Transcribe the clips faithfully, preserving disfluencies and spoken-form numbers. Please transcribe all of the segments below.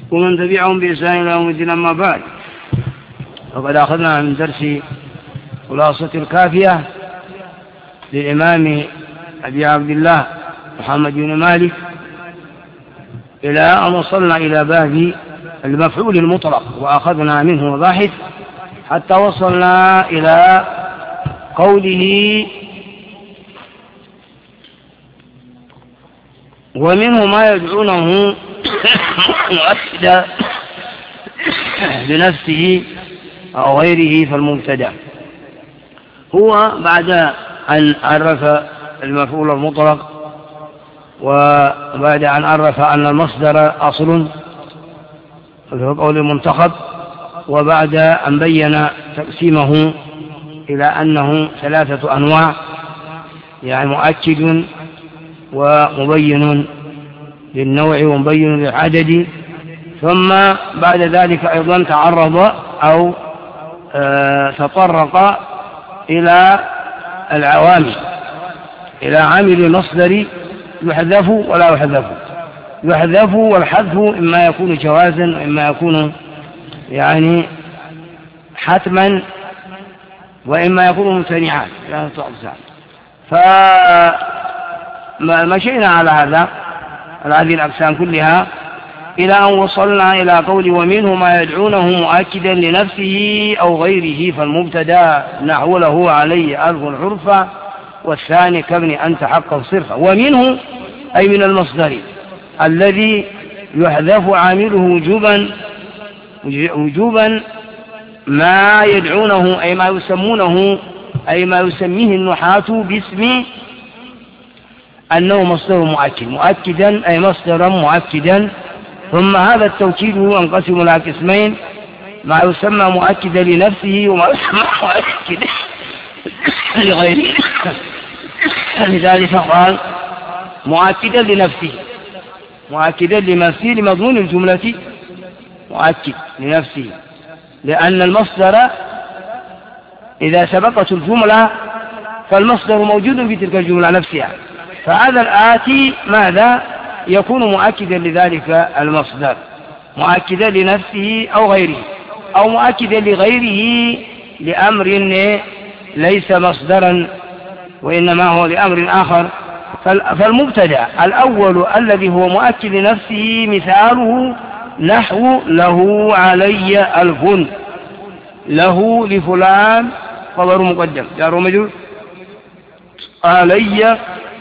ومن تبعهم بإحسان إلى يوم الدين. أما بعد، وقد أخذنا من درس خلاصة الكافية للإمام أبي عبد الله محمد بن مالك إلى أن وصلنا إلى باب المفعول المطلق، وأخذنا منه مباحث حتى وصلنا إلى قوله: ومنه ما يدعونه مؤكدا لنفسه أو غيره فالمبتدأ. هو بعد أن عرف المفعول المطلق، وبعد أن عرف أن المصدر أصل في قول المنتخب، وبعد أن بين تقسيمه إلى أنه ثلاثة أنواع، يعني مؤكد ومبين للنوع ومبين للعدد، ثم بعد ذلك أيضا تعرض أو آه تطرق إلى العوامل، إلى عامل المصدر يحذف ولا يحذف. يحذف، والحذف إما يكون جوازا وإما يكون يعني حتما، وإما يكون ممتنعا. فمشينا على هذا على هذه الأقسام كلها إلى أن وصلنا إلى قول: ومنه ما يدعونه مؤكدا لنفسه أو غيره فالمبتدا نحو له علي ألف حرفا والثاني كابن أنت حقا صرفا. ومنه أي من المصدر الذي يحذف عامله وجوبا وجوبا ما يدعونه أي ما يسمونه أي ما يسميه النحاة باسم أنه مصدر مؤكد، مؤكدا أي مصدرا مؤكدا. ثم هذا التوكيد ينقسم إلى قسمين: ما يسمى مؤكدا لنفسه وما يسمى مؤكدا لغيره. لذلك قال مؤكدا لنفسه، مؤكدا لنفسه لمضمون الجملة مؤكد لنفسه، لأن المصدر إذا سبقت الجملة فالمصدر موجود في تلك الجملة نفسها، فهذا الآتي ماذا يكون مؤكدا لذلك المصدر، مؤكدا لنفسه أو غيره، أو مؤكدا لغيره لأمر ليس مصدرا وإنما هو لأمر آخر. فالمبتدأ الأول الذي هو مؤكد لنفسه مثاله نحو له علي ألف. له لفلان خبر مقدم جار ومجرور، علي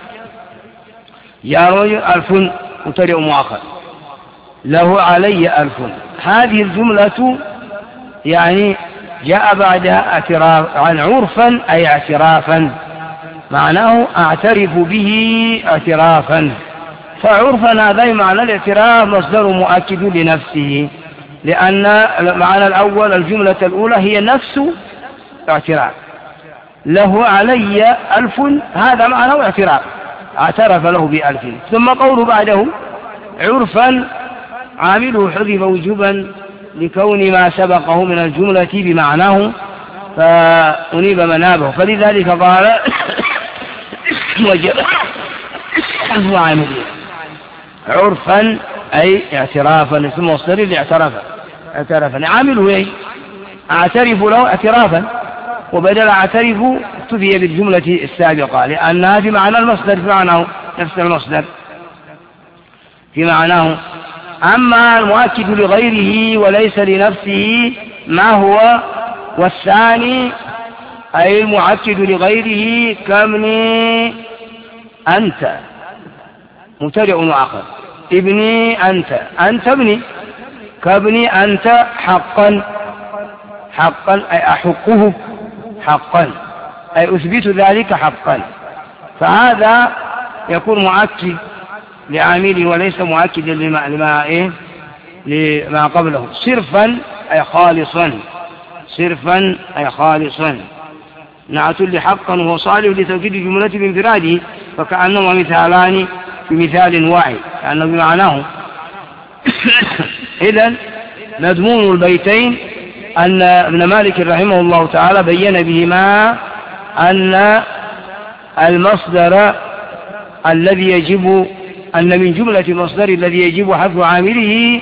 يا رجل ألف مبتدأ مؤخر، له علي ألف. هذه الجملة يعني جاء بعدها اعتراف عن عرفا أي اعترافا، معناه أعترف به اعترافا. فعرفا هذا معنى الاعتراف مصدر مؤكد لنفسه، لأن المعنى الأول الجملة الأولى هي نفس اعتراف. له علي ألف هذا معناه اعتراف، اعترف له بألف. ثم قوله بعده عرفا عامله حذف وجوبا لكون ما سبقه من الجملة بمعناه فأنيب منابه، فلذلك قال وجب حذف عامله عرفا أي اعترافا، اسم مصدر لاعترافا اعترافا. عامله ايه؟ اعترف له اعترافا، وبدل اعترف اكتفي بالجملة السابقة لأنها في معنى المصدر، في معناه نفس المصدر في معناه. أما المؤكد لغيره وليس لنفسه ما هو؟ والثاني أي المؤكد لغيره كابني أنت مبتدأ مؤخر، ابني أنت أنت ابني، كابني أنت حقا حقا أي أحقه حقا أي أثبت ذلك حقا. فهذا يكون مؤكد لعامله وليس مؤكدا لما, لما, إيه؟ لما قبله. صرفا أي خالصا، صرفا أي خالصا. نعت لحقا وهو صالح لتوكيد الجملة بانفراده، فكأنهما مثالان في مثال واحد لأنه بمعناه. إذن مضمون البيتين أن ابن مالك رحمه الله تعالى بين بهما أن المصدر الذي يجب أن من جملة المصدر الذي يجب حذف عامله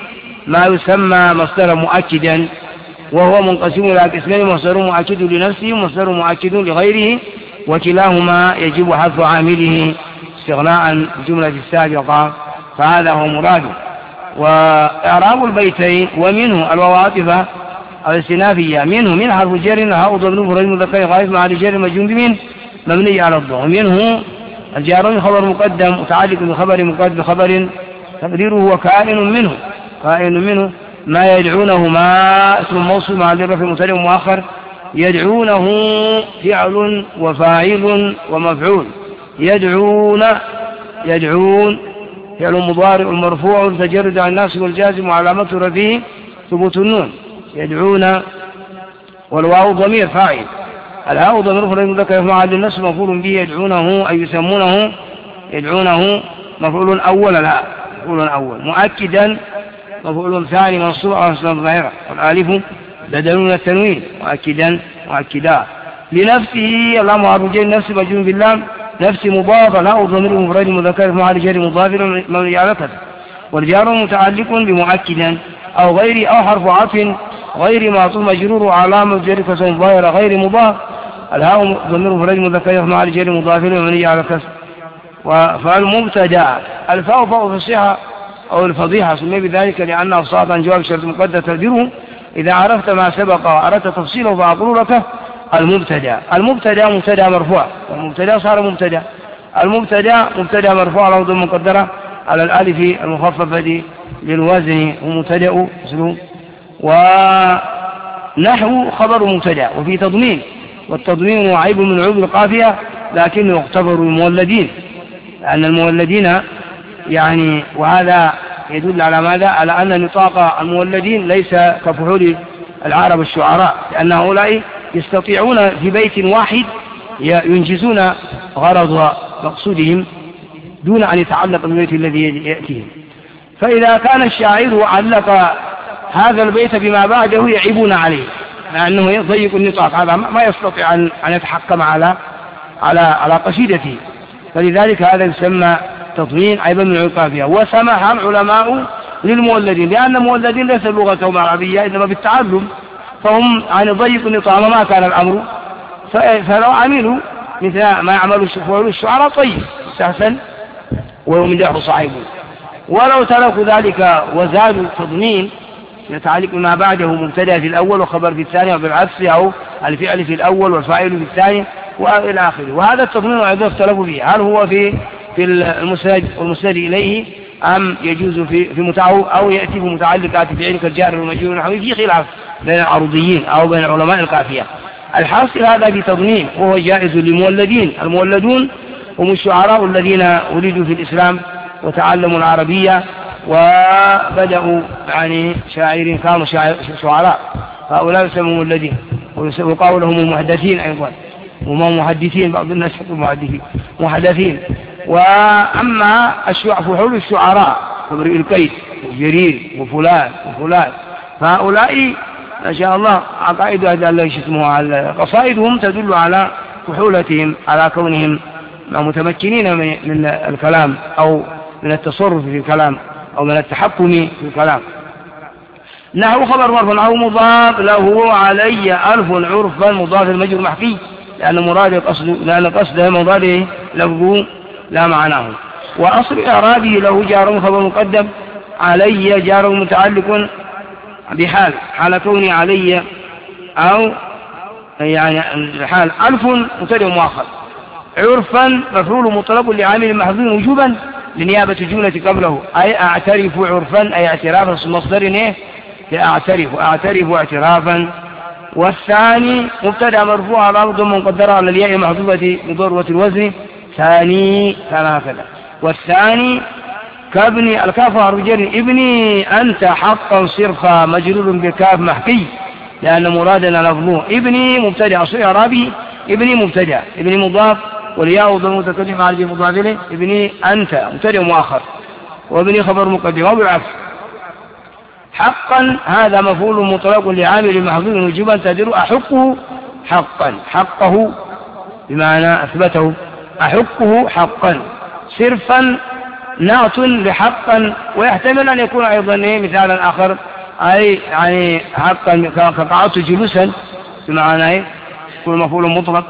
ما يسمى مصدرا مؤكدا، وهو منقسم إلى قسمين: مصدر مؤكد لنفسه ومصدر مؤكد لغيره، وكلاهما يجب حذف عامله استغناء الجملة السابقة، فهذا هو مراده. وإعراب البيتين: ومنه الواو عاطفة الاستئنافية، منه من حرف جر هاء ضمير مفرد مذكر غائب مع رجال مجزوم بمن مبني على الضم، ومنه الجار خبر مقدم متعلق بخبر مقدم بخبر تقديره وكائن منه، كائن منه ما يدعونه، ما اسم موصول مع الرفع مبتدأ مؤخر، يدعونه فعل وفاعل ومفعول، يدعون يدعون فعل مضارع مرفوع تجرد عن الناصب والجازم وعلامة رفعه ثبوت النون، يدعون، والواو ضمير فاعل، الهاء ضمير مفرد مذكر مع النصب مفعول به، يدعونه أي يسمونه، يدعونه مفعول أول، لا مفعول أول، مؤكدا مفعول ثاني منصوب على أصل الظاهرة، والآلف بدل من التنوين، مؤكدا مؤكدا، لنفسه اللام حرف جر نفس مجزوم باللام، نفس مضاف، الهاء ضمير مفرد مذكر مع رجال مضاف مبني على الفتح، والجار متعلق بمؤكدا أو غير أو حرف عطف غير معطوف مجرور علامة جر كسر ظاهرة غير مضاف، الهاء ضمير مفرد مذكر مع رجال مضاف مبني على الكسر. فالمبتدا الفاء فاء فصيحة أو الفضيحة سمي بذلك لأنها صاعد عن جواب شرط مقدر تقديره إذا عرفت ما سبق وأردت تفصيله فأقول لك المبتدا. المبتدا مبتدا مرفوع، والمبتدا صار مبتدا، المبتدا مبتدا مرفوع على وضع مقدرة على الألف المخففة للوزن ومبتدا اسمه، ونحو خبر مبتدا وفي تضمين، والتضمين عيب من عيوب القافية لكنه يعتبر المولدين، لأن المولدين يعني، وهذا يدل على ماذا؟ على أن نطاق المولدين ليس كفحول العرب الشعراء، لأن هؤلاء يستطيعون في بيت واحد ينجزون غرض مقصودهم دون أن يتعلق بالبيت الذي يأتيهم. فإذا كان الشاعر علق هذا البيت بما بعده يعيبون عليه، لأنه يضيق النطاق، هذا ما يستطيع أن يتحكم على على على قصيدته، فلذلك هذا يسمى تضمين عيبا من القافية. وسمح العلماء للمولدين، لأن المولدين ليس لغتهم العربية إنما بالتعلم، فهم عن ضيق النطاق ما كان الأمر، فلو عملوا مثل ما يعمل الشعراء طيب استحسن ويمدح صاحبه، ولو تركوا ذلك وزادوا التضمين يتعلق بما بعده مبتدا في الأول وخبر في الثاني وبالعكس، أو الفعل في الأول والفاعل في الثاني وإلى آخره. وهذا التضمين أيضا اختلفوا فيه، هل هو في في المسند والمسند إليه أم يجوز في في متعو أو يأتي بمتعلقات فعل كالجار والمجرور ونحوه، في خلاف بين العروضيين أو بين علماء القافية. الحاصل هذا بتضمين وهو جائز للمولدين، المولدون هم الشعراء الذين ولدوا في الإسلام وتعلموا العربية وبدأوا يعني شاعرين كانوا شعراء، فهؤلاء يسمون مولدين، ويقال لهم المحدثين أيضا، وما محدثين، بعض الناس يقول محدثين محدثين. وأما فحول الشعراء كامرئ القيس وجرير وفلان وفلان، فهؤلاء ما شاء الله عقائد هذا الله يشتموها، قصائدهم تدل على فحولتهم، على كونهم متمكنين من الكلام أو من التصرف في الكلام أو من التحكم في الكلام. نحو خبر مرفوع أو مضاف له علي ألف عرفا مضاف المجرور محكي، لأن مراد قصد لأن قصده مضارع لفظه لا معناه. وأصل إعرابه له جار خبر مقدم، علي جار متعلق بحال حال كوني علي، أو يعني حال ألف مبتدأ مؤخر، عرفا مفعول مطلق لعامل محذوف وجوبا لنيابة الجملة قبله، أي أعترف عرفا أي اعترافا مصدر إيه أعترف أعترف اعترافا. والثاني مبتدأ مرفوع على ضم مقدرة على الياء محذوفة بضرورة الوزن، ثاني كان هكذا. والثاني كابني الكاف حرف جر، ابني أنت حقا صرفا مجرور بكاف محكي، لأن مرادنا لفظه ابني مبتدأ أصل إعرابي ابني مبتدأ، ابني مضاف والياء ضم متكلم على مضاف إليه، ابني أنت مبتدأ مؤخر وابني خبر مقدم وبالعكس. حقا هذا مفعول مطلق لعامل محذوف وجوبا تدر أحقه حقا، حقه بمعنى أثبته، أحقه حقا. صرفا نعت لحقا، ويحتمل أن يكون أيضا مثالا آخر، أي يعني حقا كقعدت جلوسا بمعنى يكون مفعول مطلق.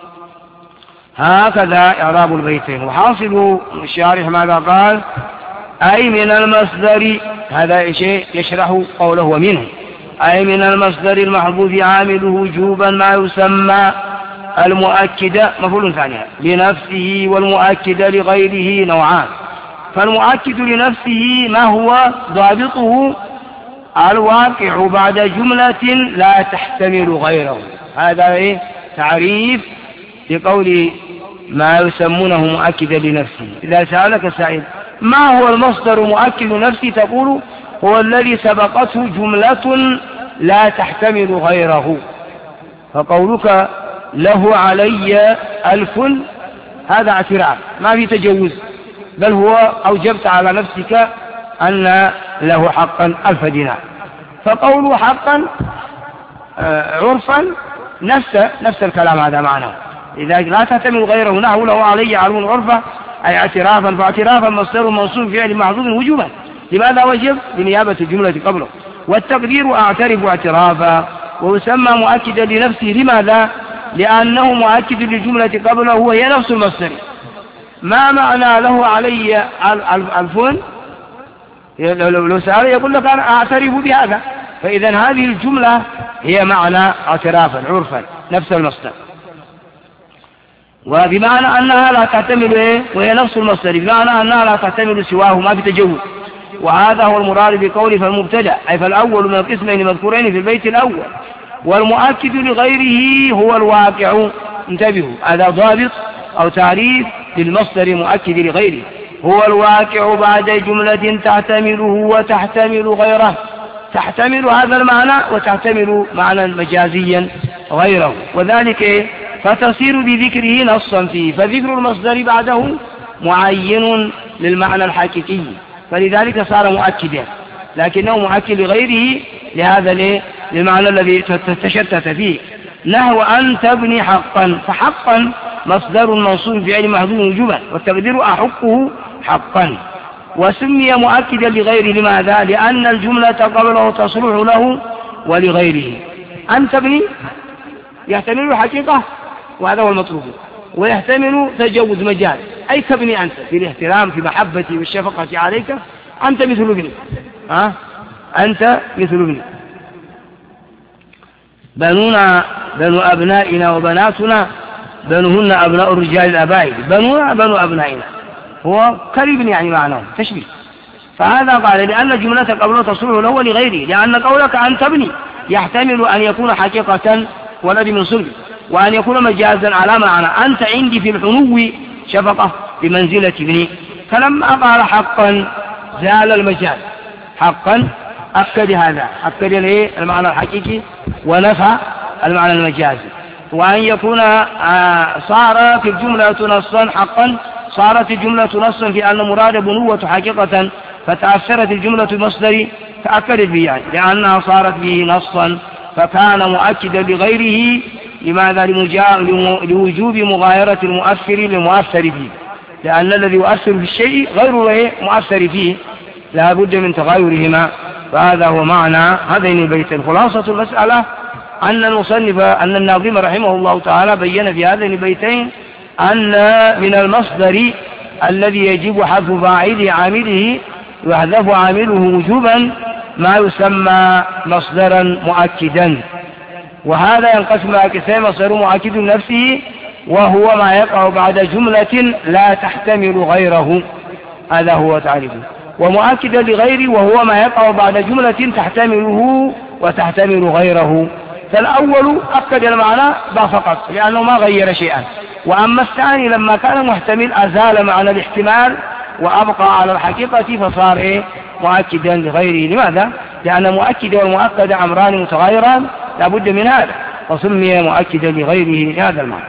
هكذا إعراب البيتين. وحاصل الشارح ماذا قال؟ أي من المصدر، هذا شيء يشرح قوله ومنه، أي من المصدر المحذوف عامله وجوبا ما يسمى المؤكد مفعول ثاني لنفسه، والمؤكد لغيره نوعان. فالمؤكد لنفسه ما هو ضابطه الواقع بعد جملة لا تحتمل غيره. هذا إيه؟ تعريف لقول ما يسمونه مؤكدا لنفسه. إذا سألك سائل ما هو المصدر مؤكد لنفسه تقول هو الذي سبقته جملة لا تحتمل غيره. فقولك له علي ألف هذا اعتراف ما في تجوز، بل هو أوجبت على نفسك أن له حقا ألف دينار. فقوله حقا عرفا نفس نفس الكلام هذا معناه، إذا لا تحتمل غيره نحو له علي علم عرفة أي اعترافا، فاعترافا مصدر منصوب فعل محذوف وجوبا. لماذا وجب؟ لنيابة الجملة قبله. والتقدير أعترف اعترافا، ويسمى مؤكدا لنفسه. لماذا؟ لأنه مؤكد للجملة قبله وهي نفس المصدر. ما معنى له علي ألفون؟ لو سأل يقول لك أنا أعترف بهذا، فإذا هذه الجملة هي معنى اعترافا عرفا نفس المصدر، وبمعنى أنها لا تعتمل إيه؟ وهي نفس المصدر، بمعنى أنها لا تعتمل سواه ما بتجوز. وهذا هو المراد بقوله فالمبتدأ، أي فالأول من القسمين المذكورين في البيت الأول. والمؤكد لغيره هو الواقع. انتبهوا، هذا ضابط أو تعريف للمصدر مؤكد لغيره، هو الواقع بعد جملة تحتمله وتحتمل غيره. تحتمل هذا المعنى وتحتمل معنى مجازيا غيره، وذلك إيه؟ فتصير بذكره نصا فيه، فذكر المصدر بعده معين للمعنى الحقيقي، فلذلك صار مؤكدا، لكنه مؤكد لغيره لهذا للمعنى الذي تشتت فيه. نحو أن تبني حقا، فحقا مصدر منصوب فعل محذوف وجوبا، والتقدير أحقه حقا. وسمي مؤكدا لغيره لماذا؟ لأن الجملة قبله تصلح له ولغيره. أن تبني يحتمل الحقيقة وهذا هو المطلوب، ويحتمل تجوز مجال، أي تبني أنت في الاحترام في محبتي والشفقة عليك، أنت مثل ابني، أه؟ أنت مثل ابني. بنونا بنو أبنائنا وبناتنا، بنوهن أبناء الرجال الأبائل، بنونا بنو أبنائنا، هو كالابن يعني معناه تشبيه. فهذا قال لأن الجملة قبله تصلح له ولغيره، لأن قولك أن تبني يحتمل أن يكون حقيقة ولد من صلب، وأن يكون مجازا على معنى أنت عندي في الحنو شفقة بمنزلة ابني. فلما قال حقا زال المجاز، حقا أكد هذا، أكد المعنى الحقيقي ونفى المعنى المجازي. وأن يكون صار في الجملة نصا حقا، صارت الجملة نصا في أن مراد بنوة حقيقة، فتأثرت الجملة بمصدر تأكدت به يعني لأنها صارت به نصا، فكان مؤكدا لغيره. لماذا؟ لوجوب مغايرة المؤثر للمؤثر فيه، لأن الذي يؤثر في الشيء غير مؤثر فيه، لا بد من تغايرهما. فهذا هو معنى هذين البيتين. خلاصة المسألة أن المصنف أن الناظم رحمه الله تعالى بين في هذين البيتين أن من المصدر الذي يجب حذف فاعل عامله يحذف عامله وجوبا ما يسمى مصدرا مؤكدا، وهذا ينقسم إلى قسمين: مصدر مؤكد لنفسه وهو ما يقع بعد جملة لا تحتمل غيره، هذا هو تعريفه، ومؤكدا لغيره وهو ما يقع بعد جملة تحتمله وتحتمل غيره. فالأول أكد المعنى فقط لأنه ما غير شيئا، وأما الثاني لما كان محتمل أزال معنى الاحتمال وأبقى على الحقيقة فصار إيه؟ مؤكدا لغيره. لماذا؟ لأن مؤكد والمؤكد أمران متغيران لا بد من هذا، فسمي مؤكدا لغيره لهذا المعنى.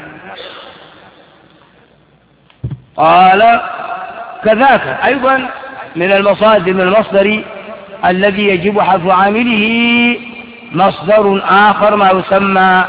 قال كذاك أيضا من المصادر من المصدر الذي يجب حذف عامله مصدر آخر ما يسمى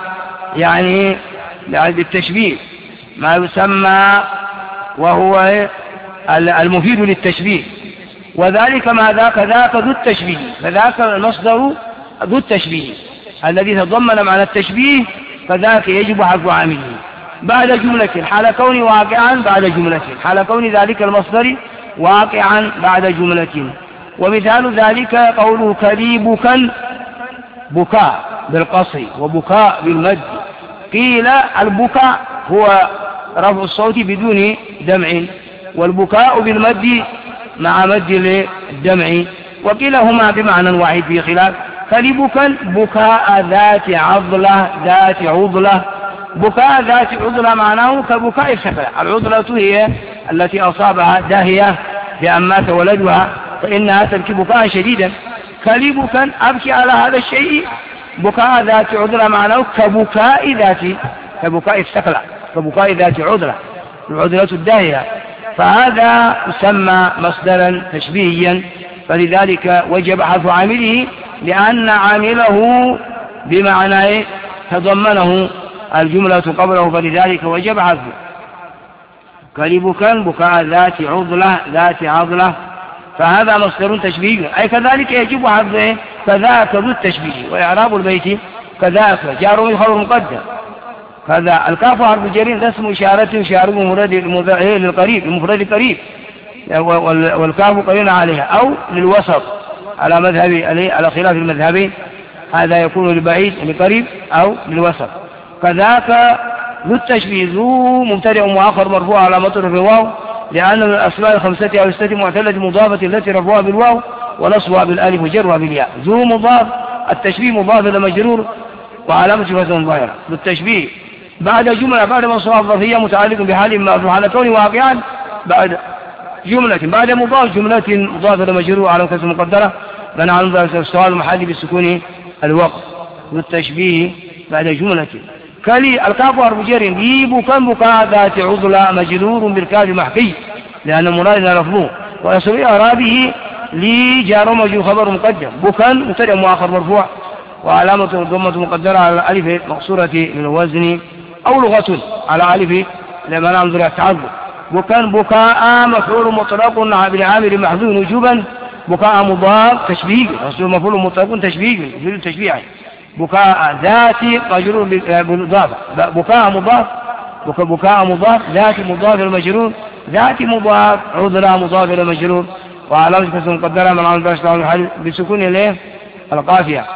يعني بالتشبيه، ما يسمى وهو المفيد للتشبيه، وذلك ما ذاك ذاك ذو التشبيه، فذاك المصدر ذو التشبيه الذي تضمن معنى التشبيه، فذاك يجب حذف عامله بعد جملة حال كونه واقعا بعد جملة، حال كون ذلك المصدر واقعا بعد جملة. ومثال ذلك قوله كليبكا، بكاء بالقصر وبكاء بالمد. قيل البكاء هو رفع الصوت بدون دمع، والبكاء بالمد مع مد للدمع، وكلاهما بمعنى واحد في خلاف. كليبكا بكاء ذات عضلة ذات عضلة، بكاء ذات عضلة معناه كبكاء السفلة، العضلة هي التي أصابها داهية بأن مات ولدها فإنها تبكي بكاء شديدا. كليبكا أبكي على هذا الشيء، بكاء ذات عضلة معناه كبكاء ذات كبكاء السفلة، كبكاء ذات عضلة، العضلة الداهية، فهذا يسمى مصدرا تشبيهيا، فلذلك وجب حذف عامله لأن عامله بمعنى تضمنه الجملة قبله، فلذلك وجب حذفه. كليبكا بكاء ذات عضلة ذات عضلة، فهذا مصدر تشبيهي، أي كذلك يجب حذفه كذاك ذو التشبيه. وإعراب البيت كذاك جار وخبر مقدم، كذا الكاف حرف جر ده اسم إشارة يشار بمفرد للقريب المفرد القريب، والكاف قرين عليها، أو للوسط على مذهب على خلاف المذهبين، هذا يكون للبعيد لقريب أو للوسط. كذاك ذو التشبيه ذو مبتدأ مؤخر مرفوع على مطر في واو، لأن من الأسماء الخمسة أو الستة معتلة مضافة التي رفعها بالواو ونصبها بالألف وجرها بالياء. ذو مضاف، التشبيه مضاف إلى مجرور وعلامة فتحة ظاهرة. ذو التشبيه بعد جملة بعد منصوبة ظرفية متعلق بحال ما حال كونه واقعا بعد جملة بعد مضاف جملة مضافة إلى مجرور على كسر مقدرة بنى على السؤال المحل بالسكون الوقت. ذو التشبيه بعد جملة. كلي الكاف حرف جر لي بكا بكاء ذات عضلة مجرور بالكاف محكي لأن مراد لفظه، ويصبح إعرابه لي جار مجرور خبر مقدم، بكا مبتدأ مؤخر مرفوع وعلامة ضمة مقدرة على الألف مقصورة للوزن أو لغة على ألف لما ننظر التعذر. بكا بكاء مفعول مطلق بالعامل محذوف وجوبا، بكاء مضاف تشبيه مفعول مطلق تشبيه يفيد التشبيه. بكاء ذاتي مجرور بالإضافة، بكاء مضاف بكاء مضاف ذاتي مضاف المجرور ذاتي مضاف عذرا مضاف إلى مجرور وعلامة كسر مقدرة من عن باش الحل بسكون الايه القافية.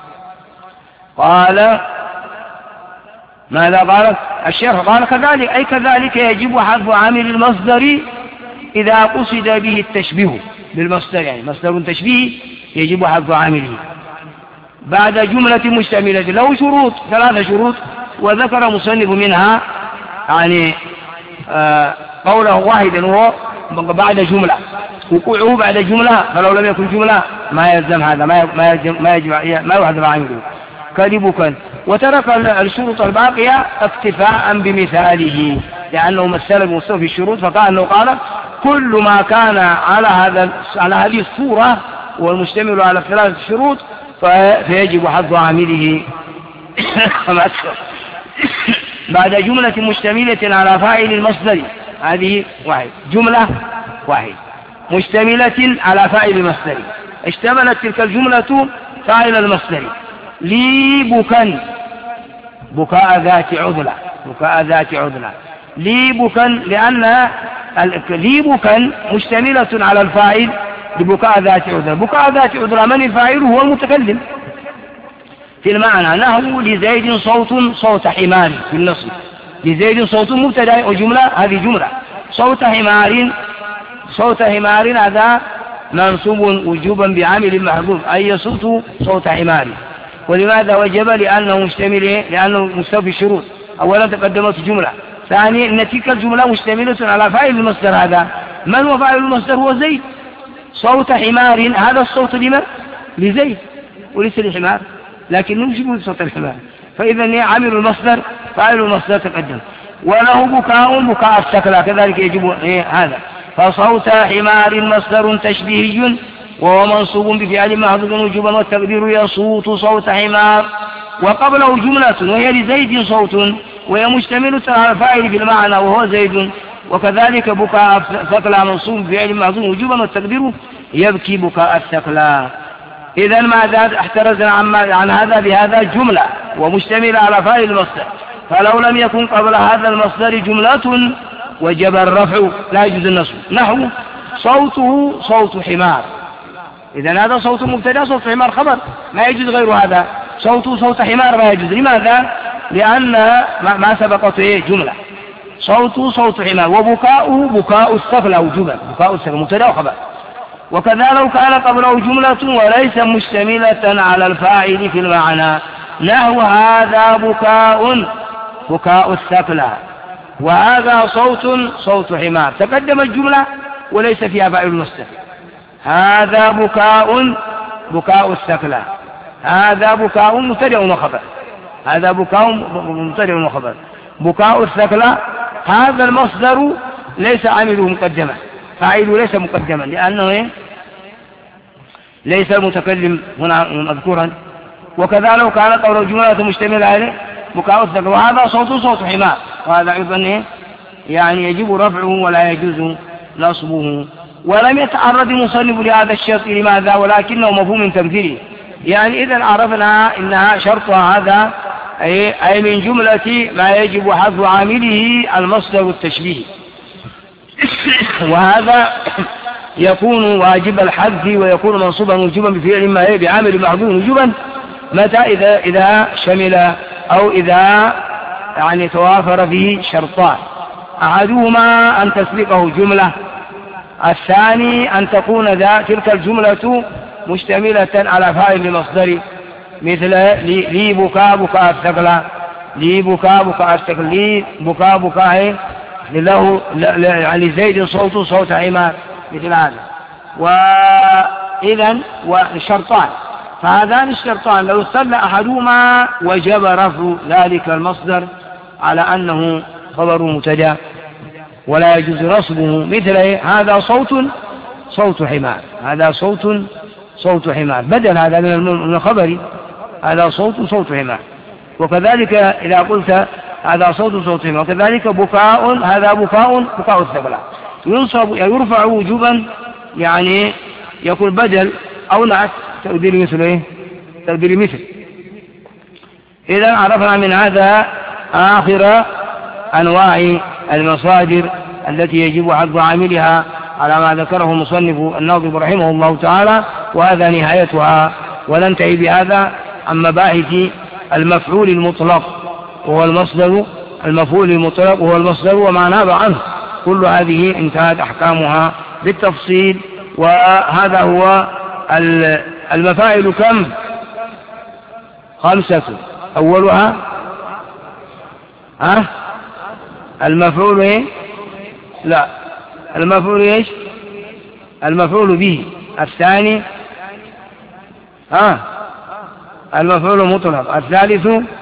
قال ماذا قال الشيخ؟ قال كذلك أي كذلك يجب حذف عامل المصدر إذا قصد به التشبيه بالمصدر، يعني مصدر تشبيه يجب حذف عامله بعد جملة مشتملة له شروط ثلاثة شروط، وذكر مصنف منها يعني آه قوله واحدا وهو بعد جملة، وقوعه بعد جملة، فلو لم يكن جملة ما يلزم هذا ما ما يجب ما يجب ما يحذف عامله كذبك. وترك الشروط الباقية اكتفاء بمثاله لأنه مثل بمستوى في الشروط، فكأنه قال كل ما كان على هذا على هذه الصورة والمشتمل على ثلاث شروط فيجب حذف عامله بعد جملة مشتملة على فاعل المصدر. هذه واحد جملة واحد مشتملة على فاعل المصدر، اشتملت تلك الجملة فاعل المصدر لي بكا بكاء ذات عضلة بكاء ذات عضلة لي بكا، لأن لي بكا مشتملة على الفاعل لبكاء ذات عذرة. بكاء ذات عذرة من الفاعل؟ هو المتكلم في المعنى، أنه لزيد صوت صوت حمار في النصب، لزيد صوت مبتدا وجملة هذه جملة، صوت حمار صوت حمار هذا منصوب وجوبا بعامل محذوف أي يصوت صوت حمار. ولماذا وجب؟ لأنه مشتمل لأنه مستوفي الشروط. أولا تقدمت جملة، ثانيا أن تلك الجملة مشتملة على فاعل المصدر. هذا من هو فاعل المصدر؟ هو زيد. صوت حمار هذا الصوت لمن؟ لزيد وليس لحمار، لكن نمشي صوت الحمار، فإذا عامل المصدر فاعل المصدر تقدم. وله بكاء بكاء السكلى كذلك يجب إيه هذا. فصوت حمار مصدر تشبيهي وهو منصوب بفعل محذوف وجوبا، والتقدير يصوت صوت حمار. وقبله جملة وهي لزيد صوت وهي مشتملة على الفاعل بالمعنى وهو زيد، وكذلك بكاء الثقلى منصوب بفعل محذوف وجوبا والتقدير يبكي بكاء الثقلى. إذا ماذا احترزنا عن هذا بهذا جملة ومشتملة على فاعل المصدر، فلو لم يكن قبل هذا المصدر جملة وجب الرفع لا يجوز النصب. نحو صوته صوت حمار، إذا هذا صوت مبتدا صوت حمار خبر ما يجوز غير هذا، صوته صوت حمار ما يجوز. لماذا؟ لأن ما سبقته جملة. صوته صوت حمار وبكاؤه بكاء الثقلى وجوبا، بكاء الثقلى مبتدا وخبر. وكذا لو كان قبله جملة وليس مشتملة على الفاعل في المعنى، نحو هذا بكاء بكاء الثقلى وهذا صوت صوت حمار، تقدم الجملة وليس فيها فاعل المصدر. هذا بكاء بكاء الثقلى، هذا بكاء مبتدأ وخبر، هذا بكاء مبتدأ وخبر. بكاء الثقلى هذا المصدر ليس عامله مقدما، فاعله ليس مقدما لأنه ليس المتكلم هنا مذكورا. وكذا لو كان قول الجملة مشتملة عليه بكاء الثقلى وهذا صوت صوت حمار، وهذا أيضا يعني يجب رفعه ولا يجوز نصبه. ولم يتعرض المصنف لهذا الشرط، لماذا؟ ولكنه مفهوم تمثيلي، يعني إذا عرفنا إنها شرطها هذا أي, أي من جملة ما يجب حذف عامله المصدر التشبيهي وهذا يكون واجب الحذف ويكون منصوبا وجوبا بفعل ما بعامل محذوف وجوبا متى إذا إذا شمل أو إذا يعني توافر فيه شرطان، أحدهما أن تسبقه جملة، الثاني أن تكون ذا تلك الجملة مشتملة على فاعل المصدر، مثل لي بكاء بكاء الثقلى، لي بكاء بكاء الثقلى، لي بكاء بكاء له يعني زيد صوت صوت حمار، مثل هذا. وإذا والشرطان فهذان الشرطان لو استدل أحدهما وجب رفع ذلك المصدر على أنه خبر مبتدا ولا يجوز نصبه، مثل هذا صوت صوت حمار، هذا صوت صوت حمار بدل هذا من الخبر، هذا صوت صوت حمار. وكذلك إذا قلت هذا صوت صوت حمار، وكذلك بكاء هذا بكاء بكاء الثقلى ينصب يرفع وجوبا، يعني يكون بدل أو نعت تقدير مثل ايه تقدير مثل. إذا عرفنا من هذا آخر أنواع المصادر التي يجب حذف عاملها على ما ذكره المصنف الناظم رحمه الله تعالى، وهذا نهايتها. وننتهي بهذا عن مباحث المفعول المطلق وهو المصدر، المفعول المطلق وهو المصدر وما ناب عنه، كل هذه انتهت أحكامها بالتفصيل. وهذا هو المفاعل كم؟ خمسة. أولها ها المفعول ايه؟ لا المفعول ايش؟ المفعول به. الثاني ها المفعول مطلق. الثالث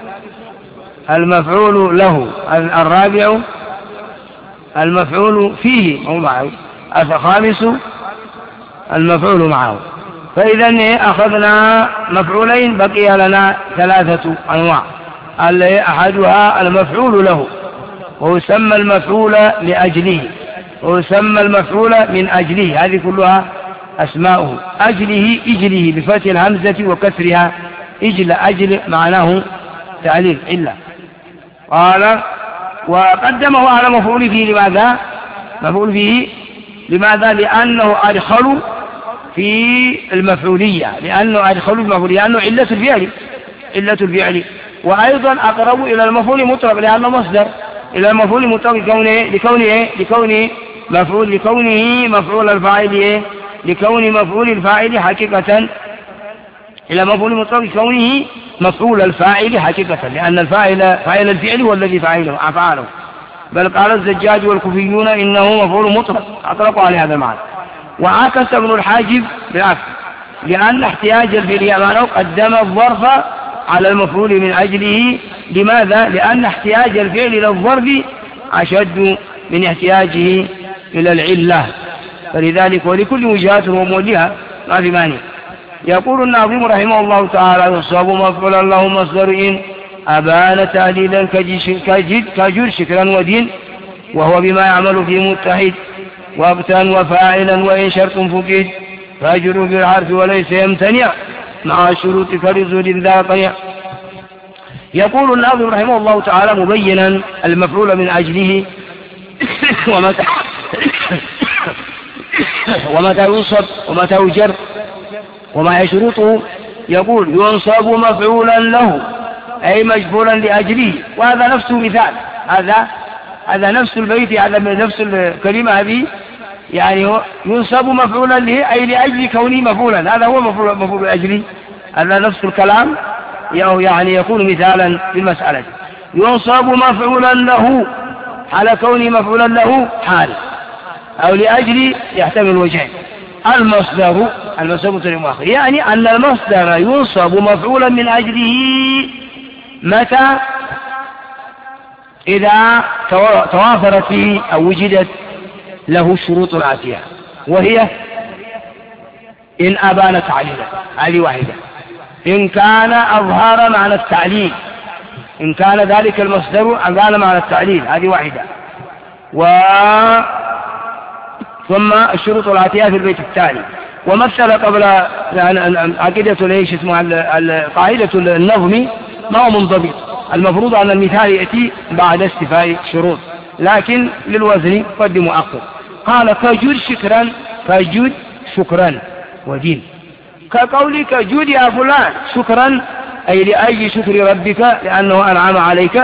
المفعول له. الرابع المفعول فيه أو معه. الخامس المفعول معه. فإذا أخذنا مفعولين، بقي لنا ثلاثة أنواع. أحدها المفعول له ويسمى المفعول لأجله ويسمى المفعول من أجله، هذه كلها أسماؤه. أجله إجله بفتح الهمزة وكسرها، إجل أجل معناه تعليل إلا. قال وقدمه على مفعول فيه. لماذا؟ مفعول فيه لماذا؟ لأنه أدخل في المفعولية، لأنه أدخل في المفعولية، لأنه علة الفعل علة الفعل. وأيضا أقرب إلى المفعول مطلق لأنه مصدر، إلى المفعول مطلق لكونه لكونه لكونه مفعول لكونه مفعول الفاعل لكون مفعول الفاعل حقيقة، إلى مفعول مطلق لكونه مفعول الفاعل حقيقة، لأن الفاعل فاعل الفعل هو الذي فاعله أفعاله. بل قال الزجاج والكوفيون إنه مفعول مطلق، أطلقوا على هذا المعنى. وعكس ابن الحاجب بالعكس، لأن احتياج الفعل معناه قدم الظرف على المفعول من أجله. لماذا؟ لأن احتياج الفعل إلى الظرف أشد من احتياجه إلى العلة، فلذلك ولكل وجهات ومولها ما في مانع. يقول الناظم رحمه الله تعالى: يصاب مفعولا له مصدر إن أبان تهليلا كجد كجر شكرا ودين وهو بما يعمل فيه متحد، وقتا وفاعلا وإن شرط فقد فأجر في الحرف وليس يمتنع مع الشروط كالرزول ذا طيع. يقول الناظم رحمه الله تعالى مبينا المفعول من أجله ومتى ومتى ينصب ومتى يجر وما يشرطه. يقول ينصب مفعولا له أي مجبولا لأجله، وهذا نفس مثال، هذا هذا نفس البيت، هذا نفس الكلمة هذه، يعني ينصب مفعولا له أي لأجل كونه مفعولا، هذا هو مفعول مفعول لأجله، هذا نفس الكلام، يعني يكون مثالا في المسألة. ينصب مفعولا له على كونه مفعولا له حال أو لأجل يحتمل وجهين. المصدر المصدر مؤخر، يعني أن المصدر ينصب مفعولا من أجله متى؟ إذا توافرت فيه أو وجدت له الشروط الآتية، وهي إن أبان تعليلا، هذه واحدة. إن كان أظهر معنى التعليل، إن كان ذلك المصدر أبان معنى التعليل، هذه واحدة. و ثم الشروط الآتية في البيت التالي. ومثل قبل عقيدة ليش اسمها قاعدة النظم ما هو منضبط، المفروض أن المثال يأتي بعد استفاء شروط، لكن للوزن قد مؤخر. قال فجد شكرا، فجد شكرا ودين، كقولك جد يا فلان شكرا أي لأجل شكر ربك لأنه أنعم عليك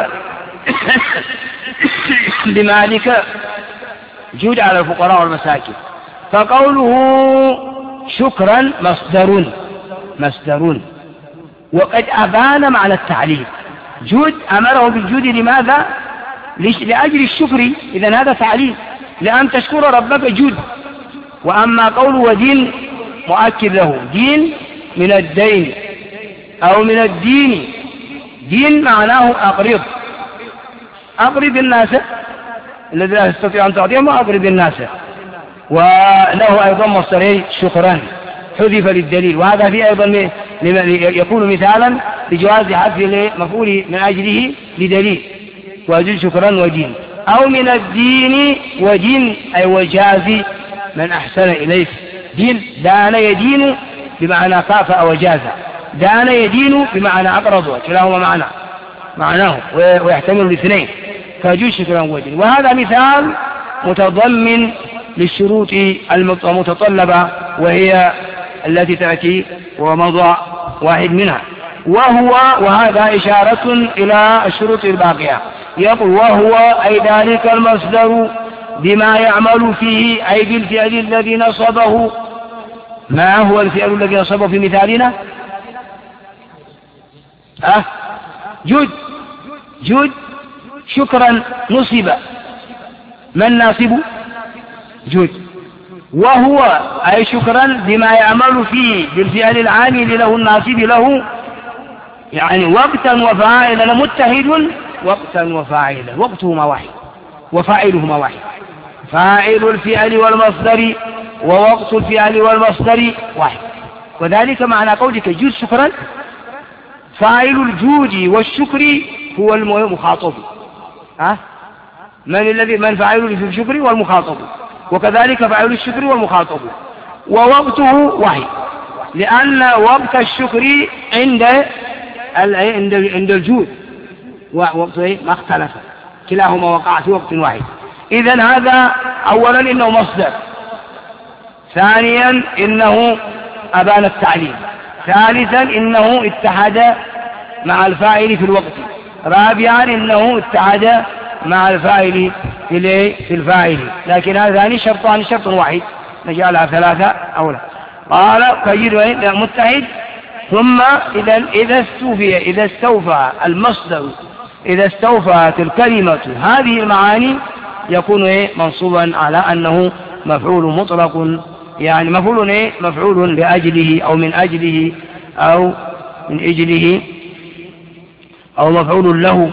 بمالك، جود على الفقراء والمساكين. فقوله شكرا مصدر مصدر وقد أبان معنى التعليل. جود أمره بالجود لماذا؟ لأجل الشكر، إذن هذا تعليل، لأن تشكر ربك جود. وأما قوله ودين مؤكد له، دين من الدين أو من الدين، دين معناه أقرب، أقرب الناس الذي لا يستطيع أن تعطيهم وأقرب الناس. وله أيضا مصدرين شكرا حذف للدليل، وهذا فيه أيضا يكون مثالا لجواز حذف المفعول من أجله لدليل، وأجل شكرا ودين. أو من الدين ودين أي وجاز من أحسن إليك، دين دان يدين بمعنى كافأ وجاز، دان يدين بمعنى أقرض، كلاهما معنى معناه ويحتمل الاثنين، فجوز شكرا ودين. وهذا مثال متضمن للشروط المتطلبة، وهي التي تأتي وموضوع واحد منها، وهو وهذا إشارة إلى الشروط الباقية. يقول وهو أي ذلك المصدر بما يعمل فيه أي بالفعل الذي نصبه. ما هو الفعل الذي نصبه في مثالنا؟ أه؟ جد جد شكرا نصب، من ناصب؟ جد. وهو أي شكرا بما يعمل فيه بالفعل العامل له الناصب له، يعني وقتا وفاعلا متحد، وقتا وفاعلا وقتهما واحد وفاعلهما واحد، فاعل الفعل والمصدر ووقت الفعل والمصدر واحد. وذلك معنى قولك جد شكرا، فاعل الجود والشكر هو المخاطب، ها؟ من الذي من فاعل في الشكر والمخاطب، وكذلك فاعل الشكر والمخاطب، ووقته واحد، لأن وقت الشكر عند عند عند الجود ووقته ما اختلف، كلاهما وقع في وقت واحد. إذن هذا أولا إنه مصدر، ثانيا إنه أبان التعليل، ثالثا إنه اتحد مع الفاعل في الوقت، رابعا إنه اتحد مع الفاعل في في الفاعل. لكن هذان شرطان، شرط واحد نجعلها ثلاثة أولا. قال فجد متحد. ثم إذا إذا استوفي إذا استوفى المصدر إذا استوفت الكلمة هذه المعاني يكون إيه منصوبا على أنه مفعول مطلق، يعني مفعول إيه مفعول لأجله أو من أجله أو من أجله أو مفعول له.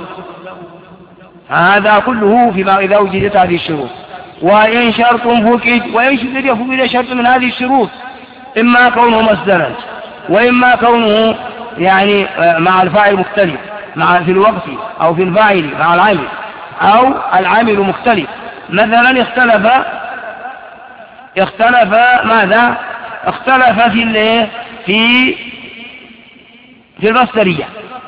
هذا كله فيما إذا وجدت هذه الشروط. وإن شرط فقد، وإن فقد شرط من هذه الشروط، إما كونه مصدرا وإما كونه يعني مع الفاعل مختلف، مع في الوقت أو في الفاعل مع العامل، أو العامل مختلف مثلا اختلف اختلف ماذا اختلف في في في المصدرية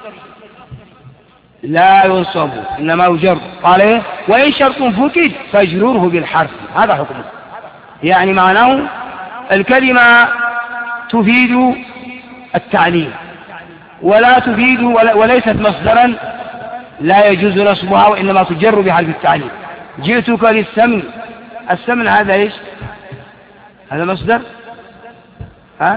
لا ينصب إنما يجر. قال إيه؟ وإن شرط فكد فاجروره بالحرف. هذا حكمه، يعني معناه الكلمة تفيد التعليل ولا تفيد وليست مصدرا لا يجوز نصبها وإنما تجر بحرف التعليل. جئتك للسمن، السمن هذا إيش؟ هذا مصدر، ها؟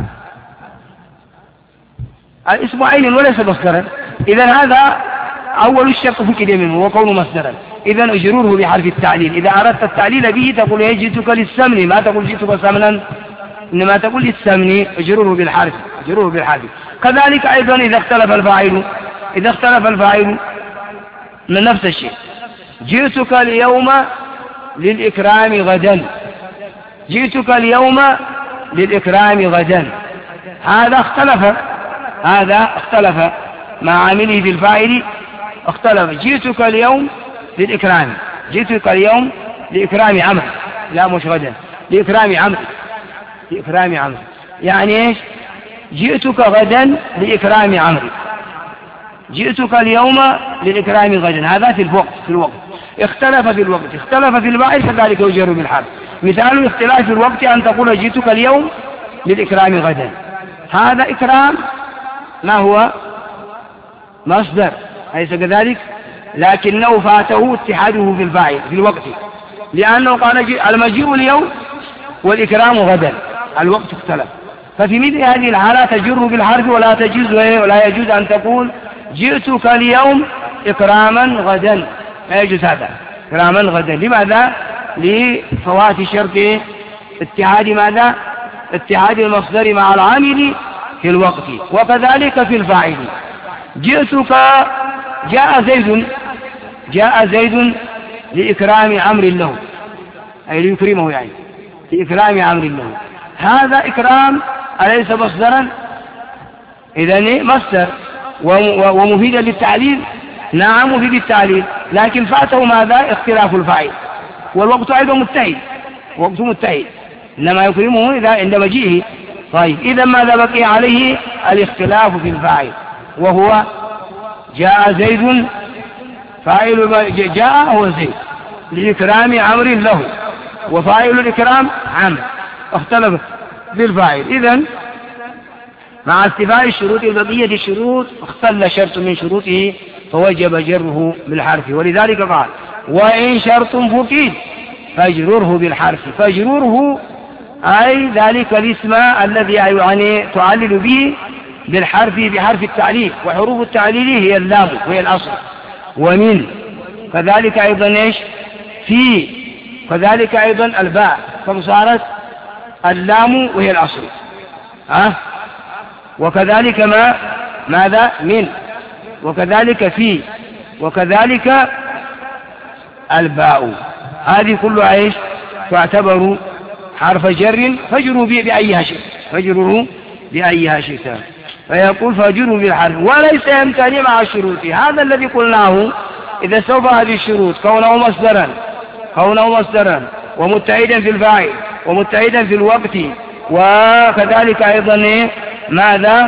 اسم عين وليس مصدرا. إذن هذا أول الشرط فكد منه وكونه مصدرا. إذن اجروره بحرف التعليل. إذا أردت التعليل به تقول إيه؟ جئتك للسمن، ما تقول جئتك سمنا، إنما تقول للسمن اجروره بالحرف، اجروره بالحرف. كذلك أيضا إذا اختلف الفاعل، إذا اختلف الفاعل من نفس الشيء. جئتك اليوم للإكرام غدا، جئتك اليوم للإكرام غدا، هذا اختلف، هذا اختلف مع عامله في الفاعل اختلف. جئتك اليوم للإكرام، جئتك اليوم لإكرام عمرو، لا مش غدا، لإكرام عمرو، لإكرام عمرو، يعني إيش؟ جئتك غدا لإكرام عمرو، جئتك اليوم للإكرام غدا، هذا في الوقت، في الوقت اختلف في الوقت. اختلف في الفاعل كذلك يجر بالحرف. مثال الاختلاف في الوقت أن تقول جئتك اليوم للإكرام غدا، هذا إكرام ما هو مصدر، أليس كذلك؟ لكنه فاته اتحاده في الفاعل في الوقت، لأنه قال المجيء اليوم والإكرام غدا، الوقت اختلف. ففي مثل هذه الحالة تجر بالحرف ولا تجوز ولا يجوز أن تقول جئتك اليوم إكراما غدا، لا يجوز هذا إكراما غدا. لماذا؟ لفوات شرط اتحاد ماذا؟ اتحاد المصدر مع العامل في الوقت. وكذلك في الفاعل، جئتك جاء زيد، جاء زيد لإكرام عمرو له، أي ليكرمه يعني لإكرام عمرو له، هذا إكرام أليس مصدرا؟ إذن مصدر ومفيدا للتعليل، نعم مفيد للتعليل، لكن فاته ماذا؟ اختلاف الفاعل، والوقت أيضا متحد، وقت متحد، إنما يكرمه إذا عند مجيئه. طيب إذا ماذا بقي عليه؟ الاختلاف في الفاعل، وهو جاء زيد، فاعل جاء هو زيد لإكرام عمرو له، وفاعل الإكرام عمرو، اختلف في الفاعل. إذن مع استيفاء الشروط وبقية الشروط اختل شرط من شروطه فوجب جره بالحرف. ولذلك قال وإن شرط فقد فاجرره بالحرف. فاجرره أي ذلك الاسم الذي يعني تعلل به بالحرف بحرف التعليل، وحروف التعليل هي اللام وهي الأصل، ومن كذلك أيضا إيش؟ في كذلك أيضا الباء، فصارت اللام وهي الأصل، ها أه؟ وكذلك ما ماذا؟ من، وكذلك في، وكذلك الباء، هذه كلها ايش؟ تعتبر حرف جر، فاجروا بأيها شئت، فاجروا بأيها شئت. فيقول فاجروا بالحرف وليس يمتنع مع الشروط. هذا الذي قلناه إذا سوف هذه الشروط كونه مصدرا، كونه مصدرا ومتعيدا في الفاعل ومتعيدا في الوقت، وكذلك أيضا ماذا؟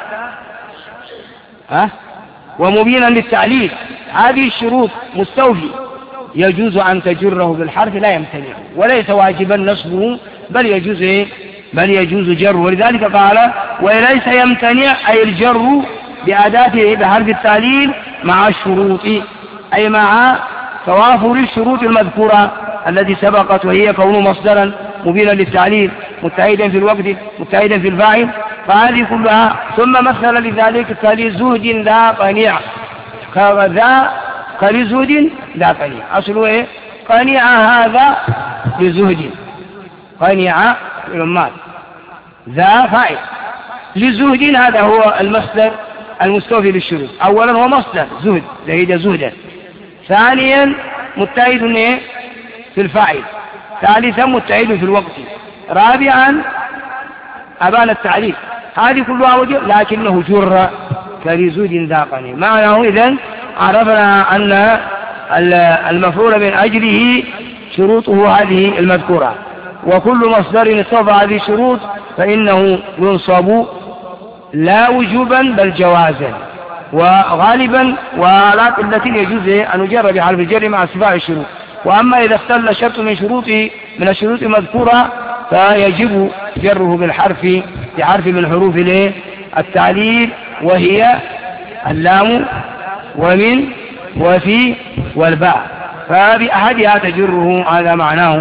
ها؟ ومبينا للتعليل، هذه الشروط مستوفي، يجوز أن تجره بالحرف لا يمتنع، وليس واجبا نصبه بل يجوز بل يجوز جره. ولذلك قال وليس يمتنع أي الجر بأداته بحرف التعليل مع الشروط، أي مع توافر الشروط المذكورة التي سبقت، وهي كونه مصدرا مبينا للتعليل متعيدا في الوقت متعيدا في الفاعل، فهذه كلها. ثم مثل لذلك كلزهد ذا قنيع، كذا كلزهد ذا قنيع، أصله إيه؟ قنيع هذا لزهد، قنيع الأمات، ذا فاعل، لزهد هذا هو المصدر المستوفي للشروط. أولا هو مصدر زهد، زهد زهدا. ثانيا متعيد إيه؟ في الفاعل. ثالثا متعيد في الوقت. رابعا أبان التعليل. هذه كلها وجه لكنه جر كلزهد ذا قنيع. معناه إذن عرفنا أن المفعول من أجله شروطه هذه المذكورة. وكل مصدر استوفى هذه الشروط فإنه ينصب لا وجوبا بل جوازا، وغالبا وعلى قلة يجوز أن يجر بحرف الجر مع استيفاء الشروط. وأما إذا اختل شرط من شروطه من الشروط المذكورة فيجب جره بالحرف بحرف من حروف التعليل، وهي اللام ومن وفي والباء، فبأحدها تجره. هذا معناه.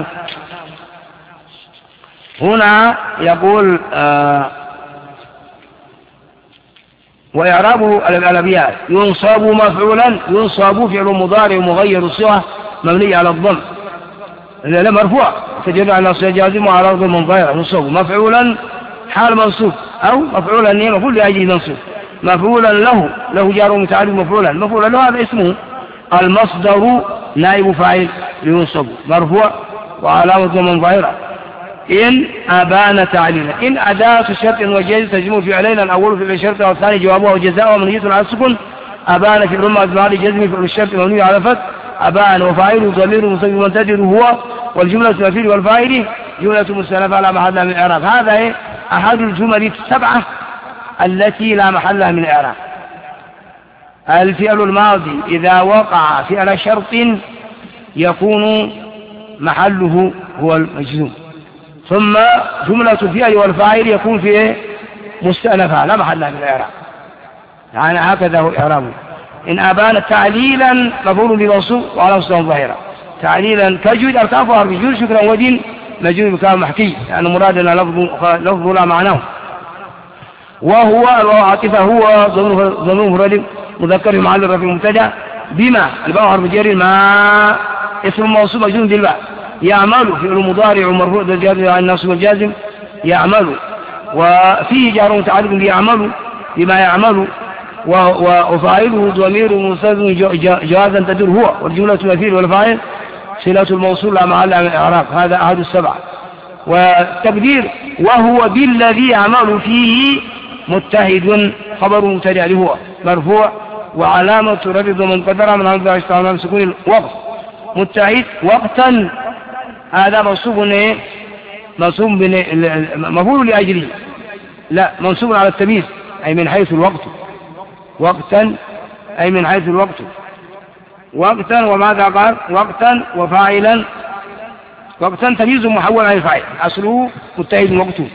هنا يقول آه وإعراب الأبيات ينصب مفعولا، ينصب فعل مضارع مغير الصيغة مبني على الضم لا مرفوع تجد على نصب جازم وعلى أرض منظهرة. ينصب مفعولا حال منصوب أو مفعولا مفعول لأجل منصوب، مفعولا له له جار متعلق مفعولا مفعولا له هذا اسمه. المصدر نائب فاعل ينصب مرفوع وعلامة منظهرة. إن أبان تعليلا، إن أداة شرط وجاز تجمع فعلين، الأول فعل الشرط والثاني جوابه وجزاء ومنية على السكن. أبان في الرمى أزمار جزم فعل الشرط مبني على فتح. أبان وفاعله ضمير مستتر منتظر هو، والجملة المفعول والفاعل جملة مستأنفة لا محل لها من الإعراب. هذا أحد الجمل السبعة التي لا محل لها من الإعراب. الفعل الماضي إذا وقع فعل شرط يكون محله هو المجزوم، ثم جملة الفعل والفاعل يكون فيه مستأنفة لا محل لها من الإعراب. يعني هكذا هو إعرابه. إن أبان تعليلا مفعول بمنصوب وعلى مستوى ظاهرة. تعليلا كجود أركافها بجود شكرا ودين مجرور بكلام محكي، يعني مرادنا لفظ لفظ لا معناه. وهو العاطفة هو ضمير مفرد مذكر معلق في مبتدا بما الباء حرف جر ما اسم موصوف مجرور بالباء. يعمل فعل مضارع مرفوع بالجر عن النصب والجازم يعمل، وفيه جار متعلق بيعمل بما يعمل، وفاعله ضمير مستتر جوازا تدور هو، والجملة المفعول والفاعل صلة الموصول لا محل من الإعراب. هذا أحد السبعة. والتقدير وهو بالذي يعمل فيه متحد خبر مبتدأ هو مرفوع وعلامة رفعه منقدرة من عند اشتغال سكون الوقت. متحد وقتا هذا منصوب ايه؟ منصوب مفعول لأجله، لا منصوب على التمييز أي من حيث الوقت. وقتا أي من حيث الوقت. وقتا وماذا قال؟ وقتا وفاعلا. وقتا تمييز محول عن الفاعل أصله متحد وقته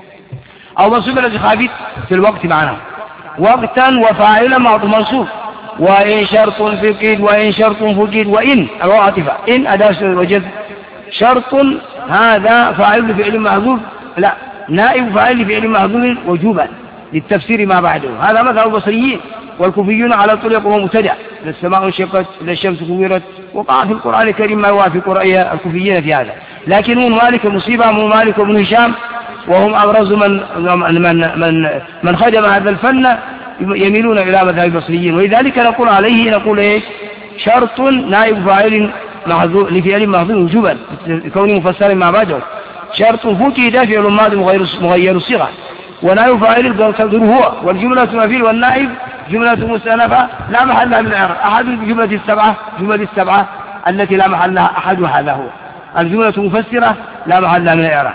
أو منصوب الذي خافت في الوقت معناه. وقتا وفاعلا منصوب. وإن شرط فقد وإن شرط فقد وإن العاطفة إن أداة وجد شرط هذا فاعل فعل محذوف لا نائب فاعل فعل محذوف وجوبا للتفسير ما بعده. هذا مثل البصريين والكوفيون على طول يقوم مبتدع. إذا السماء انشقت إذا الشمس كورت وقع في القرآن الكريم ما يوافق رأي الكوفيين في هذا. لكن من مالك المصيبة من مالك وابن هشام وهم أبرز من من من من خدم هذا الفن يميلون إلى مذهب البصريين. ولذلك نقول عليه نقول إيه؟ شرط نائب فاعل محذوف لفعل محذوف وجوبا كونه مفسر ما بعده. شرط فوتي دافع ماضي مغير الصيغة ونائب فاعل القدر هو، والجملة المفعول والنائب جملة مستأنفة لا محل لها من الإعراب. أحد الجملة السبعة جملة السبعة التي لا محل لها أحد هذا هو الجملة مفسرة لا محل لها من الإعراب.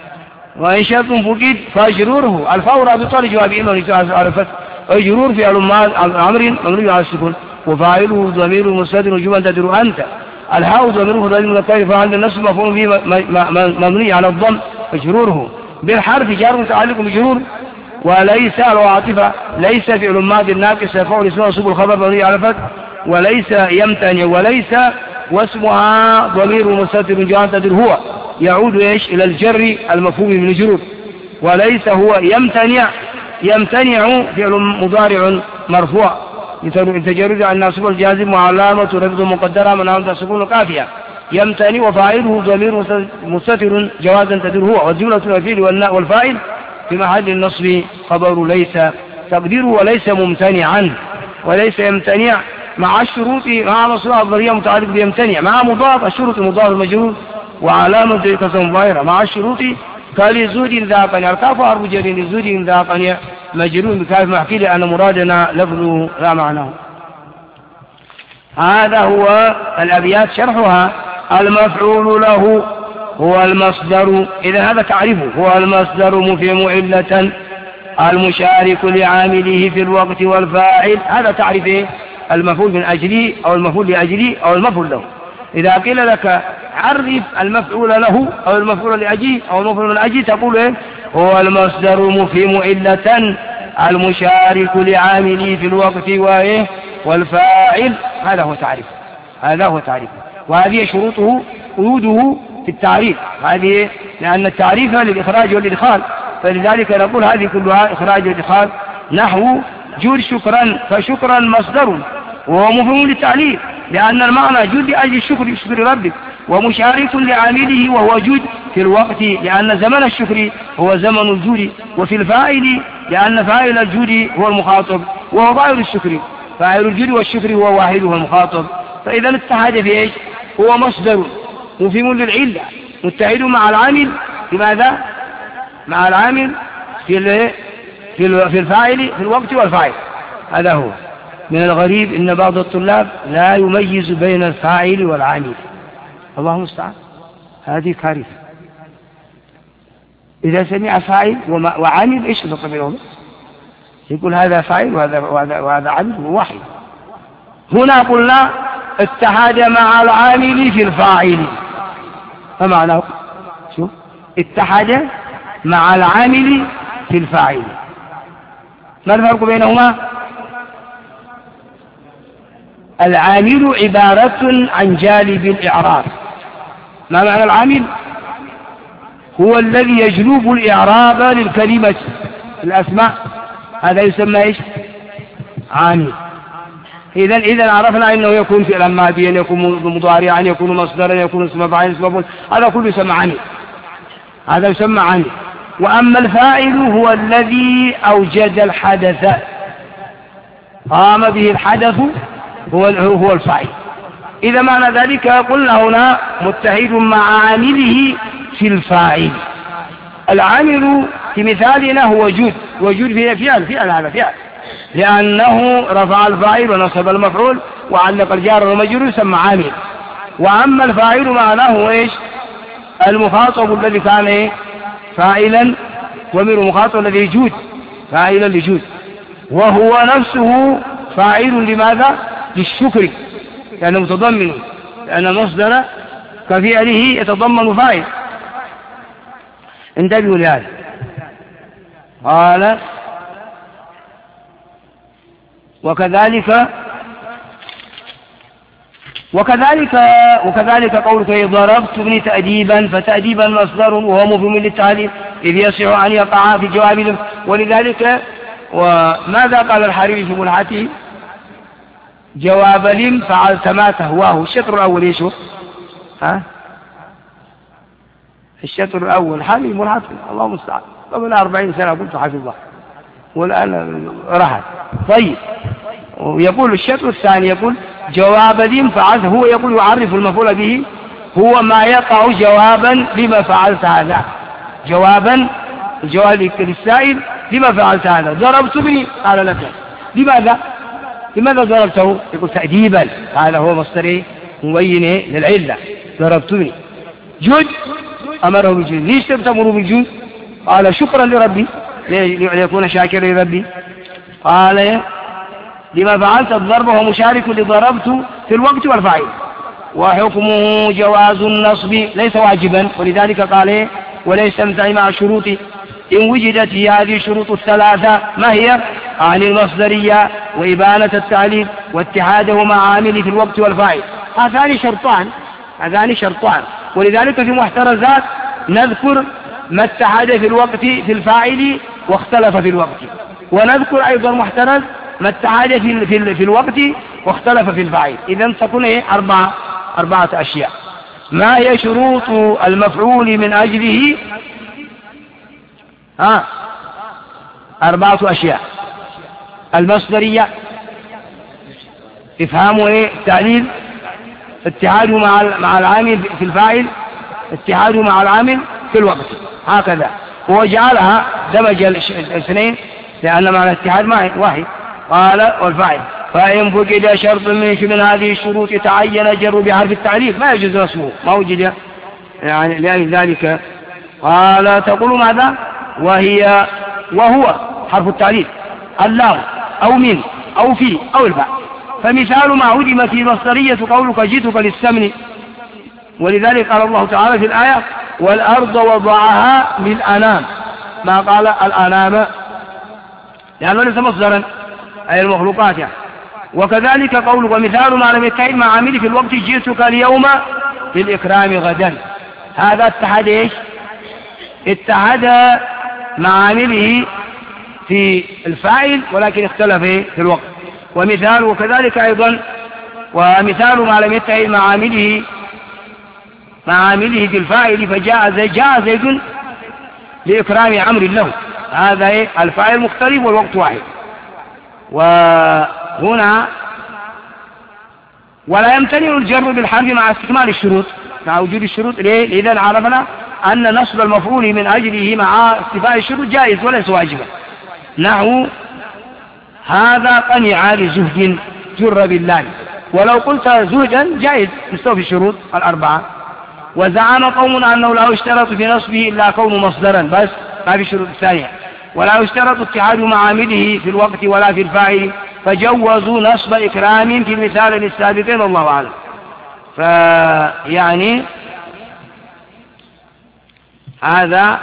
وإن شرط فقد فاجروره الفور بطال جواب إما على الفتح أجرور في عمر ممنوع على السكون وفاعله ضمير مستتر وجوبا تدر أنت. الهاء ضمير مفرد مذكر فعند النفس مفعول به مبني على الضم مجروره بالحرف جار متعلق بجرور. وليس العاطفة ليس فعل ماضي ناقص يرفع اسمه منصوب الخبر مبني على الفتح. وليس يمتنع وليس واسمها ضمير مستتر جوابا تدر هو يعود ايش الى الجر المفهوم من الجرور. وليس هو يمتنع يمتنع فعل مضارع مرفوع لتجرد عن الناصب الجازم وعلامة رفض مقدرة من عمد السكون القافية. يمتنع وفاعله ضمير مستتر جوازا تدر هو، والجملة المفعول والفاعل في محل النصب خبر ليس تقديره وليس ممتنعا. وليس يمتنع مع الشروط مع مصروع الضرية متعلق بيمتنع مع مضاف الشروط مضاف المجرور وعلامة كسر ظاهرة مع الشروط كالزوج ذا قنيع الكاف حرف جر للزوج ذا قنيع مجرور بكاف محكي لأن مرادنا لفظه لا معناه. هذا هو الأبيات شرحها المفعول له هو المصدر. إذا هذا تعريفه، هو المصدر مفهم علة المشارك لعامله في الوقت والفاعل. هذا تعريف المفعول من أجله أو المفعول لأجله أو المفعول له. إذا قيل لك عرف المفعول له أو المفعول لأجله أو المفعول من أجله تقول إيه؟ هو المصدر مفهم علة المشارك لعامله في الوقت وإيه والفاعل. هذا هو تعريفه، هذا هو تعريفه، وهذه شروطه قيوده في التعريف. هذه لأن التعريف للإخراج والإدخال، فلذلك نقول هذه كلها إخراج والإدخال. نحو جود شكرا، فشكرا مصدر وهو مفهوم للتعليل، لأن المعنى جود لأجل الشكر، شكر ربك، ومشارك لعامله وهو جود في الوقت، لأن زمن الشكر هو زمن الجود، وفي الفاعل لأن فاعل الجود هو المخاطب وهو فاعل الشكر، فاعل الجود والشكر هو واحد هو المخاطب. فإذا اتحد في إيش؟ هو مصدر مفهم للعلة متحد مع العامل. لماذا؟ مع العامل في في الفاعل في الوقت والفاعل. هذا هو. من الغريب إن بعض الطلاب لا يميز بين الفاعل والعامل، الله المستعان، هذه كارثة. إذا سمع فاعل وعامل إيش الفرق بينهم؟ يقول هذا فاعل وهذا وهذا, وهذا عامل واحد. هنا قلنا اتحد مع العامل في الفاعل، فمعناه شوف اتحد مع العامل في الفاعل. ما الفرق بينهما؟ العامل عبارة عن جالب الإعراب. ما معنى العامل؟ هو الذي يجلب الإعراب للكلمة الأسماء، هذا يسمى إيش؟ عامل. إذا إذا عرفنا أنه يكون فعلا ماضيا، يكون مضارعا، يكون مصدرا، يكون اسم فاعل، اسم مفعول، هذا كله يسمى عامل، هذا يسمى عامل. وأما الفاعل هو الذي أوجد الحدث، قام به الحدث، هو هو الفاعل. إذا معنى ذلك قلنا هنا متحد مع عامله في الفاعل. العامل في مثالنا هو جود، وجود فيه فعل، فعل هذا فعل، لأنه رفع الفاعل ونصب المفعول وعلق الجار والمجرور يسمى عامل. وأما الفاعل معناه إيش؟ المخاطب الذي كان إيه؟ فاعلا، ومن المخاطب الذي يجود فاعلا لجود، وهو نفسه فاعل لماذا؟ للشكر، لأنه متضمن، لأن المصدر كفعله يتضمن فاعل. انتبهوا لهذا. قال وكذلك وكذلك وكذلك قولك ضربت ابني تأديبا، فتأديبا مصدر وهو مفهوم للتعليل إذ يصح أن يقع في جواب. ولذلك وماذا قال الحريري في ملحته؟ جواب لم فعلت ما تهواه. الشطر الأول ايش هو؟ ها؟ الشطر الأول حالي ملحته، الله المستعان، قبل أربعين سنة قلت حفظ الله والآن راحت. طيب، ويقول الشطر الثاني يقول جواب لم فعلت، هو يقول يعرف المفعول به، هو ما يقع جوابا لما فعلت هذا، جوابا الجواب للسائل لما فعلت هذا. ضربت ابني، قال لك لماذا؟ لماذا ضربته؟ يقول تأديبا، هذا هو مصدر مبين للعلة، ضربت ابني. جود، أمره بالجود. ليش تأمره بالجود؟ قال شكرا لربي، ليكون شاكرا لربي. قال لما فعلت الضرب وهو مشارك لضربت في الوقت والفاعل، وحكمه جواز النصب ليس واجبا، ولذلك قال وليس مع شروط إن وجدت هي هذه الشروط الثلاثة. ما هي؟ عن المصدرية وإبانة التعليل واتحاده مع عامله في الوقت والفاعل. هذان شرطان، هذان شرطان. ولذلك في محترزات نذكر ما اتحد في الوقت في الفاعل واختلف في الوقت، ونذكر أيضا محترز ما اتحد في, في, في الوقت واختلف في الفاعل. إذن تكون إيه؟ أربعة أربعة أشياء. ما هي شروط المفعول من أجله؟ ها أربعة أشياء. المصدرية، إفهام إيه؟ التعليل، اتحاده مع مع العامل في الفاعل، اتحاده مع العامل في الوقت، هكذا. وجعلها دمج الاثنين لأن معنى الاتحاد واحد. قال والفاعل فإن فقد شرط من من هذه الشروط تعين جر بحرف التعليل ما يجوز نصبه، ما وجد يعني لأجل ذلك قال تقول ماذا؟ وهي وهو حرف التعليل اللام أو من أو في أو الباء. فمثال ما هدم في مصدرية قولك جئتك للسمن، ولذلك قال الله تعالى في الآية والأرض وضعها للأنام، ما قال الأنام لأنه ليس مصدرا أي المخلوقات يعني. وكذلك قولك ومثال ما لم يتحد مع عامله في الوقت جئتك اليوم للإكرام غدا، هذا اتحد ايش؟ اتحد مع عامله في الفاعل ولكن اختلف في الوقت. ومثال وكذلك أيضا ومثال ما لم يتحد مع عامله مع عامله في الفاعل فجاء زي جاء زيد لإكرام عمرو له، هذا ايه؟ الفاعل مختلف والوقت واحد. وهنا ولا يمتنع الجر بالحرف مع استكمال الشروط مع وجود الشروط. ليه؟ إذا عرفنا أن نصب المفعول من أجله مع استيفاء الشروط جائز وليس واجبا. نحو هذا قنع لزهد جر بالله، ولو قلت زهدا جائز مستوفي الشروط الأربعة. وزعم قوم أنه لا يشترط في نصبه إلا كونه مصدرا بس، ما في الشروط الثانية، ولا يشترط اتحاد مع عامله في الوقت ولا في الفاعل، فجوزوا نصب إكرام في المثال السابقين الله أعلم. فيعني هذا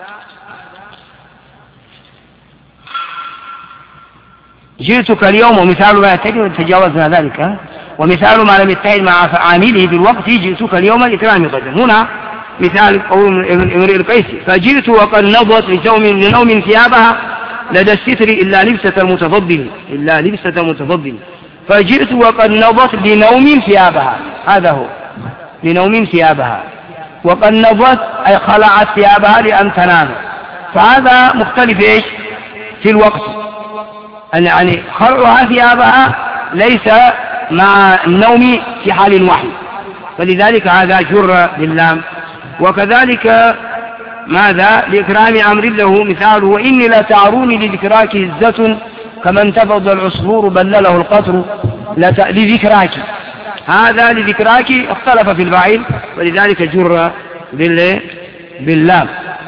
جئتك اليوم ومثال ما يتجه تجاوزنا ذلك، ومثال ما لم يتحد مع عامله في الوقت جئتك اليوم الإكرام غدا. هنا مثال قول امرئ القيسي فجئت وقد نضت لنوم لنوم ثيابها لدى الستر إلا لبسة المتفضل إلا لبسة المتفضل فجئت وقد نضت لنوم ثيابها، هذا هو لنوم ثيابها، وقد نضت أي خلعت ثيابها لأن تنام، فهذا مختلف إيش في الوقت، يعني خلعها ثيابها ليس مع النوم في حال الوحي، فلذلك هذا جر باللام. وكذلك ماذا لإكرام عمرو له مثاله وإني لا تعروني لذكراك هزة كما انتفض العصفور بلله القطر لذكراك، هذا لذكراك اختلف في الفاعل ولذلك جر باللام.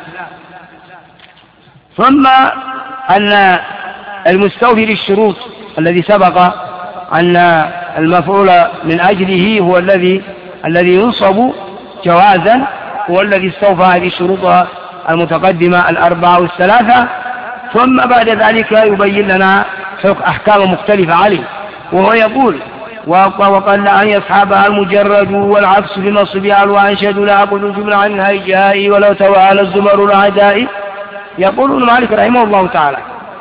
ثم أن المستوفي للشروط الذي سبق أن المفعول من أجله هو الذي الذي ينصب جوازا، هو الذي استوفى هذه الشروط المتقدمة الأربعة والثلاثة. ثم بعد ذلك يبين لنا أحكام مختلفة عليه، وهو يقول وقال أن يصحبها المجرد والعكس بنصبها وأنشد لا أقول جملة عن الهيجاء ولو توالى الزمر العداء. يقول ابن مالك رحمه الله تعالى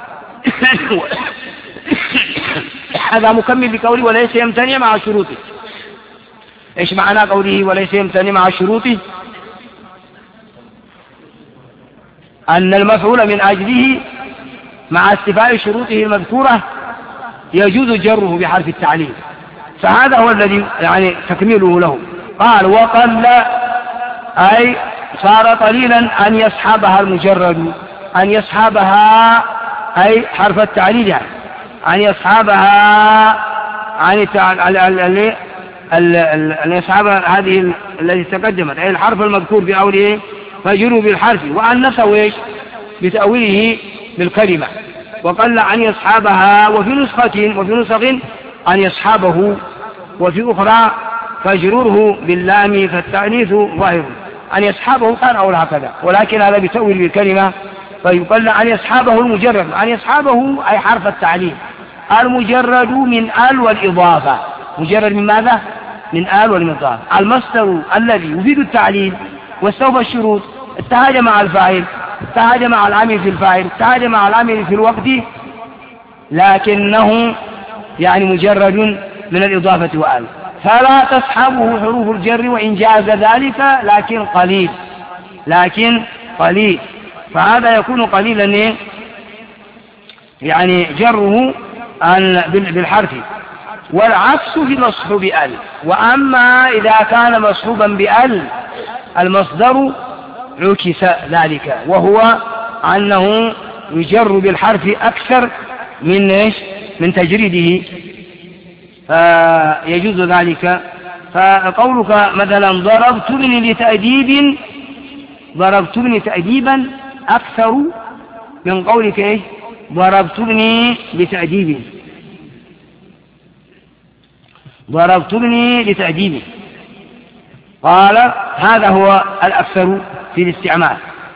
هذا مكمل بقوله وليس يمتنع مع شروطه. ايش معنى قوله وليس يمتنع مع شروطه؟ أن المفعول من أجله مع استيفاء شروطه المذكورة يجوز جره بحرف التعليل، فهذا هو الذي يعني تكميله له. قال وقل أي صار قليلا أن يصحبها المجرد، أن يصحبها أي حرف التعليل يعني أن يصحبها عن أن يصحبها هذه التي تقدمت أي الحرف المذكور بأوله فجروا بالحرف، وأنسوا إيش بتأويله بالكلمة. وقل أن يصحبها وفي نسخة وفي نسخ أن يصحبه، وفي أخرى فجروره باللام فالتأنيث ظاهر أن يصحبه كان أول هكذا، ولكن هذا بتأويل بالكلمة فيقل أن يصحبه المجرد، أن يصحبه أي حرف التعليل المجرد من آل والإضافة، مجرد من ماذا؟ من آل والإضافة. المصدر الذي يفيد التعليل واستوفى الشروط اتحد مع الفاعل، اتحد مع العامل في الفاعل، اتحد مع العامل في الوقت، لكنه يعني مجرد من الإضافة وآل، فلا تصحبه حروف الجر وإن جاز ذلك لكن قليل لكن قليل فهذا يكون قليلا يعني جره بالحرف، والعكس في مصحوب بأل. وأما إذا كان مصحوبا بأل المصدر عكس ذلك، وهو أنه يجر بالحرف أكثر من إيش من تجريده فيجوز ذلك. فقولك مثلا ضربتني لتأديب، ضربتني تأديبا أكثر من قولك إيه ضربتني لتأديب، ضربتني لتأديب. قال هذا هو الأكثر في الاستعمال.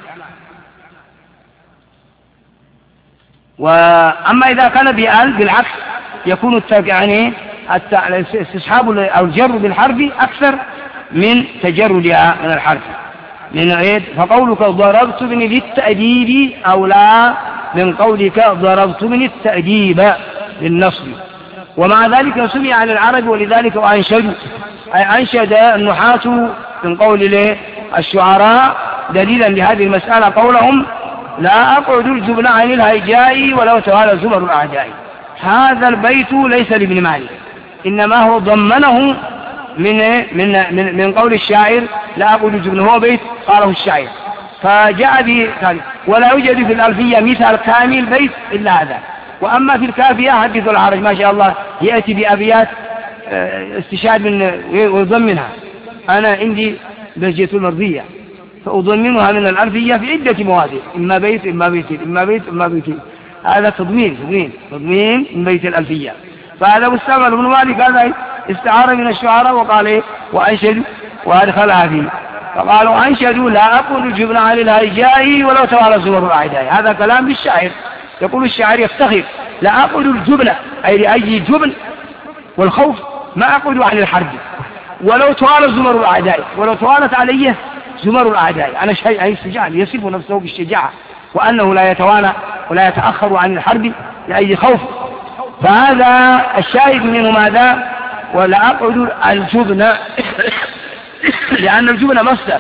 وأما إذا كان بأل بالعكس يكون يعني استصحاب أو الجر بالحرف أكثر من تجردها من الحرف من عيد. فقولك ضربتني للتأديب أولى من قولك ضربتني التأديب للنصب. ومع ذلك سمع عن العرب ولذلك وأنشدوا، أي أنشد النحاة من قول له الشعراء دليلا لهذه المسألة قولهم لا أقعد الجبن عن الهيجاء ولو توالى زمر الأعداء. هذا البيت ليس لابن مالك، إنما هو ضمنه من من من, من قول الشاعر لا أقعد الجبن، هو بيت قاله الشاعر فجاء به. ولا يوجد في الألفية مثال كامل بيت إلا هذا. وأما في الكافية حدث العرج ما شاء الله يأتي بأبيات استشهاد من ويضمنها. أنا عندي بهجة المرضية فأضمنها من الألفية في عدة مواضع، إما بيت إما بيتين إما بيت إما بيتين. هذا تضمين تضمين تضمين من بيت الألفية. فهذا مستعمل ابن مالك هذا استعار من الشعراء وقال إيه وأنشدوا وأدخلها فيه. فقالوا أنشدوا لا أقول الجبن عن الهيجاء ولو توالى زمر الأعداء. هذا كلام بالشاعر، يقول الشاعر يفتخر لا أقول الجبن أي لأي جبن والخوف ما أقول عن الحرب ولو توالى زمر الأعداء، ولو توالت عليه زمر الأعداء. أنا شيء أي شجاع يصف نفسه بالشجاعة وأنه لا يتوانى ولا يتأخر عن الحرب لأي خوف. فهذا الشاهد منه ماذا ولا أقعد الجبن لأن الجبن مصدر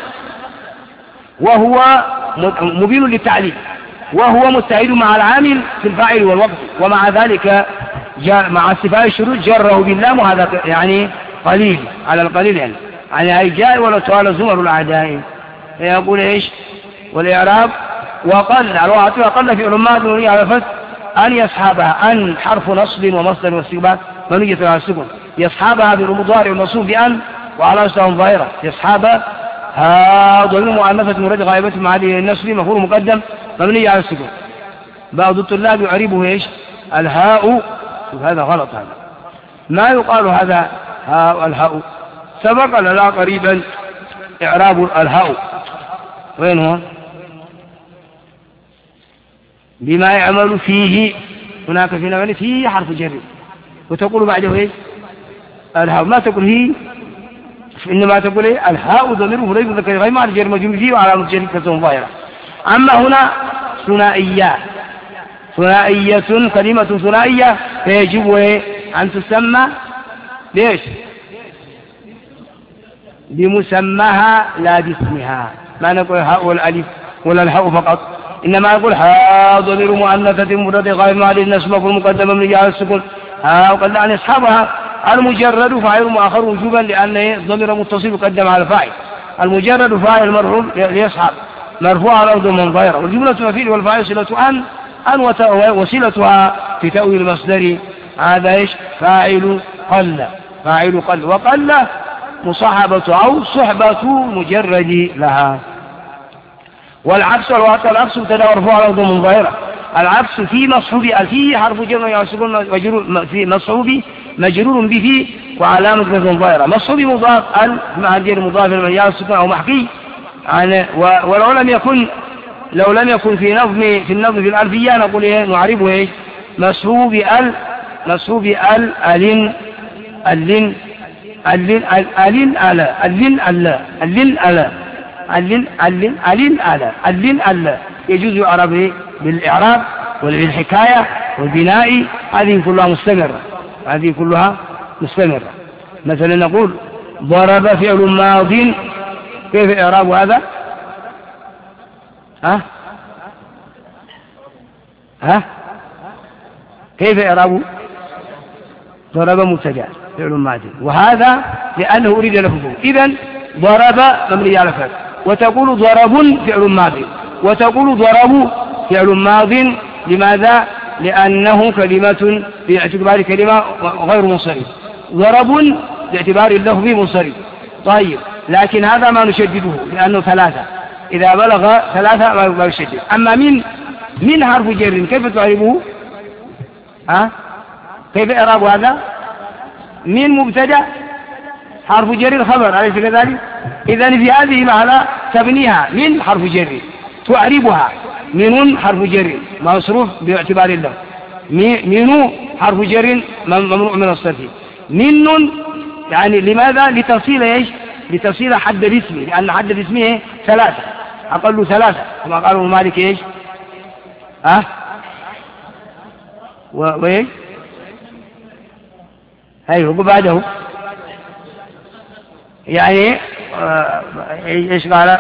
وهو مبين للتعليل وهو متحد مع العامل في الفاعل والوقت. ومع ذلك جاء مع استفاء الشروط جره باللام، وهذا يعني قليل على القليل يعني يعني أي جاء ولا توالى زمر الأعداء. يقول إيش والإعراب وقل الوقت وقل في علمات ونية على فتح أن يصحبها أن حرف نصب ومصدر واستقبال منية على السكن يصحبها بالمضارع المنصوب بأن وعلى أسلام ظاهرة يصحبها ها ضمير مؤنثة مراد غائبة مع هذه النصب مفعول مقدم مبني على السكون. بعض الطلاب يعربه ايش الهاء، هذا غلط، هذا ما يقال هذا هاء الهاء. سبق لنا قريبا إعراب الهاء وين هو بما يعمل فيه، هناك في نغني فيه حرف جر وتقول بعده ايش الهاء، ما تقول هي إنما تقول ايه الهاء ضمير مضاف ذكر غير مع جر مجرور فيه وعلى مجرد كسر ظاهرة. أما هنا ثنائية ثنائية كلمة ثنائية فيجب أن تسمى ليش بمسماها لا باسمها. ما نقول هاء والألف ولا الهاء فقط، إنما نقول هاء ضمير مؤنثة مراد غير مع النسب مفعول مقدم من على السكون ها وقد عن أصحابها المجرد فاعل مؤخر وجوبا لأن ضمير متصل يقدم على الفاعل. المجرد فاعل مرفوع ليصحب مرفوع على أرض من ظاهرة. والجملة مفعول والفاعل صلة أن أن وصلتها في تأويل المصدر هذا إيش فاعل قل فاعل قل وقل مصاحبة أو صحبة مجرد لها. والعكس والعكس مبتدا مرفوع على أرض من ظاهرة. العكس في مصحوب فيه حرف جر يعسكن مجرور في مصحوب مجرور به وعلامة جر ظاهرة. مصحوب مضاف ال مع الجر مضاف المجال السكن أو محكي يعني. ولو لم يكن لو لم يكن في نظم في النظم في الألفية نقول ايه نعربه ايه مصحوب ال مصحوب ال الين الين الين الين الا الين الا الين الا الين الين الين الا الين الا. يجوز عربي بالإعراب والحكاية والبناء، هذه كلها مستمرة هذه كلها مستمرة. مثلا نقول ضرب فعل ماض، كيف إعراب هذا ها ها كيف إعرابه ضرب مبتدأ فعل ماض وهذا لأنه أريد لفظه. إذن ضرب مبني على فعل وتقول ضرب فعل ماض وتقول ضرب فعل ماض. لماذا؟ لأنه كلمة باعتبار كلمة غير منصرف ضرب باعتبار اللفظ منصرف. طيب لكن هذا ما نشدده لأنه ثلاثة، إذا بلغ ثلاثة ما يشدد. أما من من حرف جر كيف تعربه؟ ها؟ كيف إعراب هذا؟ من مبتدأ حرف جر خبر، أليس كذلك؟ إذن في هذه معنى تبنيها من حرف جر، تعربها من حرف جر مصروف باعتبار اللفظ، من حرف جر ممنوع من الصرف. من يعني لماذا؟ لتفصيل ايش؟ لتفصيل حد الاسم، لأن حد الاسم ايه؟ ثلاثة، أقل ثلاثة كما قالوا مالك ايش؟ ها؟ أه؟ وايش؟ ايوه بعده يعني ايش قال؟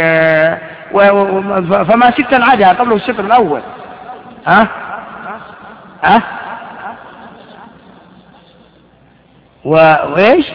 فما ستا عادها قبله الشطر الأول. ها؟ ها؟ وإيش؟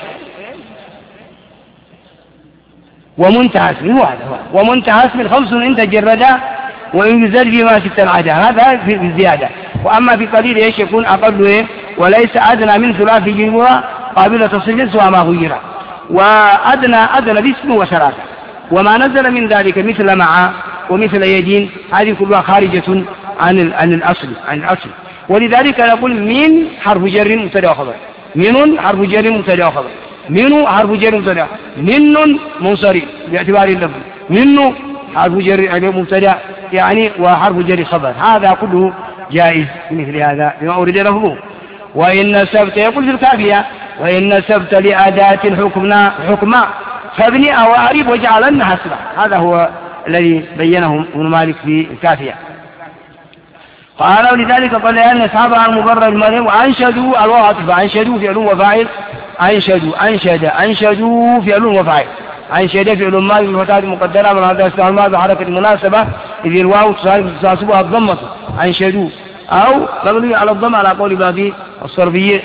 ومنتهى اسم هذا، ومنتهى اسم خمس إن تجردا وإن يزال فيما ستا عادها، هذا في الزيادة. وأما في قليل ايش يكون أقل ايه؟ وليس أدنى من ثلاث جنوها قابلة الصفر سواء ما غير، وأدنى أدنى باسم وثلاثة. وما نزل من ذلك مثل مع ومثل يدين هذه كلها خارجة عن عن الأصل عن الأصل. ولذلك نقول من حرف جر مبتدأ وخبر، من حرف جر مبتدأ وخبر، من حرف جر مبتدأ، من منصرف باعتبار اللفظ، من حرف جر مبتدأ يعني وحرف جر خبر، هذا كله جائز مثل هذا بما أورد لفظه. وإن نسبت يقول في الكافية وإن نسبت لأداة حكمنا حكما فابني أو أعرب وجعلن حسبا، هذا هو الذي بينه ابن مالك في الكافية. قال ولذلك قال لأن أصحابها المبرر المريم وأنشدوا الواطف، أنشدوا فعل وفاعل، أنشدوا أنشد أنشدوا فعل وفاعل، أنشد فعل ماضي بالفتاة المقدرة من هذا استعمال بحركة المناسبة إذ الواو تصاحبها الضمة أنشدوا، أو مبني على الضم على قول باقي الصرفيين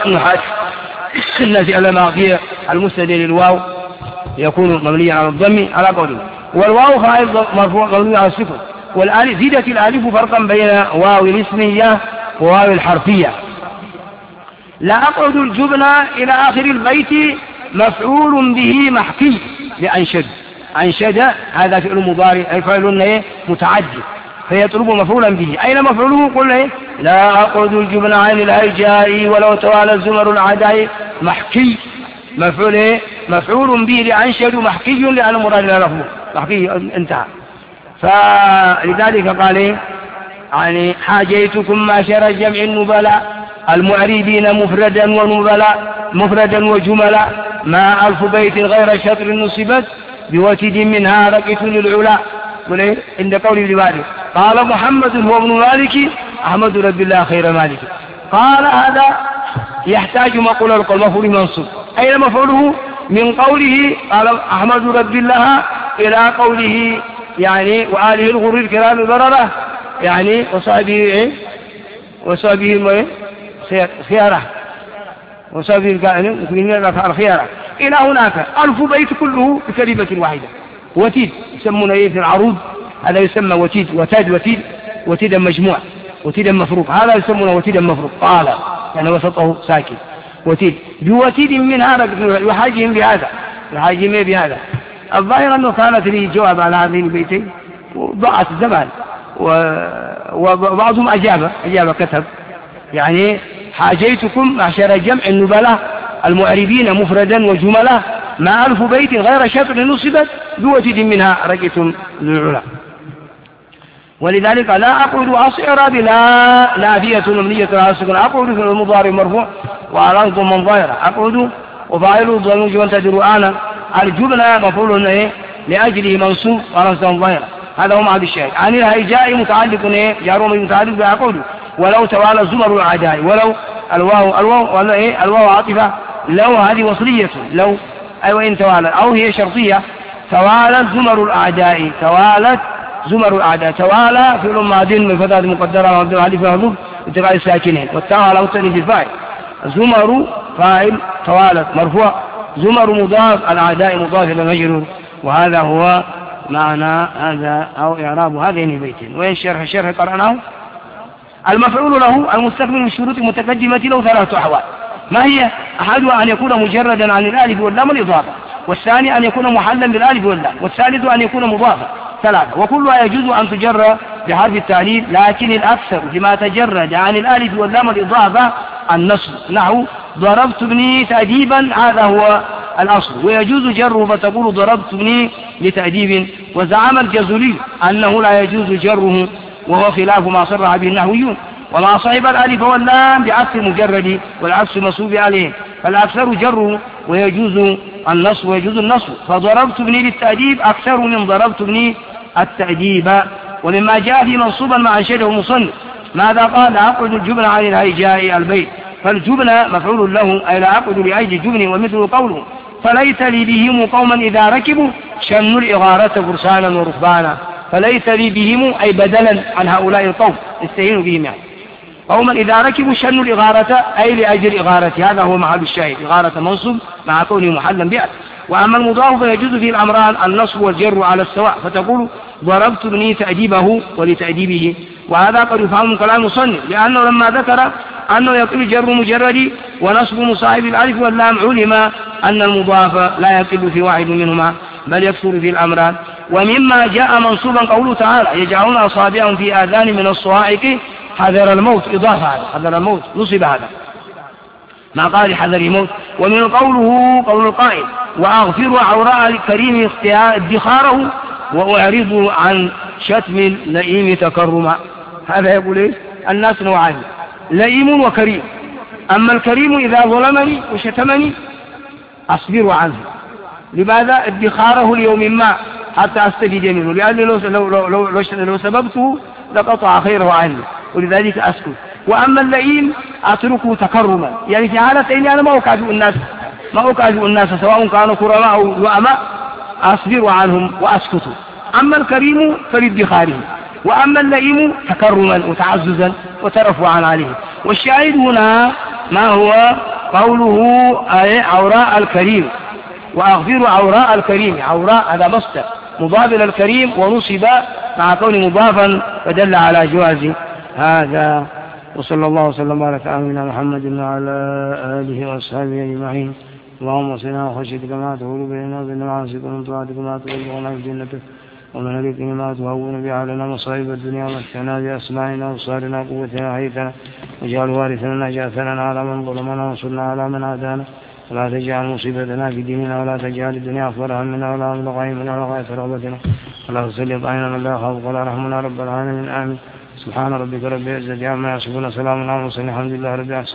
الناس على ما في المستدل للواو يكون مبنيا على الضم على قوله، والواو فاعل مرفوع مبني على السكون، والالف زيدت الالف فرقا بين واو الاسميه وواو الحرفيه. لا أقعد الجبن إلى آخر البيت مفعول به محكي لأنشد، أنشد هذا فعل مضارع أي فعل متعدي فيطلب مفعولا به. أين مفعوله؟ قل ايه؟ لا أقعد الجبن عن الهيجاء ولو توالى الزمر العداء محكي، مفعول ايه؟ مفعول به لأنشد محكي لأن مراد له محكي انتهى. فلذلك قال ايه؟ يعني حاجيتكم معشر جمع النبلاء المعربين مفردا ونبلاء مفردا وجملا ما ألف بيت غير شطر نصبت بوتد منها ركت للعلا عند قول ابن مالك قال محمد هو ابن مالك أحمد رب الله خير مالك. قال هذا يحتاج مقول القول مفعول منصوب، أين مفعوله؟ من قوله قال أحمد رب الله إلى قوله يعني وآله الغر الكرام البررة يعني وصحبه ايه وصحبه خيارة وصحبه الخيارة إلى هناك ألف بيت كله بكلمة واحدة. وتيد يسمونه ايه في العروض، هذا يسمى وتيد وتاد وتيد وتيدا مجموع وتيدا مفروق، هذا يسمونه وتيدا مفروق قال يعني وسطه ساكن وتيد بوتيد منها يحاجهم بهذا يحاجهم بهذا. الظاهر أنه كانت لي جواب على هذين البيتين وضاعت الزمان وبعضهم أجاب أجاب كتب يعني حاجيتكم معشر جمع النبلاء المعربين مفردا وجملا ما ألف بيت غير شطر نصبت بوتد منها رجتم للعلا. ولذلك لا أقعد أصعر بلا نافية مبنية على السكون أقعد في المضارع مرفوع وعلى ضمن ظاهرة أقعد وفاعله ضمن جمل تدر أنا الجبن مفعول ايه لأجله منصوب على ضمن ظاهرة، هذا هو معنى الشاهد. عن الهيجاء متعلق ايه جاروم متعلق بأقعد ولو توالى زمر الأعداء ولو الواو الواو ولا ايه الواو عاطفة لو هذه وصلية لو أي وإن توالى أو هي شرطية توالت زمر الأعداء توالت زمر الأعداء توالى فعل ماض من فتاة مقدرة وعبد الحليف مهذوب اتقاء الساكنين والتوالى والتاني في الفاعل زمر فاعل توالت مرفوع زمر مضاف الأعداء مضاف إلى مجرور، وهذا هو معنى هذا أو إعراب هذين البيتين. وين شرح الشرح قرأناه؟ المفعول له المستقبل من الشروط المتقدمة له ثلاثة أحوال. ما هي؟ أحدها أن يكون مجردا عن الألف واللام الإضافة، والثاني أن يكون محلا بالألف واللام، والثالث أن يكون مضافا. ثلاثة. وكلها يجوز أن تجرى بحرف التعليل، لكن الأكثر لما تجرد عن الألف واللام الإضافة النصب، نحو ضربت ابني تأديبا، هذا هو الأصل، ويجوز جره فتقول ضربت ابني لتأديب. وزعم الجزري أنه لا يجوز جره، وهو خلاف ما صرح به النحويون، وما صحب الألف واللام بعكس مجرد والعكس مصوب عليه، فالأكثر جره ويجوز النصب ويجوز النصب. فضربت ابني للتأديب أكثر من ضربت ابني التأديب. ومما جاء في منصوبا ما أنشده المصنف، ماذا قال؟ لا أقعد الجبن عن الهيجاء البيت، فالجبن مفعول له أي لا أقعد لأيدي الجبن، ومثل قوله فليت لي بهم قوما إذا ركبوا شنوا الإغارة فرسانا وركبانا. فليت لي بهم أي بدلا عن هؤلاء القوم استهينوا بهم، يعني قوما إذا ركبوا شنوا الإغارة أي لأجل إغارة، هذا هو محل الشاهد، إغارة منصب مع كونه محلا بها. وأما المضاف فيجوز فيه الأمران النصب والجر على السواء، فتقول ضربت ابني تأديبه ولتأديبه، وهذا قد يفهم من كلام المصنف، لأنه لما ذكر أنه يقل جر مجرد ونصب مصاحب الألف واللام علم أن المضاف لا يقل في واحد منهما بل يكثر في الأمران. ومما جاء منصوبا قوله تعالى يجعلون أصابعهم في آذان من الصواعق حذر الموت، إضافة هذا حذر الموت نصب هذا ما قال حذر الموت. ومن قوله قول القائل وأغفر عوراء الكريم ادخاره وأعرض عن شتم اللئيم تكرما. هذا يقول إيه؟ الناس نوعان، لئيم وكريم. أما الكريم إذا ظلمني وشتمني أصبر عنه، لماذا؟ ادخاره ليوم ما حتى أستفيد منه، لأنه لو, لو, لو, لو, لو, لو سببته لقطع خيره عنه، ولذلك أسكت. وأما اللئيم أتركه تكرما، يعني في حالتين أنا ما أكافئ الناس ما أكافئ الناس سواء كانوا كرماء أو لؤماء، أصبر عنهم وأسكت. أما الكريم فلادخاره، وأما اللئيم تكرما وتعززا وترفعا عليه. والشاهد هنا ما هو قوله عوراء الكريم، وأغفر عوراء الكريم، عوراء هذا مصدر مضاف إلى الكريم ونصب مع كون مضافا فدل على جواز هذا. وصلى الله وسلم على سيدنا محمد وعلى آله وأصحابه أجمعين. اللهم صلنا وخشيتك ما تقول بيننا وبين معاصيك ومن طاعتك ما تبلغنا في جنتك ومن اليقين ما تهون به علينا مصائب الدنيا ومتعنا بأسماعنا وأبصارنا قوتنا حيثنا واجعل وارثنا نجاثنا على من ظلمنا وانصرنا على من عادانا ولا تجعل مصيبتنا في ديننا ولا تجعل الدنيا أكبر همنا ولا مبلغ علمنا ولا غاية رغبتنا ولا تسلط علينا من لا يخافك ولا يرحمنا رب العالمين. آمين. سبحان ربك رب العزة عما يصفون سلام على المرسلين الحمد لله رب العالمين.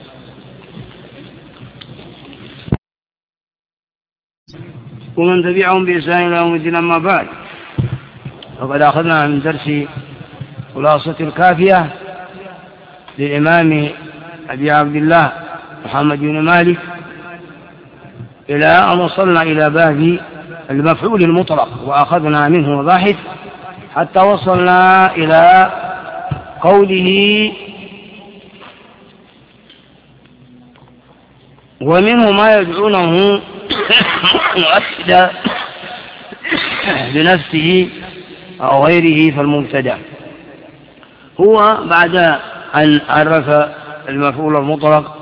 ومن تبعهم بإحسان إلى يوم الدين. أما بعد، وقد أخذنا من درس خلاصة الكافية للإمام أبي عبد الله محمد بن مالك إلى أن وصلنا إلى باب المفعول المطلق، وأخذنا منه مباحث حتى وصلنا إلى قوله ومنه ما يدعونه مؤكدا لنفسه أو غيره فالمبتدأ. هو بعد أن عرف المفعول المطلق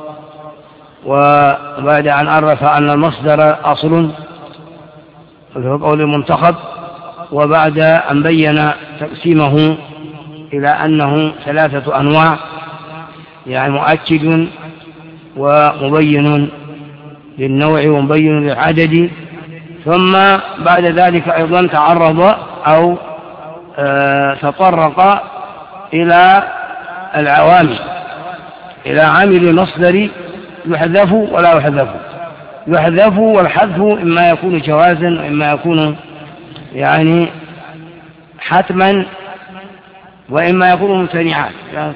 وبعد أن عرف أن المصدر أصل وهو قول المنتخب، وبعد أن بين تقسيمه إلى أنه ثلاثة أنواع، يعني مؤكد ومبين للنوع ومبين للعدد، ثم بعد ذلك أيضا تعرض أو آه تطرق إلى العوامل، إلى عامل المصدر يحذف ولا يحذف، يحذف والحذف إما يكون جوازا وإما يكون يعني حتما وإما يكون ممتنعا، يعني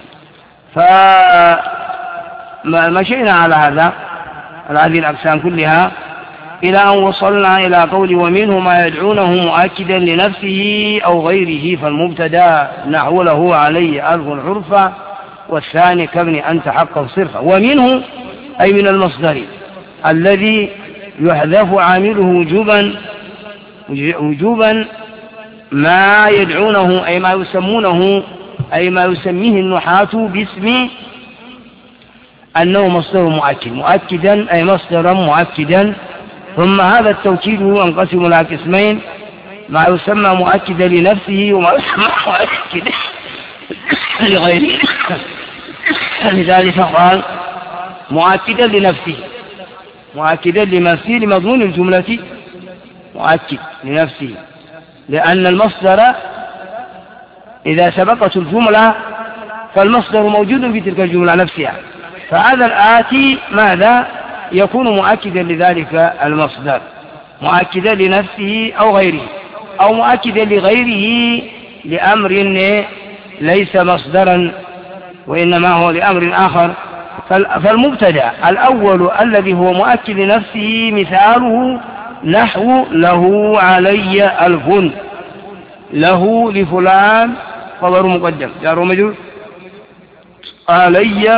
فمشينا على هذا على هذه الأقسام كلها إلى أن وصلنا إلى قول ومنه ما يدعونه مؤكدا لنفسه أو غيره فالمبتدا نحو له علي ألف عرفا والثاني كابن أنت حقا صرفا. ومنه أي من المصدر الذي يحذف عامله وجوبا وجوبا ما يدعونه أي ما يسمونه أي ما يسميه النحاة باسم أنه مصدر مؤكد، مؤكدا أي مصدرا مؤكدا. ثم هذا التوكيد ينقسم إلى قسمين: ما يسمى مؤكدا لنفسه وما يسمى مؤكدا لغيره. لذلك قال مؤكدا لنفسه، مؤكدا لنفسه لمضمون الجملة مؤكد لنفسه، لأن المصدر إذا سبقت الجملة فالمصدر موجود في تلك الجملة نفسها، فهذا الآتي ماذا يكون مؤكدا لذلك المصدر، مؤكدا لنفسه أو غيره، أو مؤكدا لغيره لأمر ليس مصدرا وإنما هو لأمر آخر. فالمبتدأ الأول الذي هو مؤكد لنفسه مثاله نحو له علي ألف، له لفلان خبر مقدم جار ومجرور، علي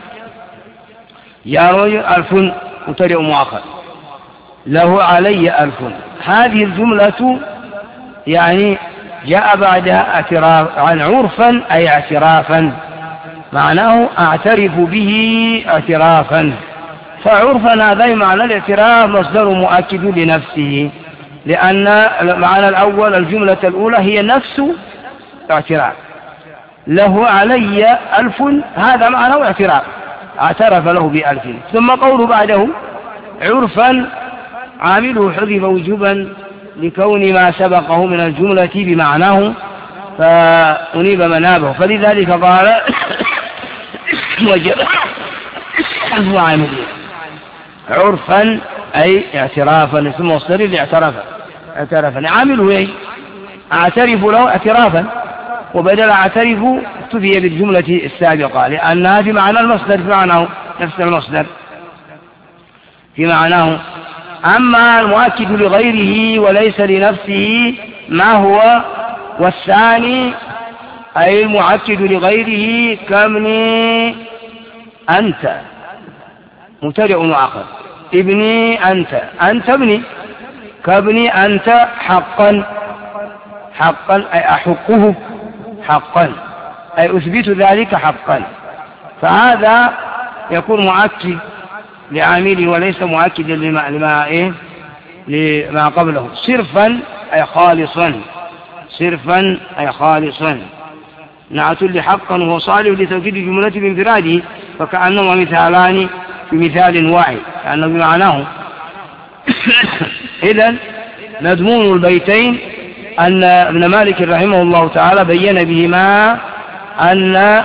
جار ألف مبتدأ مؤخر، له علي ألف. هذه الجملة يعني جاء بعدها اعتراف عن عرفا أي اعترافا، معناه أعترف به اعترافا، فعرفا هذا معنى الاعتراف مصدر مؤكد لنفسه، لأن المعنى الأول الجملة الأولى هي نفس اعتراف، له علي ألف هذا معنى اعتراف، اعترف له بألف. ثم قوله بعده عرفا عامله حذف وجوبا لكون ما سبقه من الجملة بمعناه فأنيب منابه، فلذلك قال وجب عامله عرفا أي اعترافا، ثم مصدر لاعترف اعترافا، عامله ايه اعترف له اعترافا، وبدل اعترف اكتفي بالجملة السابقة لأنها في معنى المصدر، في معناه نفس المصدر في معناه. أما المؤكد لغيره وليس لنفسه ما هو والثاني أي المؤكد لغيره كابني أنت مبتدأ مؤخر، ابني أنت أنت ابني، كابني أنت حقا، حقا أي أحقه حقا أي أثبت ذلك حقا، فهذا يكون مؤكد لعامله وليس مؤكدا لما, لما, إيه؟ لما قبله. صرفا أي خالصا، صرفا أي خالصا، نعت لحقا وهو صالح لتوكيد الجملة بانفراده، فكأنهما مثالان بمثال واحد كأنه بمعناه. إذن مضمون البيتين أن ابن مالك رحمه الله تعالى بين بهما أن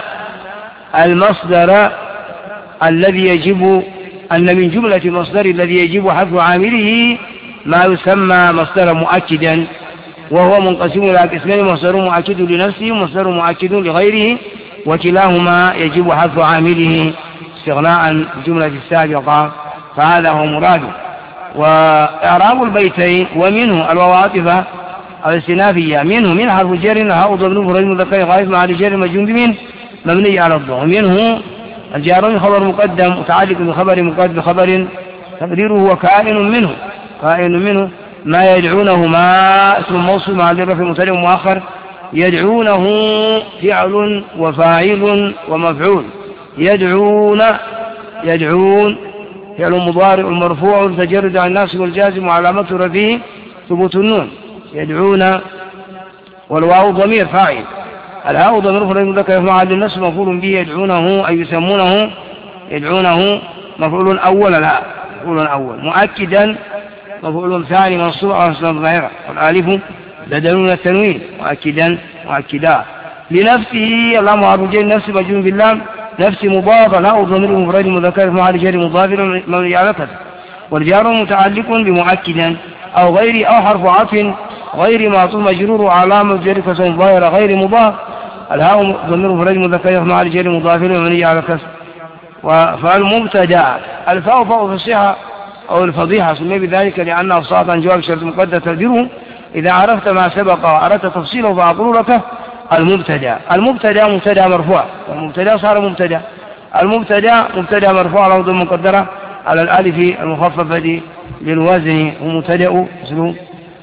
المصدر الذي يجب أن من جملة المصدر الذي يجب حذف عامله ما يسمى مصدرا مؤكدا، وهو منقسم إلى قسمين: مصدر مؤكد لنفسه ومصدر مؤكد لغيره، وكلاهما يجب حذف عامله استغناء بالجملة السابقة، فهذا هو مراده. وإعراب البيتين ومنه الواطفة الاستنافية، منه من حرف جر هاء ضمير مفرد مذكر غائب مع رجال مجزوم بمن مبني على الضم، ومنه الجار خبر مقدم متعلق بخبر مقدم بخبر تقديره وكائن منه، كائن منه ما يدعونه ما اسم موصول مع الرفع مبتدأ مؤخر، يدعونه فعل وفاعل ومفعول، يدعون يدعون فعل مضارع مرفوع تجرد عن الناس والجازم وعلامة رفعه ثبوت النون، يدعون والواو ضمير فاعل، الهاء ضمير مفرد مذكر مع النصب مفعول به، يدعونه أي يسمونه يدعونه مفعول أول، الهاء مفعول أول، مؤكدا مفعول ثاني منصوب على اسم الظاهرة، والالف بدل من التنوين، مؤكدا مؤكدا لنفسه اللام عرجين نفس مجزوم باللام، نفس مضاف، الهاء ضمير مفرد مذكر مع رجال مضاف مبني على الفتح، والجار متعلق بمؤكدا أو غير أو حرف عطف غير معطوف مجرور علامة جر كسر ظاهرة غير مضاف، الهاء ضمير مفرد مذكر مع رجال مضاف مبني على الكسر. فالمبتدا الفاء فاء فصيحة أو الفضيحة سمي بذلك لأنها صاعت عن جواب شرط مقدر تقديره إذا عرفت ما سبق وأردت تفصيله فأقول لك المبتدا. المبتدا مبتدا مرفوع، والمبتدا صار مبتدا، المبتدا مبتدا مرفوع على ضم مقدرة على الألف المخففة للوزن ومبتدا اسمه،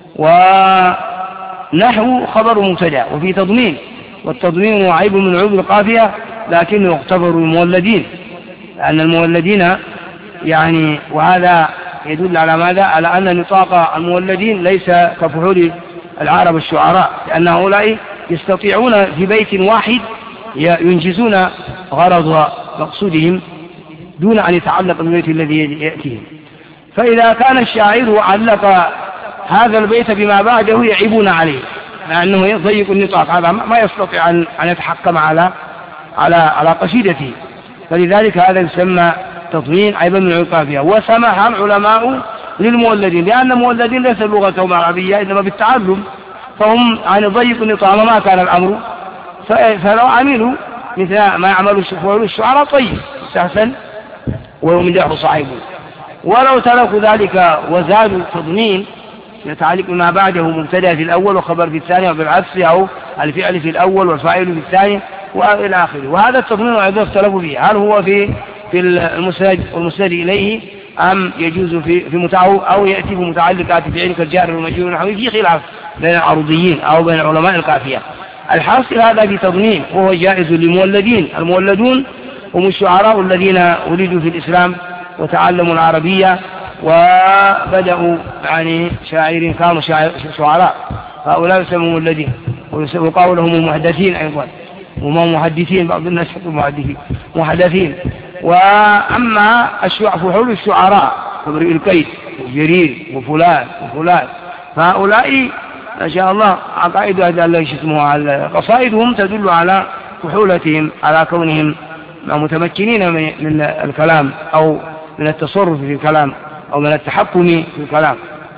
ونحو خبر مبتدا وفي تضمين، والتضمين عيب من عيوب القافية لكنه يعتبر المولدين، لأن المولدين يعني، وهذا يدل على ماذا؟ على أن نطاق المولدين ليس كفحول العرب الشعراء، لأن هؤلاء يستطيعون في بيت واحد ينجزون غرض مقصودهم دون أن يتعلق بالبيت الذي يأتيهم. فإذا كان الشاعر علق هذا البيت بما بعده يعيبون عليه، لأنه يضيق النطاق، هذا ما يستطيع أن يتحكم على على على قصيدته، فلذلك هذا يسمى تضمين عيبا من القافية. وسمح العلماء للمولدين، لأن المولدين ليس لغتهم عربية إنما بالتعلم، فهم يعني ضيق النطاق ما كان الأمر، فلو عملوا مثل ما يعمل الشعراء طيب استحسن ويمدحوا صاحبه، ولو تركوا ذلك وزادوا تضمين يتعلق ما بعده مبتدأ في الأول وخبر في الثاني، وبالعكس أو الفعل في الأول والفاعل في الثاني وإلى آخره. وهذا التضمين أيضا اختلفوا فيه، هل هو في في المسند والمسند إليه أم يجوز في في متعو أو يأتي في متعلقات فعل كالجار والمجرور ونحوه، في خلاف بين العروضيين أو بين علماء القافية. الحاصل هذا في تضمين وهو جائز للمولدين. المولدون هم الشعراء الذين ولدوا في الإسلام وتعلموا العربية وبدأوا يعني شاعرين كانوا شعراء، هؤلاء يسمون مولدين، ويقال لهم المحدثين أيضا، وما محدثين، بعض الناس يقولون محدثين محدثين. وأما فحول الشعراء كامرئ القيس وجرير وفلان وفلان، فهؤلاء ما شاء الله عقائد هذا اسمها قصائدهم تدل على فحولتهم، على كونهم متمكنين من الكلام أو من التصرف في الكلام أو من التحكم في الكلام.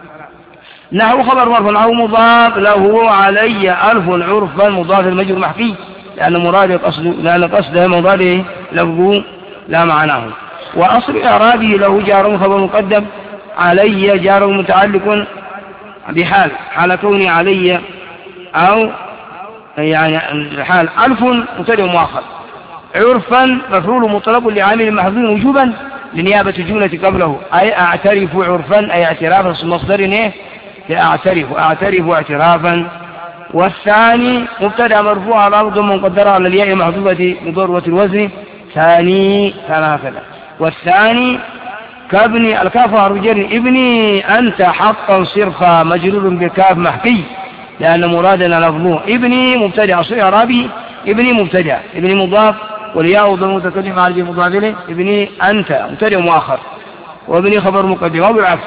نحو خبر مرفوع أو مضاف له علي ألف عرفا مضاف المجرور محكي، لأن مراد قصد لأن قصد مضاده لفظه لا معناه. وأصل إعرابه له جار خبر مقدم، علي جار متعلق بحال حال كوني علي، أو يعني حال ألف مبتدأ مؤخر. عرفا مفعول مطلق لعامل محذوف وجوبا لنيابة الجملة قبله، أي أعترف عرفا أي اعترافا، مصدر إيه أعترف أعترف اعترافا. والثاني مبتدأ مرفوع على ضم مقدرة على الياء محذوفة بضروة الوزن، ثاني كان هكذا. والثاني كابني الكاف حرف جر، ابني أنت حقا صرفا مجرور بالكاف محكي، لأن مرادنا لفظه. ابني مبتدأ أصل إعرابي ابني مبتدأ، ابني مضاف والياء ضم متكلم على مضاف إليه، ابني أنت مبتدأ مؤخر وابني خبر مقدم أو بالعكس.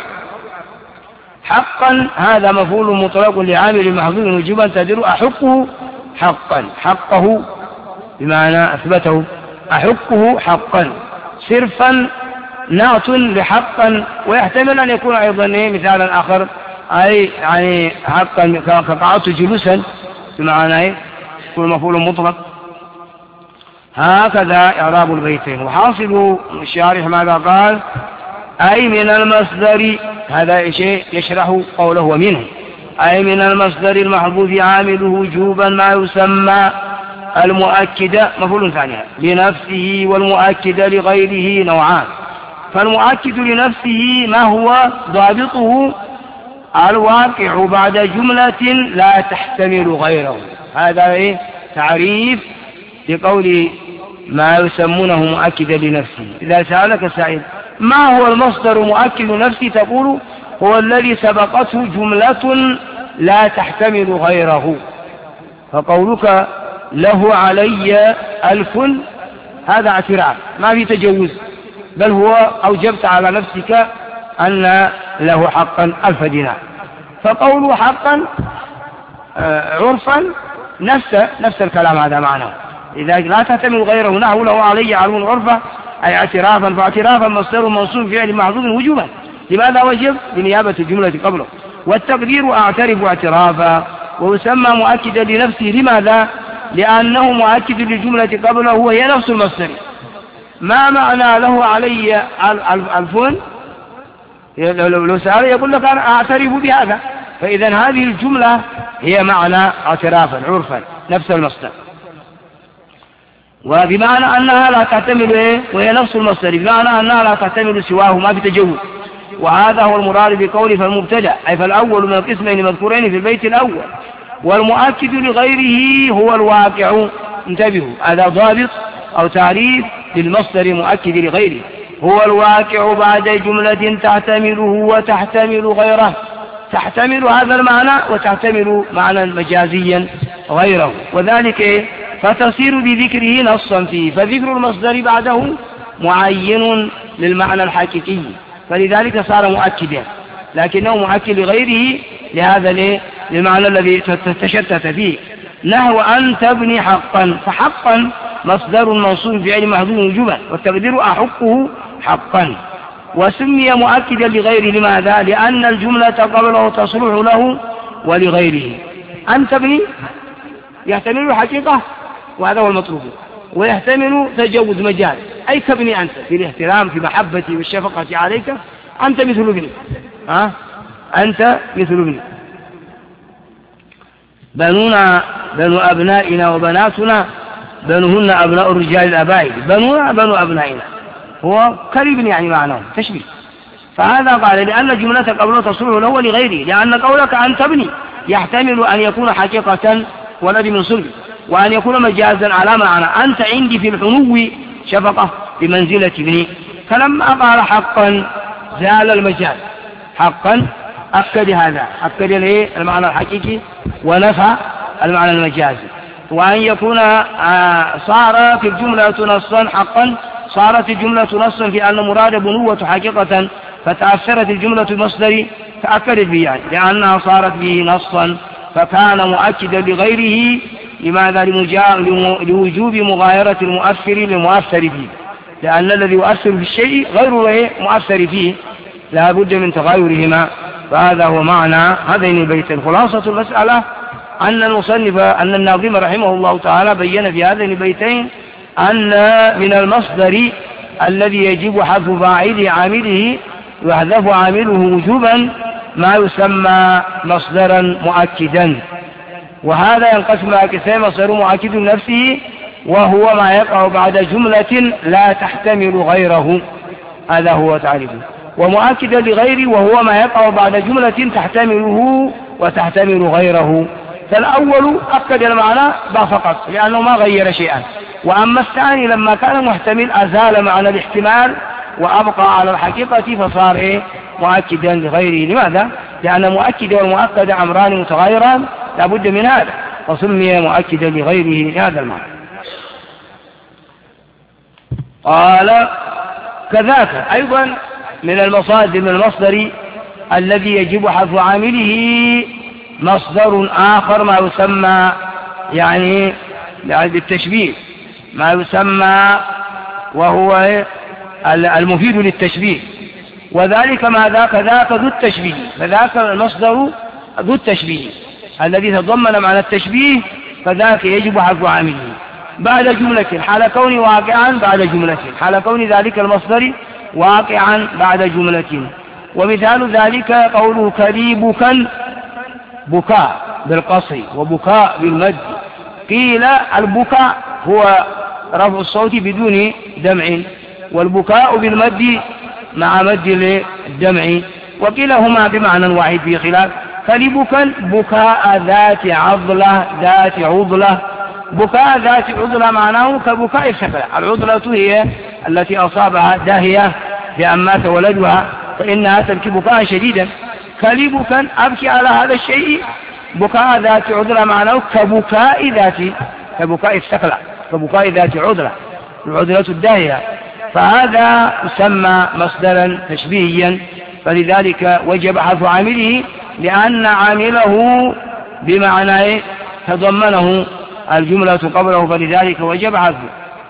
حقا هذا مفعول مطلق لعامل محذوف وجوبا تدر أحقه حقا، حقه بمعنى أثبته، أحقه حقا. صرفا نعت لحقا، ويحتمل أن يكون أيضا مثالا آخر، أي يعني حقا كقعدت جلوسا بمعنى يكون مفعول مطلق. هكذا إعراب البيتين. وحاصل الشارح ماذا قال؟ أي من المصدر، هذا شيء يشرح قوله ومنه، أي من المصدر المحذوف عامله وجوبا ما يسمى المؤكد مفعول ثاني لنفسه، والمؤكد لغيره نوعان. فالمؤكد لنفسه ما هو ضابطه الواقع بعد جملة لا تحتمل غيره، هذا إيه تعريف لقول ما يسمونه مؤكدا لنفسه. إذا سألك سائل ما هو المصدر مؤكد لنفسه تقول هو الذي سبقته جملة لا تحتمل غيره. فقولك له علي ألف هذا اعتراف ما في تجوز، بل هو أوجبت على نفسك أن له حقا ألف دينار. فقوله حقا عرفا نفس نفس الكلام هذا معناه، إذا لا تحتمل غيره نحو له علي علم عرفا أي اعترافا، فاعترافا مصدر منصوب فعل محذوف وجوبا. لماذا وجب؟ لنيابة الجملة قبله. والتقدير أعترف اعترافا، ويسمى مؤكدا لنفسه. لماذا؟ لأنه مؤكد للجملة قبله وهي نفس المصدر. ما معنى له علي ألفون؟ لو سأل يقول لك أنا أعترف بهذا، فإذا هذه الجملة هي معنى اعترافا عرفا نفس المصدر، وبمعنى أنها لا تعتمد إيه؟ وهي نفس المصدر، بمعنى أنها لا تعتمد سواه ما في تجوز. وهذا هو المراد بقوله فالمبتدأ، أي فالأول من القسمين المذكورين في البيت الأول. والمؤكد لغيره هو الواقع، انتبهوا هذا ضابط أو تعريف للمصدر مؤكد لغيره. هو الواقع بعد جملة تحتمله وتحتمل غيره، تحتمل هذا المعنى وتحتمل معنى مجازيا غيره، وذلك إيه؟ فتصير بذكره نصا فيه، فذكر المصدر بعده معين للمعنى الحقيقي، فلذلك صار مؤكدا، لكنه مؤكد لغيره لهذا للمعنى الذي تشتت فيه. نحو أن تبني حقا، فحقا مصدر منصوب فعل محذوف وجوبا، والتقدير أحقه حقا، وسمي مؤكدا لغيره. لماذا؟ لأن الجملة قبله تصلح له ولغيره. أن تبني يحتمل الحقيقة وهذا هو المطلوب، ويحتمل تجوز مجال، أي تبني أنت في الاحترام في محبتي والشفقة عليك، أنت مثل ابني، ها؟ أنت مثل ابني. بنونا بنو أبنائنا وبناتنا، بنوهن أبناء الرجال الأبائل، بنونا بنو أبنائنا، هو كالابن يعني معناه تشبيه. فهذا قال لأن الجملة قبله تصلح له ولغيره، لأن قولك أن تبني يحتمل أن يكون حقيقة ولد من صلب، وأن يكون مجازا على معنى أنت عندي في الحنو شفقة بمنزلة ابني. فلما قال حقا زال المجاز، حقا أكد هذا، أكد المعنى الحقيقي ونفى المعنى المجازي. وأن يكون صار في الجملة نصا حقا، صارت الجملة نصا في أن مراد بنوة حقيقة، فتأثرت الجملة بمصدر تأكدت به يعني لأنها صارت به نصا، فكان مؤكدا لغيره. لماذا؟ لوجوب مغايرة المؤثر للمؤثر فيه، لأن الذي يؤثر في الشيء غير مؤثر فيه، لا بد من تغايرهما. فهذا هو معنى هذين البيتين. خلاصة المسألة أن المصنف أن الناظم رحمه الله تعالى بين في هذين البيتين أن من المصدر الذي يجب حذف فاعل عامله يحذف عامله وجوبا ما يسمى مصدرا مؤكدا، وهذا ينقسم إلى قسمين: مصدر مؤكد نفسه، وهو ما يقع بعد جملة لا تحتمل غيره، هذا هو تعريفه، ومؤكدا لغيره وهو ما يقع بعد جملة تحتمله وتحتمل غيره. فالأول أكد المعنى فقط لأنه ما غير شيئا، وأما الثاني لما كان محتمل أزال معنى الاحتمال وأبقى على الحقيقة فصار إيه؟ مؤكدا لغيره. لماذا؟ لأن مؤكد والمؤكد أمران متغيران لا بد من هذا، فسمي مؤكدا لغيره لهذا المعنى. قال كذاك أيضا من المصادر من المصدر الذي يجب حذف عامله مصدر آخر ما يسمى يعني بالتشبيه، ما يسمى وهو المفيد للتشبيه، وذلك ما ذاك ذاك ذو التشبيه، فذاك المصدر ذو التشبيه الذي تضمن معنى التشبيه، فذاك يجب حذف عامله بعد جملة حال كون واقعا بعد جملة، حال كون ذلك المصدر واقعا بعد جملة. ومثال ذلك قوله كريبكا، بكاء بالقصر وبكاء بالمد. قيل البكاء هو رفع الصوت بدون دمع، والبكاء بالمد مع مد الدمع، وكلاهما بمعنى واحد في خلاف. كريبكا بكاء ذات عضلة ذات عضلة، بكاء ذات عضلة معناه كبكاء السكلة، العضلة هي التي أصابها داهية بأن مات ولدها فإنها تبكي بكاء شديدا. كليبكا أبكي على هذا الشيء، بكاء ذات عضلة معناه كبكاء ذات كبكاء السكلة، كبكاء ذات عضلة، العضلة الداهية، فهذا يسمى مصدرا تشبيهيا، فلذلك وجب حذف عامله لأن عامله بمعنى تضمنه الجملة قبله، فلذلك وجب حذفه.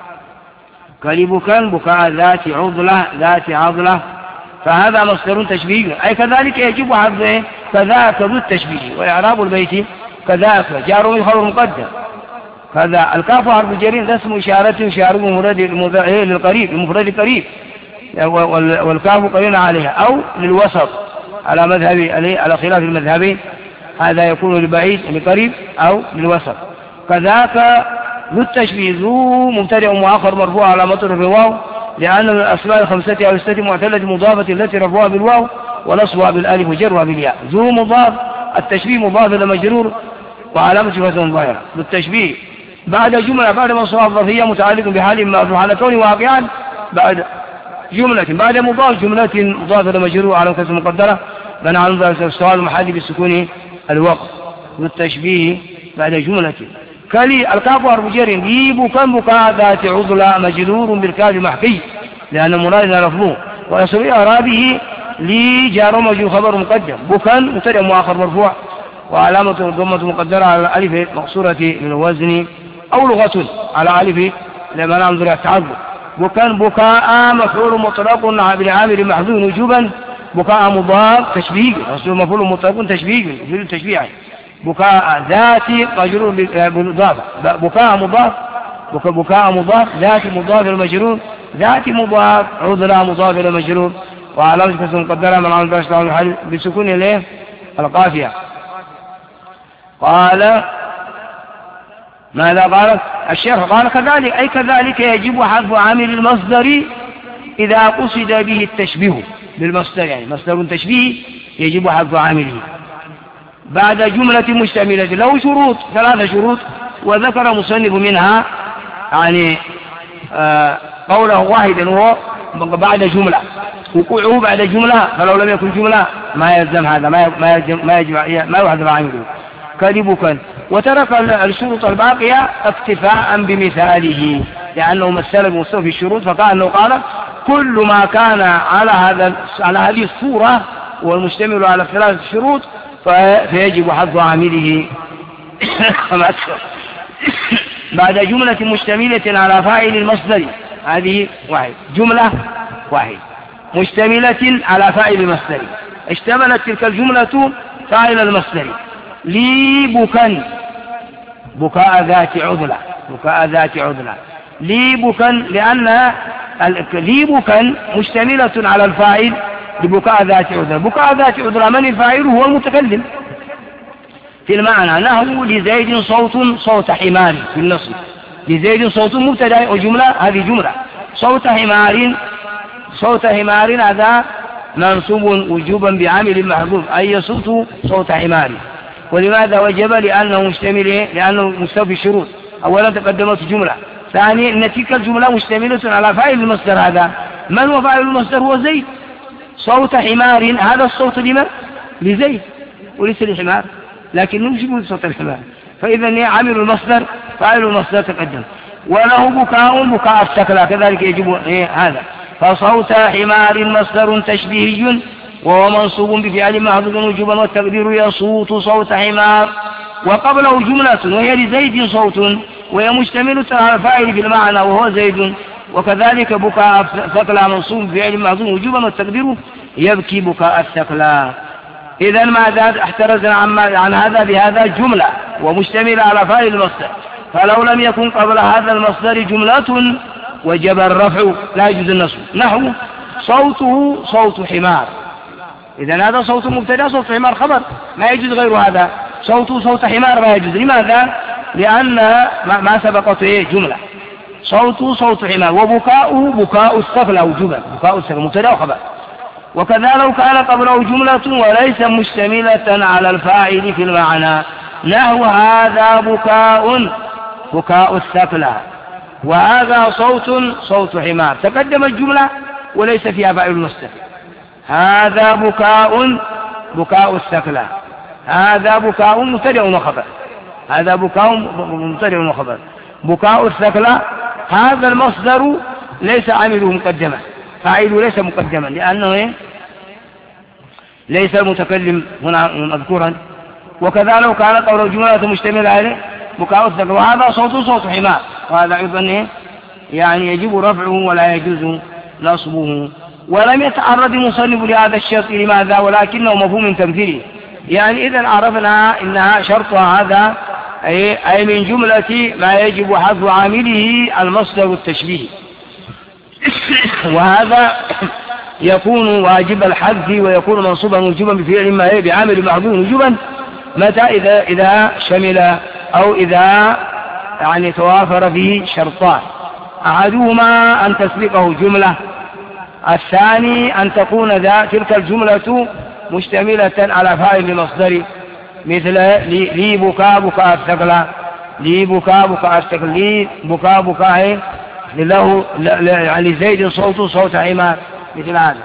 كليبكا بكاء ذات عضلة ذات عضلة، فهذا مصدر تشبيهي، أي كذلك يجب حذفه كذاك ذو التشبيه. وإعراب البيت كذاك جار وخبر مقدم، كذا الكاف حرف جر ذا اسم إشارة يشار بمفرد للقريب المفرد قريب، والكاف قرين عليها، أو للوسط على مذهب على خلاف المذهبين، هذا يكون لبعيد لقريب أو للوسط. كذاك ذو التشبيه ذو مبتدأ مؤخر مرفوع على مطر الواو، لأن من الأسماء الخمسة أو الستة معتلة مضافة التي رفعها بالواو ونصبها بالألف وجرها بالياء. ذو مضاف، التشبيه مضاف إلى مجرور وعلامة صفة ظاهرة. ذو التشبيه بعد جملة بعد منصوبة ظرفية متعلق بحال ما على كونه واقعا بعد جملة بعد مضاف جملة مضافة مجرور على كسر مقدرة بنى عن السؤال محل بالسكون الوقت والتشبيه بعد جملة كلي الكاف حرف جر لي بكا بكاء ذات عضلة مجرور بالكاف محكي لأن مراد لفظه ويصل إعرابه لي جار ومجرور خبر مقدم بكا مبتدأ مؤخر مرفوع وعلامة الضمة مقدرة على الألف مقصورة من الوزن أو لغة على ألف لما ننظر التعذر بكاء بكاء مفعول مطلق بالعامل محذوف وجوبا بكاء مضاف تشبيه مفعول مطلق تشبيه في التشبيه بكاء ذاتي مجرور بالإضافة بكاء مضاف بكاء بكاء مضاف ذاتي مضاف المجرور ذاتي مضاف عذرا مضاف المجرور وعلامة كسر مقدرة من عامل باش الحل بسكون الايه القافية. قال ماذا قال الشيخ؟ قال كذلك أي كذلك يجب حذف عامل المصدر إذا قصد به التشبيه بالمصدر يعني مصدر تشبيه يجب حذف عامله بعد جملة مشتملة له شروط ثلاثة شروط وذكر مصنف منها يعني آه قوله واحدا وهو بعد جملة وقوعه بعد جملة فلو لم يكن جملة ما يلزم هذا ما ما يجب ما يجب ما يحذف عامله كذبك وترك الشروط الباقية اكتفاء بمثاله لأنه مثل بمستوى في الشروط فكأنه قال كل ما كان على هذا على هذه الصورة والمشتمل على ثلاثة شروط فيجب حذف عامله بعد جملة مشتملة على فاعل المصدر هذه واحد جملة واحد مشتملة على فاعل المصدر اشتملت تلك الجملة فاعل المصدر لي بكا بكاء ذات عضلة بكاء ذات عضلة لي بكا لأن لي بكا مشتملة على الفاعل لبكاء ذات عذرة بكاء ذات عذرة من الفاعل هو المتكلم في المعنى نحو لزيد صوت صوت حمار في النصب لزيد صوت مبتدا وجملة هذه جملة صوت حمار صوت حمار هذا منصوب وجوبا بعامل محذوف أي يصوت صوت حمار ولماذا وجب لأنه مشتمل لأنه مستوفي الشروط أولا تقدمت جملة ثانيا أن تلك الجملة مشتملة على فاعل المصدر هذا من هو فاعل المصدر هو زيد صوت حمار هذا الصوت لمن لزيد وليس لحمار لكن نجيب صوت الحمار فإذا عامل المصدر فاعل المصدر تقدم وله بكاء بكاء الثكلى كذلك يجب إيه هذا فصوت حمار مصدر تشبيهي وهو منصوب بفعل محذوف وجوبا والتقدير يصوت صوت حمار وقبله جملة وهي لزيد صوت وهي مشتملة على فاعل في المعنى وهو زيد وكذلك بكاء الثكلى منصوب بفعل محذوف وجوبا والتقدير يبكي بكاء الثكلى. إذا ما زاد احترزنا عن هذا بهذا جملة ومشتملة على فاعل المصدر فلو لم يكن قبل هذا المصدر جملة وجب الرفع لا يجوز النصب نحو صوته صوت حمار إذا هذا صوت مبتدا صوت حمار خبر ما يجوز غير هذا صوته صوت حمار ما يجوز لماذا؟ لأن ما سبقته جملة صوته صوت حمار وبكاؤه بكاء الثكلى وجوبا بكاء الثكلى مبتدا وخبر وكذا لو كان قبله جملة وليس مشتملة على الفاعل في المعنى نحو هذا بكاء بكاء الثكلى وهذا صوت صوت حمار تقدم الجملة وليس فيها فاعل المصدر هذا بكاء بكاء الثكلى هذا بكاء مبتدأ وخبر هذا بكاء مبتدأ وخبر بكاء الثكلى هذا المصدر ليس عامله مقدما فاعله ليس مقدما لأنه إيه؟ ليس المتكلم هنا مذكورا وكذا لو كان قول جملة مشتملة عليه بكاء الثكلى وهذا صوت صوت حمار وهذا أيضا إيه؟ يعني يجب رفعه ولا يجوز نصبه ولم يتعرض المصنف لهذا الشرط لماذا ولكنه مفهوم تمثيلي يعني إذا عرفنا إنها شرطها هذا أي, أي من جملة ما يجب حذف عامله المصدر التشبيه وهذا يكون واجب الحذف ويكون منصوبا وجوبا بفعل ما هي بعامل محذوف وجوبا متى إذا إذا شمل أو إذا يعني توافر فيه شرطان أحدهما أن تسبقه جملة الثاني أن تكون ذا تلك الجملة مشتملة على فاعل المصدر مثل لي بكاء بكاء الثكلى لي بكاء بكاء التكليف بكاء بكاء له يعني زيد صوت صوت حمار مثل هذا.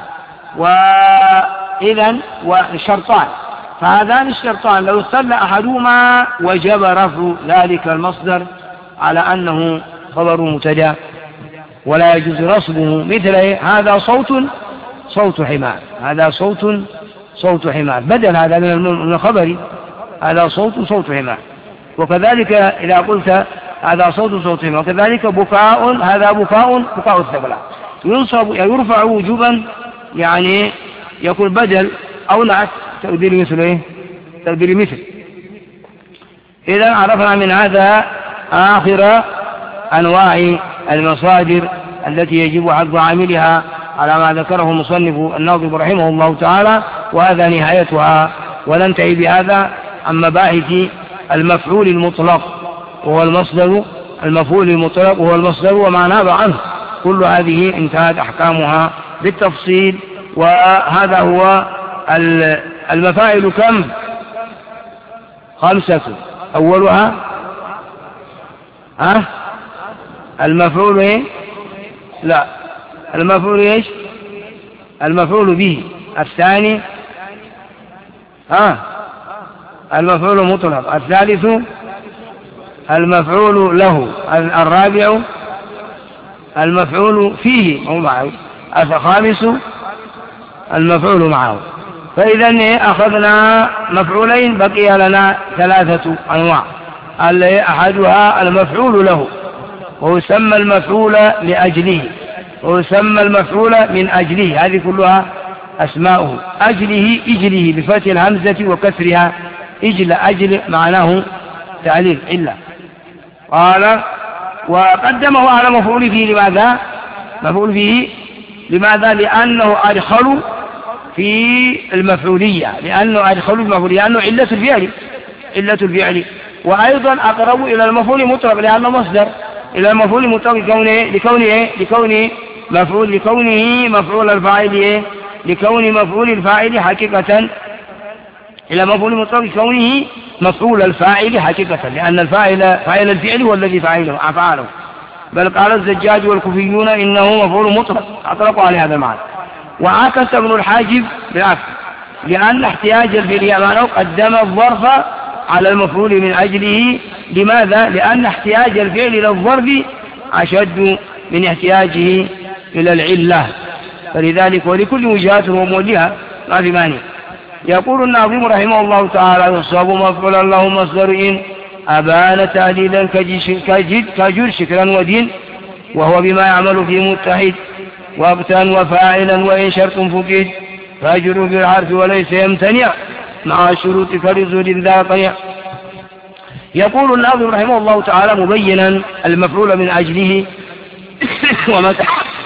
وإذا والشرطان فهذان الشرطان لو اختل أحدهما وجب رفع ذلك المصدر على أنه خبر مبتدا ولا يجوز نصبه مثل هذا صوت صوت حمار هذا صوت صوت حمار بدل هذا من الخبر هذا صوت صوت حمار. وكذلك إذا قلت هذا صوت صوت حمار وكذلك بكاء هذا بكاء بكاء الثقلان ينصب يرفع وجوبا يعني يكون بدل أو نعت تقدير مثل إيه تقدير مثل. إذا عرفنا من هذا آخر أنواع المصادر التي يجب حق عاملها على ما ذكره المصنف الناظم رحمه الله تعالى وهذا نهايتها. وننتهي بهذا عن مباحث المفعول المطلق وهو المصدر المفعول المطلق وهو المصدر وما ناب عنه كل هذه انتهت أحكامها بالتفصيل. وهذا هو المفاعل كم خمسة أولها ها المفعول ايه لا المفعول ايش المفعول به الثاني ها المفعول المطلق الثالث المفعول له الرابع المفعول فيه أو معه الخامس المفعول معه. فإذا أخذنا مفعولين بقي لنا ثلاثة أنواع أحدها المفعول له ويسمى المفعول لأجله ويسمى المفعول من أجله هذه كلها أسماؤه أجله إجله بفتح الهمزة وكسرها إجل أجل معناه تعليل إلا. قال وقدمه على مفعول فيه لماذا مفعول فيه لماذا لأنه أدخل في المفعولية لأنه أدخل المفعولية لأنه علة الفعل علة الفعل وأيضا أقرب إلى المفعول المطلق لأنه مصدر إلى المفعول المطلق لكونه لكونه لكونه مفعول لكونه مفعول الفاعل لكون مفعول الفاعل حقيقة إلى مفعول المطلق لكونه مفعول الفاعل حقيقة لأن الفاعل فاعل الفعل هو الذي فاعله أفعاله. بل قال الزجاج والكوفيون إنه مفعول مطلق أطلقوا على هذا المعنى. وعكس ابن الحاجب بالعكس لأن احتياج الفعل أمانه قدم الظرف على المفعول من أجله. لماذا؟ لأن احتياج الفعل إلى الظرف أشد من احتياجه إلى العلة. فلذلك ولكل وجهات ومولها ما في مانع. يقول الناظم رحمه الله تعالى يصاب مفعولا له مصدر إن أبان تعديلا كجد كجر شكرا ودين وهو بما يعمل في متحد وابتا وفاعلا وإن شرط فقد فاجر بالحرف وليس يمتنع مع شروط كرزول ذا طيع. يقول الناظم رحمه الله تعالى مبينا المفعول من أجله ومتى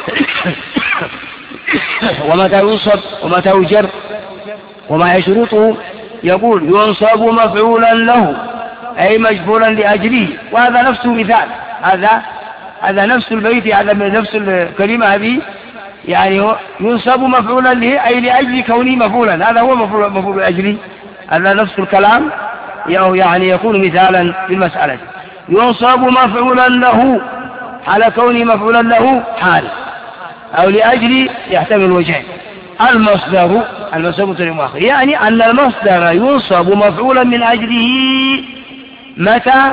ومتى ينصب ومتى يجر وما شروطه. يقول ينصب مفعولا له أي مجبولا لأجله وهذا نفس مثال هذا هذا نفس البيت هذا نفس الكلمة هذه يعني هو ينصب مفعولا له أي لأجل كونه مفعولا هذا هو مفعول مفعول لأجله هذا نفس الكلام يعني يكون مثالا في المسألة. ينصب مفعولا له على كونه مفعولا له حال أو لأجل يحتمل وجهين. المصدر المصدر مترجم يعني أن المصدر ينصب مفعولا من أجله متى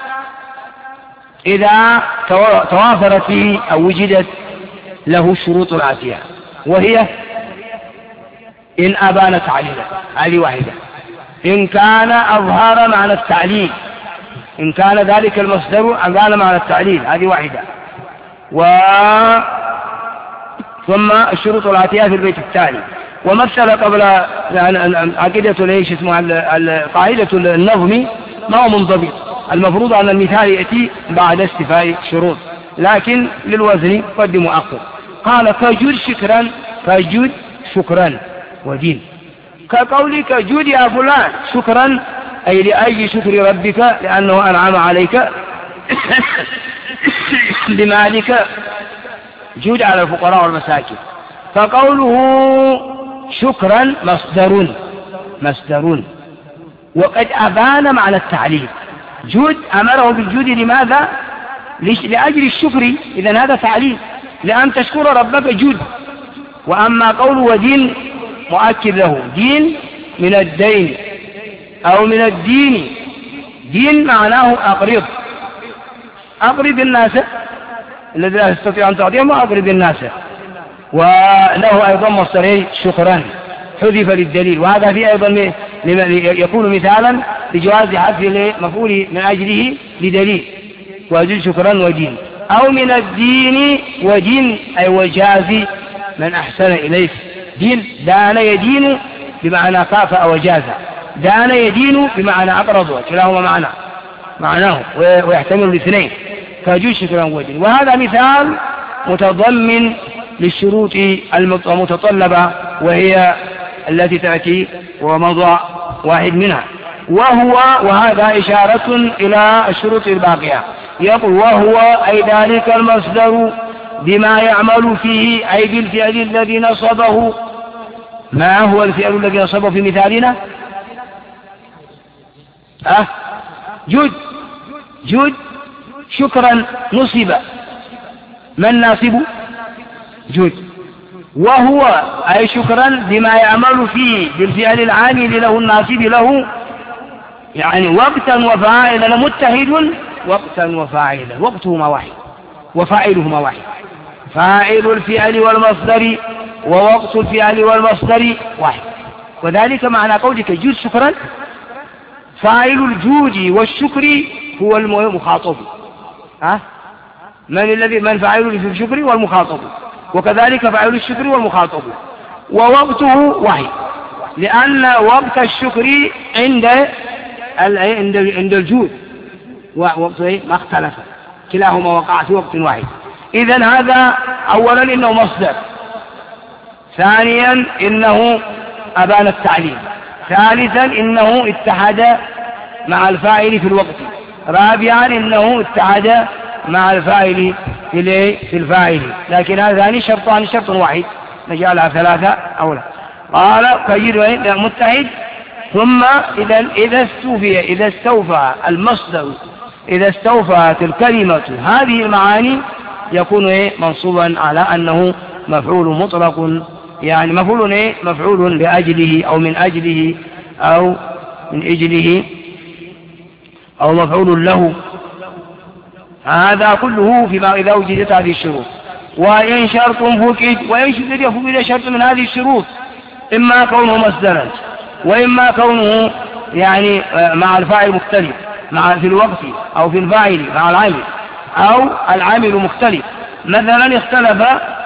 إذا توافرت فيه أو وجدت له الشروط الآتية وهي إن أبان تعليلا هذه واحدة إن كان أظهر معنى التعليل إن كان ذلك المصدر أبان معنى التعليل هذه واحدة. و ثم الشروط الآتية في البيت التالي. ومثل قبل عقيدة ليش اسمها قاعدة النظم ما هو منضبط المفروض أن المثال يأتي بعد استفاء شروط لكن للوزن قدم وأخر. قال كجد شكرا كجد شكرا ودين كقولك جد يا فلان شكرا أي لأجل شكر ربك لأنه أنعم عليك بمالك جود على الفقراء والمساكين. فقوله شكرا مصدر مصدر وقد أبان معنى التعليل جود أمره بالجود لماذا؟ لأجل الشكر. إذن هذا تعليل، لأن تشكر ربك جود. وأما قول ودين مؤكد له، دين من الدين أو من الدين. دين معناه أقرض، أقرض الناس الذي لا يستطيع أن تعطيهم، أقرض الناس. وله أيضا مصدر شكرا حذف للدليل، وهذا فيه أيضا يكون مثالا لجواز حذف مفعول من أجله لدليل، ويجوز شكرا ودين. أو من الدين ودين أي وجاز من أحسن إليك. دين دان يدين بمعنى كافأ وجاز، دان يدين بمعنى أقرض، كلاهما معنى معناه ويحتمل الاثنين، فيجوز شكرا ودين. وهذا مثال متضمن للشروط المتطلبة، وهي التي تأتي ومضى واحد منها، وهو وهذا إشارة إلى الشروط الباقية. يقول وهو أي ذلك المصدر بما يعمل فيه، أي بالفعل الذي نصبه. ما هو الفعل الذي نصبه في مثالنا؟ أه جد جد شكرا نصب. من ناصب؟ جد. وهو أي شكرا بما يعمل فيه بالفعل العامل له الناصب له، يعني وقتا وفاعلا متحد، وقتا وفاعلا وقتهما واحد وفاعلهما واحد. فاعل الفعل والمصدر ووقت الفعل والمصدر واحد. وذلك معنى قولك جود شكرا، فاعل الجود والشكر هو المخاطب. ها؟ من الذي من فاعل في الشكر والمخاطب، وكذلك فاعل الشكر والمخاطب، ووقته واحد، لأن وقت الشكر عند عند عند الجود ووقته ما اختلف، كلاهما وقع في وقت واحد. إذن هذا أولا إنه مصدر، ثانيا إنه أبان التعليل، ثالثا إنه اتحد مع الفاعل في الوقت، رابعا إنه اتحد مع الفاعل في الفاعل. لكن هذان شرطان، شرط واحد نجعلها ثلاثة أولا. قال فجد متحد. ثم إذا إذا استوفي إذا استوفى المصدر إذا استوفت الكلمة هذه المعاني يكون إيه منصوبا على أنه مفعول مطلق، يعني مفعول إيه مفعول لأجله أو من أجله أو من أجله أو مفعول له. هذا كله فيما إذا وجدت هذه الشروط. وإن شرط فقد، وإن شرط فقد شرط من هذه الشروط، إما كونه مصدرا، وإما كونه يعني مع الفاعل مختلف مع في الوقت، أو في الفاعل مع العامل، أو العامل مختلف. مثلا اختلف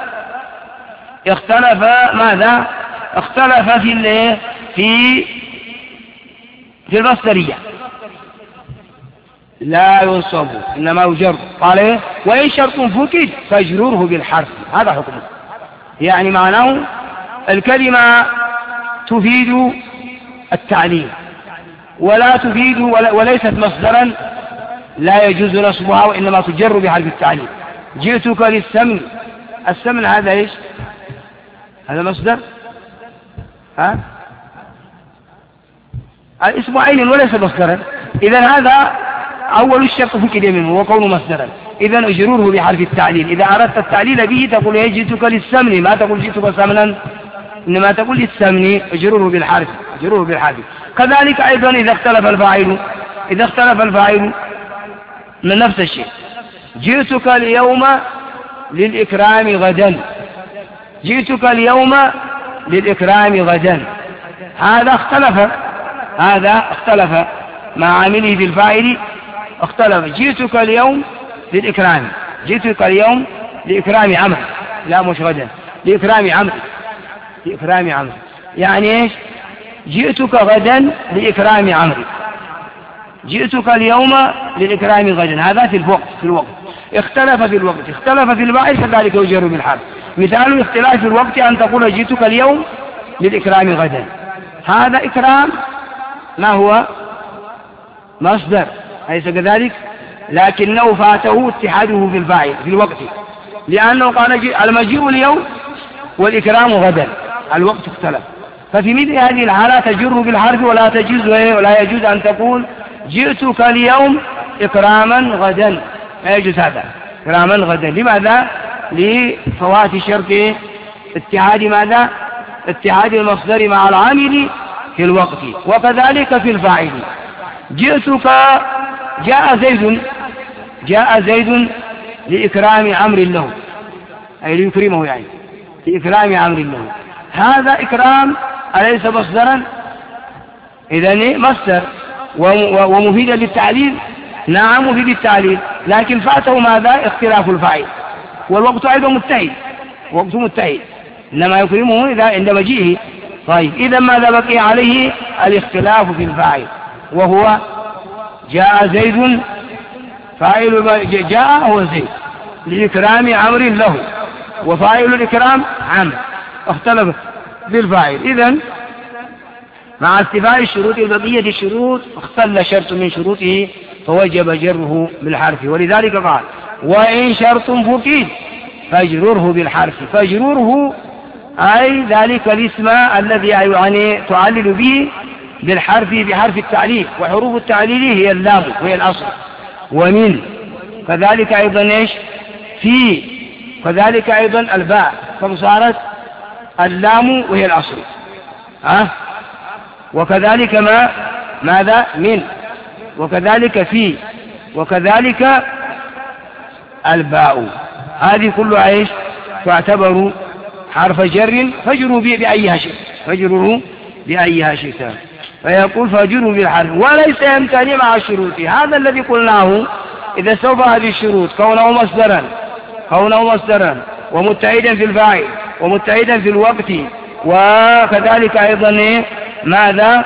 اختلف ماذا؟ اختلف في في في المصدرية، لا ينصب إنما يجر. قال إيه؟ وإن شرط فقد فاجروره بالحرف. هذا حكمه، يعني معناه الكلمة تفيد التعليل ولا تفيد وليست مصدرا لا يجوز نصبها، وإنما تجر بحرف التعليل. جئتك للسمن، السمن هذا إيش؟ هذا مصدر، ها؟ اسم عين وليس مصدرا. إذن هذا أول الشرط فقد منه وكونه مصدرا. إذن اجروره بحرف التعليل. إذا أردت التعليل به تقول إيه؟ جئتك للسمن، ما تقول جئتك سمنا، إنما تقول للسمن اجروره بالحرف، اجروره بالحرف. كذلك أيضا إذا اختلف الفاعل إذا اختلف الفاعل من نفس الشيء. جئتك اليوم للإكرام غدا، جئتك اليوم للإكرام غدا، هذا اختلف هذا اختلف مع عامله بالفاعل، اختلف. جئتك اليوم للإكرام، جئتك اليوم لإكرام عمرو، لا مش غدا، لإكرام عمرو، لإكرام عمرو، يعني إيش؟ جئتك غدا لإكرام عمرو، جئتك اليوم للإكرام غدا. هذا في الوقت في الوقت اختلف في الوقت، اختلف في الفاعل، كذلك يجر بالحرف. مثال الاختلاف في الوقت أن تقول جئتك اليوم للإكرام غدا، هذا إكرام ما هو مصدر، أليس كذلك؟ لكنه فاته اتحاده في الفاعل في الوقت، لأنه قال المجيء اليوم والإكرام غدا، الوقت اختلف. ففي مثل هذه الحالة تجر بالحرف، ولا تجوز ولا يجوز أن تقول جئتك اليوم إكراما غدا، لا يجوز هذا إكراما غدا. لماذا؟ لفوات شرط اتحاد ماذا؟ اتحاد المصدر مع العامل في الوقت. وكذلك في الفاعل، جئتك جاء زيد، جاء زيد لإكرام عمر له، أي ليكرمه يعني لإكرام عمر له، هذا إكرام أليس مصدرا؟ إذن مصدر ومفيدا للتعليل. نعم مفيد للتعليل، لكن فاته ماذا؟ اختلاف الفاعل، والوقت أيضا متحد، وقت متحد، إنما يكرمه إذا عند مجيئه. طيب إذا ماذا بقي عليه؟ الاختلاف في الفاعل، وهو جاء زيد، فاعل جاء هو زيد لإكرام عمر له، وفاعل الإكرام عمرو، اختلف في الفاعل. إذن مع استيفاء الشروط البقية الشروط اختل شرط من شروطه فوجب جره بالحرف. ولذلك قال وإن شرط فقد فاجرره بالحرف. فاجرره أي ذلك الاسم الذي يعني تعلل به بالحرف بحرف التعليل، وحروف التعليل هي اللام وهي الأصل، ومن كذلك أيضا إيش في، كذلك أيضا الباء، فصارت اللام وهي الأصل أه؟ وكذلك ما ماذا؟ من، وكذلك في، وكذلك الباء، هذه كلها ايش؟ تعتبر حرف جر، فجروا بأيها شئت، فجروا بأيها شئت. فيقول فجروا بالحرف وليس يمتنع مع الشروط. هذا الذي قلناه إذا استوفى هذه الشروط، كونه مصدرا، كونه مصدرا ومتعيدا في الفاعل ومتعيدا في الوقت، وكذلك أيضا ماذا؟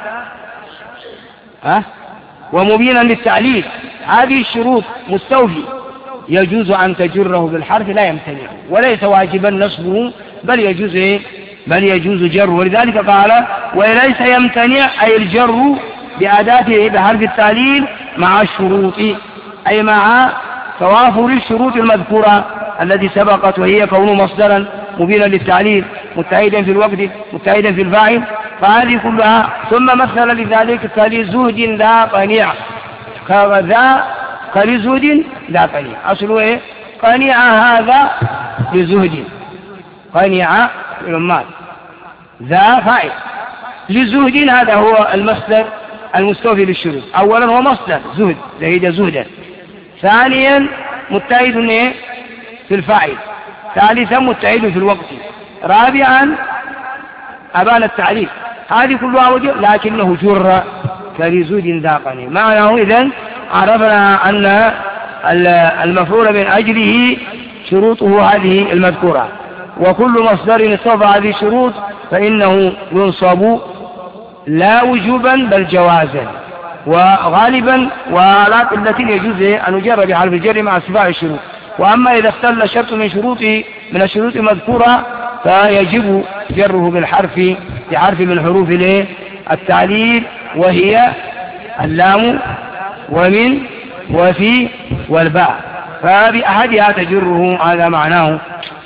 ها؟ ومبينا للتعليل، هذه الشروط مستوفي، يجوز أن تجره بالحرف لا يمتنع، وليس واجبا نصبه، بل يجوز بل يجوز جره. ولذلك قال وليس يمتنع أي الجر بأداته بحرف التعليل مع الشروط، أي مع توافر الشروط المذكورة التي سبقت، وهي كونه مصدرا مبينا للتعليل متعيدا في الوقت متعيدا في الفاعل، فهذه كلها. ثم مثل لذلك كلزهد ذا قنيع، كذا كلزهد ذا قنيع، أصله إيه؟ قنيع هذا لزهد، قنيع الأمات، ذا فاعل، لزهد هذا هو المصدر المستوفي للشروط. أولا هو مصدر زهد، زهد زهدا. ثانيا متعيد إيه؟ في الفاعل. ثالثا متعيد في الوقت. رابعا أبان التعريف. هذه كلها وجه، لكنه جر كلزهد ذا قنيع. معناه إذن عرفنا أن المفعول من أجله شروطه هذه المذكورة، وكل مصدر استوفى هذه الشروط فإنه ينصب لا وجوبا بل جوازا، وغالبا وعلى قلة يجوز أن يجر بحرف الجر مع استيفاء الشروط. وأما إذا اختل شرط من شروطه من الشروط المذكورة فيجب جره بالحرف بحرف من حروف التعليل، وهي اللام ومن وفي والباء، فبأحدها تجره، هذا معناه.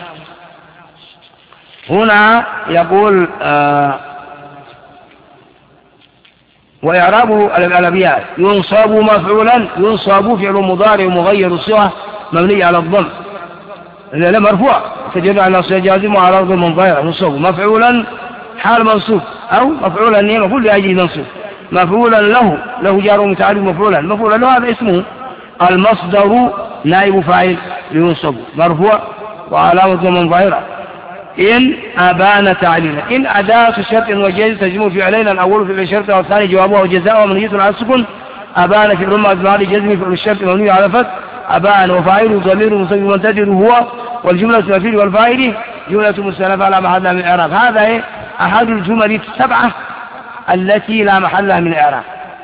هنا يقول آه وإعراب الألبيات ينصب مفعولا، ينصب فعل مضارع مغير الصيغة مبني على الضم، لا مرفوع تجد على نصب جازم وعلى أرض منظيرة، ينصب مفعولا حال منصوب، أو مفعولا نية مفعول لأجل منصوب، مفعولا له، له جار متعلق مفعولا، مفعولا له هذا اسمه المصدر نائب فاعل ينصب مرفوع وعلامة منظيرة. إن أبان تعليلا، إن أداة شرط وجاز تجمع في علينا الأول في الشرط والثاني جوابه وجزاء ومنية على السكن. أبان في الرمى أزمار جزم في الشرط مبني على فتح. أبان وفاعل ضمير مستتر منتظر هو، والجملة الفعل والفاعل جملة مستأنفة على محل من إعراب. هذا أحد الجمل السبعة التي لا محل من إعراب.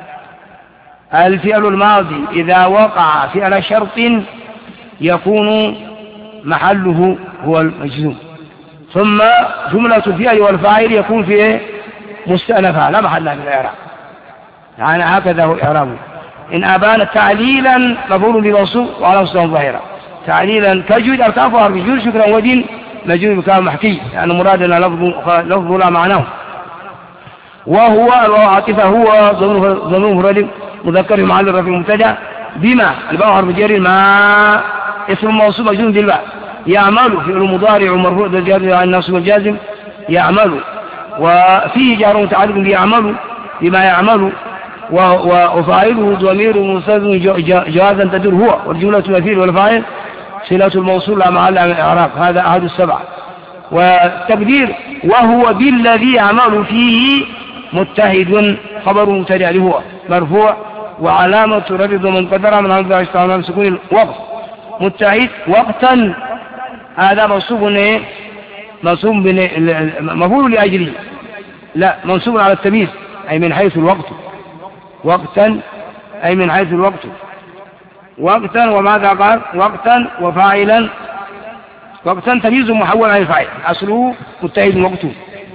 الفعل الماضي إذا وقع فعل شرط يكون محله هو المجزوم، ثم جملة الفعل والفاعل يكون فيه مستأنفة لا محل من الإعراب، يعني هكذا هو إعرابه. إن أبان تعليلا مفعول بمنصوب وعلى مستوى ظاهرة، تعليلا كجود أرتافها بجود شكرا ودين مجرور بكلام محكي، يعني مرادنا لفظ لفظ لا معناه. وهو العاطفة هو ضمير مفرد مذكر محل رفع مبتدا بما الباء حرف جر ما اسم موصول مجزوم بالباء يعمل فعل مضارع مرفوع بالجر عن النصب والجازم يعمل وفيه جار متعلق بيعمل بما يعمل وفاعله ضمير مستتر جوازا تدور هو والجملة المفعول والفاعل صلة الموصول لا محل من الإعراب هذا أحد السبعة. والتقدير وهو بالذي يعمل فيه متحد خبر مبتدأ هو مرفوع وعلامة رفعه منقدرة من عند اشتغال سكون الوقت متحد وقتا هذا منصوب ايه منصوب مفعول لأجله لا منصوب على التمييز أي من حيث الوقت وقتا أي من حيث الوقت وقتا وماذا قال وقتا وفاعلا وقتا تمييز محول عن الفاعل أصله متحد وقته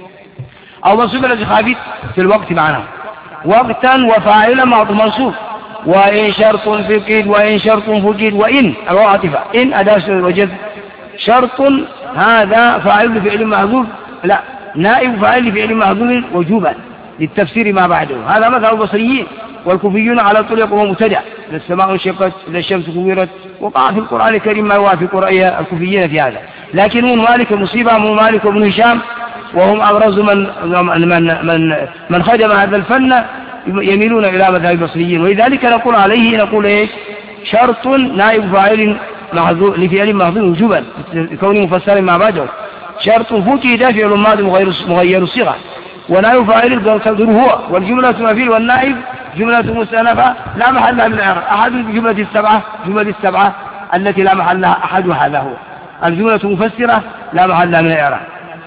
أو منصوب الذي خافت في الوقت معناه وقتا وفاعلا منصوب وإن شرط فقد وإن شرط فقد وإن الواعطفة إن أداة وجد شرط هذا فاعل لفعل محذوف لا نائب فاعل لفعل محذوف وجوبا للتفسير ما بعده هذا مثل البصريين والكوفيون على طول يقوم مبتدع إذا السماء انشقت إذا الشمس كورت وقع في القرآن الكريم ما يوافق رأي الكوفيين في هذا لكن من مالك المصيبة من مالك بن هشام وهم أبرز من من من من خدم هذا الفن يميلون إلى مذهب البصريين ولذلك نقول عليه نقول إيش شرط نائب فاعل محذوف لفعل محذوف وجوبا كونه مفسر مع بعده شرط فوتي فعل ماضي مغير مغير الصيغة ونائب فاعل القدر هو والجملة المفعول والنائب جملة مستأنفة لا محل لها من الإعراب أحد الجملة السبعة جملة السبعة التي لا محل لها أحد هذا هو الجملة مفسرة لا محل لها من الإعراب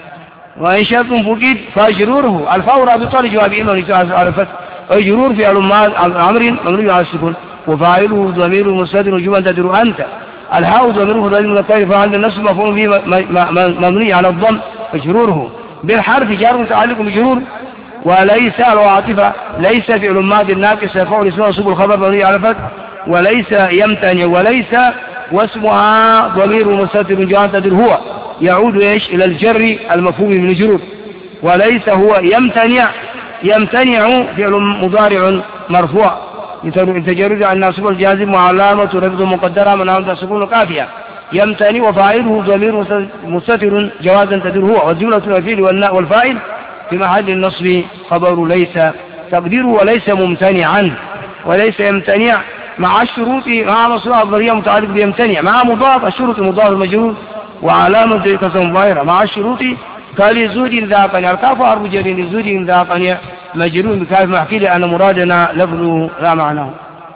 وإن شرط فقد فاجروره الفور رابطة لجواب إما على الفتح اجرور في أمر ممنوع على السكون وفاعله ضمير مستتر وجملة تدر أنت الهاء ضميره ضمير مذكر فعل النصب مفعول به مبني على الضم مجروره بالحرف جار متعلق بجرور وليس العاطفة ليس فعل ماضي ناقص فعل اسمه منصوب الخبر مبني على الفتح وليس يمتنع وليس واسمها ضمير مستتر جوان تدر هو يعود ايش الى الجر المفهوم من الجرور وليس هو يمتنع يمتنع فعل مضارع مرفوع تجرد عن الناصب الجازم وعلامة رفض مقدرة من عند سكون قافية يمتنع وفاعله ضمير مستتر جوازا تدر هو والجملة المفعول والفاعل في محل النصب خبر ليس تقديره وليس ممتنعا وليس يمتنع مع الشروط مع مصروع الضرية متعلق بيمتنع مع مضاف الشروط المضاف المجرور وعلامة كسر ظاهرة مع الشروط قال زوج ذاقني الكاف حرف جر لزوج ذاقني مجرور بكاف محكي لأن مرادنا لفظه لا معناه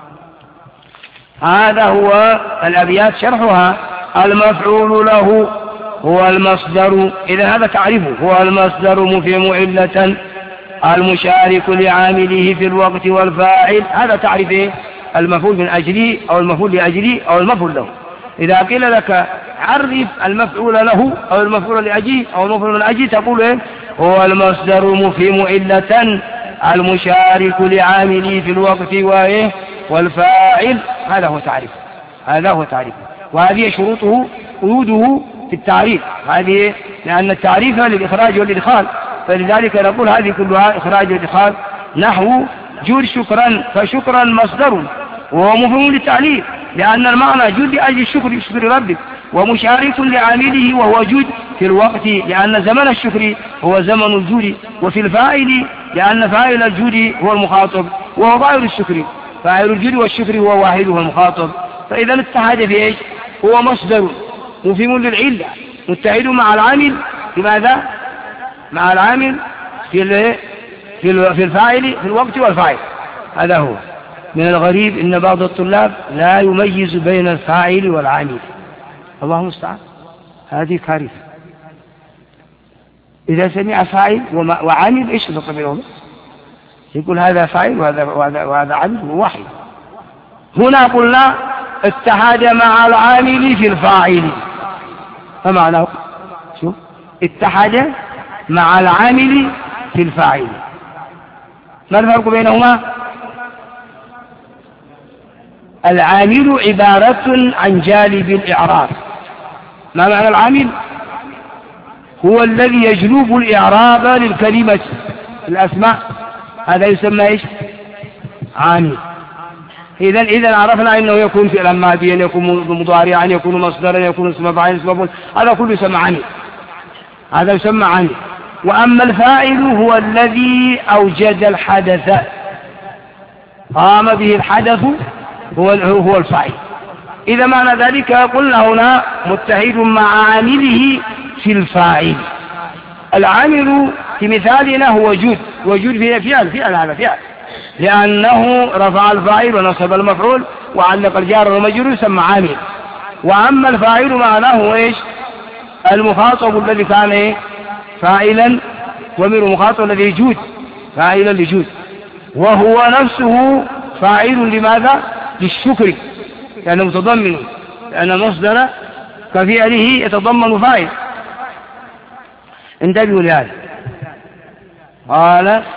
هذا هو الأبيات شرحها المفعول له هو المصدر إذا هذا تعرفه هو المصدر مفهم علة المشارك لعامله في الوقت والفاعل هذا تعرفه المفعول من أجله أو المفعول لأجله أو المفعول له إذا قيل لك عرف المفعول له أو المفعول لأجله أو المفعول من أجله تقول إيه؟ هو المصدر مفهم علة المشارك لعامله في الوقت وإيه والفاعل هذا هو تعريف هذا هو تعريف وهذه شروطه قيوده في التعريف هذه لأن التعريف للإخراج والإدخال فلذلك نقول هذه كلها إخراج والإدخال نحو جود شكرا فشكرا مصدر وهو مفهوم للتعليل لأن المعنى جود لأجل الشكر شكر ربك ومشارك لعامله وهو جود في الوقت لأن زمن الشكر هو زمن الجود وفي الفاعل لأن فاعل الجود هو المخاطب وهو فاعل الشكر فاعل الجود والشكر هو واحد هو المخاطب فإذا اتحد في إيش هو مصدر مفهوم للعلة متحد مع العامل لماذا مع العامل في في الفاعل في الوقت والفاعل هذا هو من الغريب إن بعض الطلاب لا يميز بين الفاعل والعامل الله المستعان هذه كارثة إذا سمع فاعل وعامل إيش الفرق بينهم يقول هذا فاعل وهذا وهذا وهذا عامل واحد هنا قلنا اتحد مع العامل في الفاعل فمعناه شوف اتحد مع العامل في الفاعل ما الفرق بينهما العامل عبارة عن جالب الإعراب ما معنى العامل هو الذي يجلب الإعراب للكلمة الأسماء هذا يسمى إيش عامل إذا إذا عرفنا أنه يكون فعلا ماضيا، يكون مضارعا، يكون مصدرا، يكون اسم فاعل، اسم مفعول، هذا كله يسمى عامل، هذا يسمى عامل. وأما الفاعل هو الذي أوجد الحدث، قام به الحدث، هو هو الفاعل. إذا معنى ذلك قلنا هنا متحد مع عامله في الفاعل. العامل في مثالنا هو وجود، وجود فيه فعل، فعل هذا فعل، لأنه رفع الفاعل ونصب المفعول وعلق الجار والمجرور يسمى عامل. وأما الفاعل معناه هو إيش؟ المخاطب الذي كان إيه؟ فاعلا، ومن المخاطب الذي يجود فاعلا لجود، وهو نفسه فاعل لماذا؟ للشكر، لأنه متضمن، لأن المصدر كفعله يتضمن فاعل. انتبهوا لهذا. قال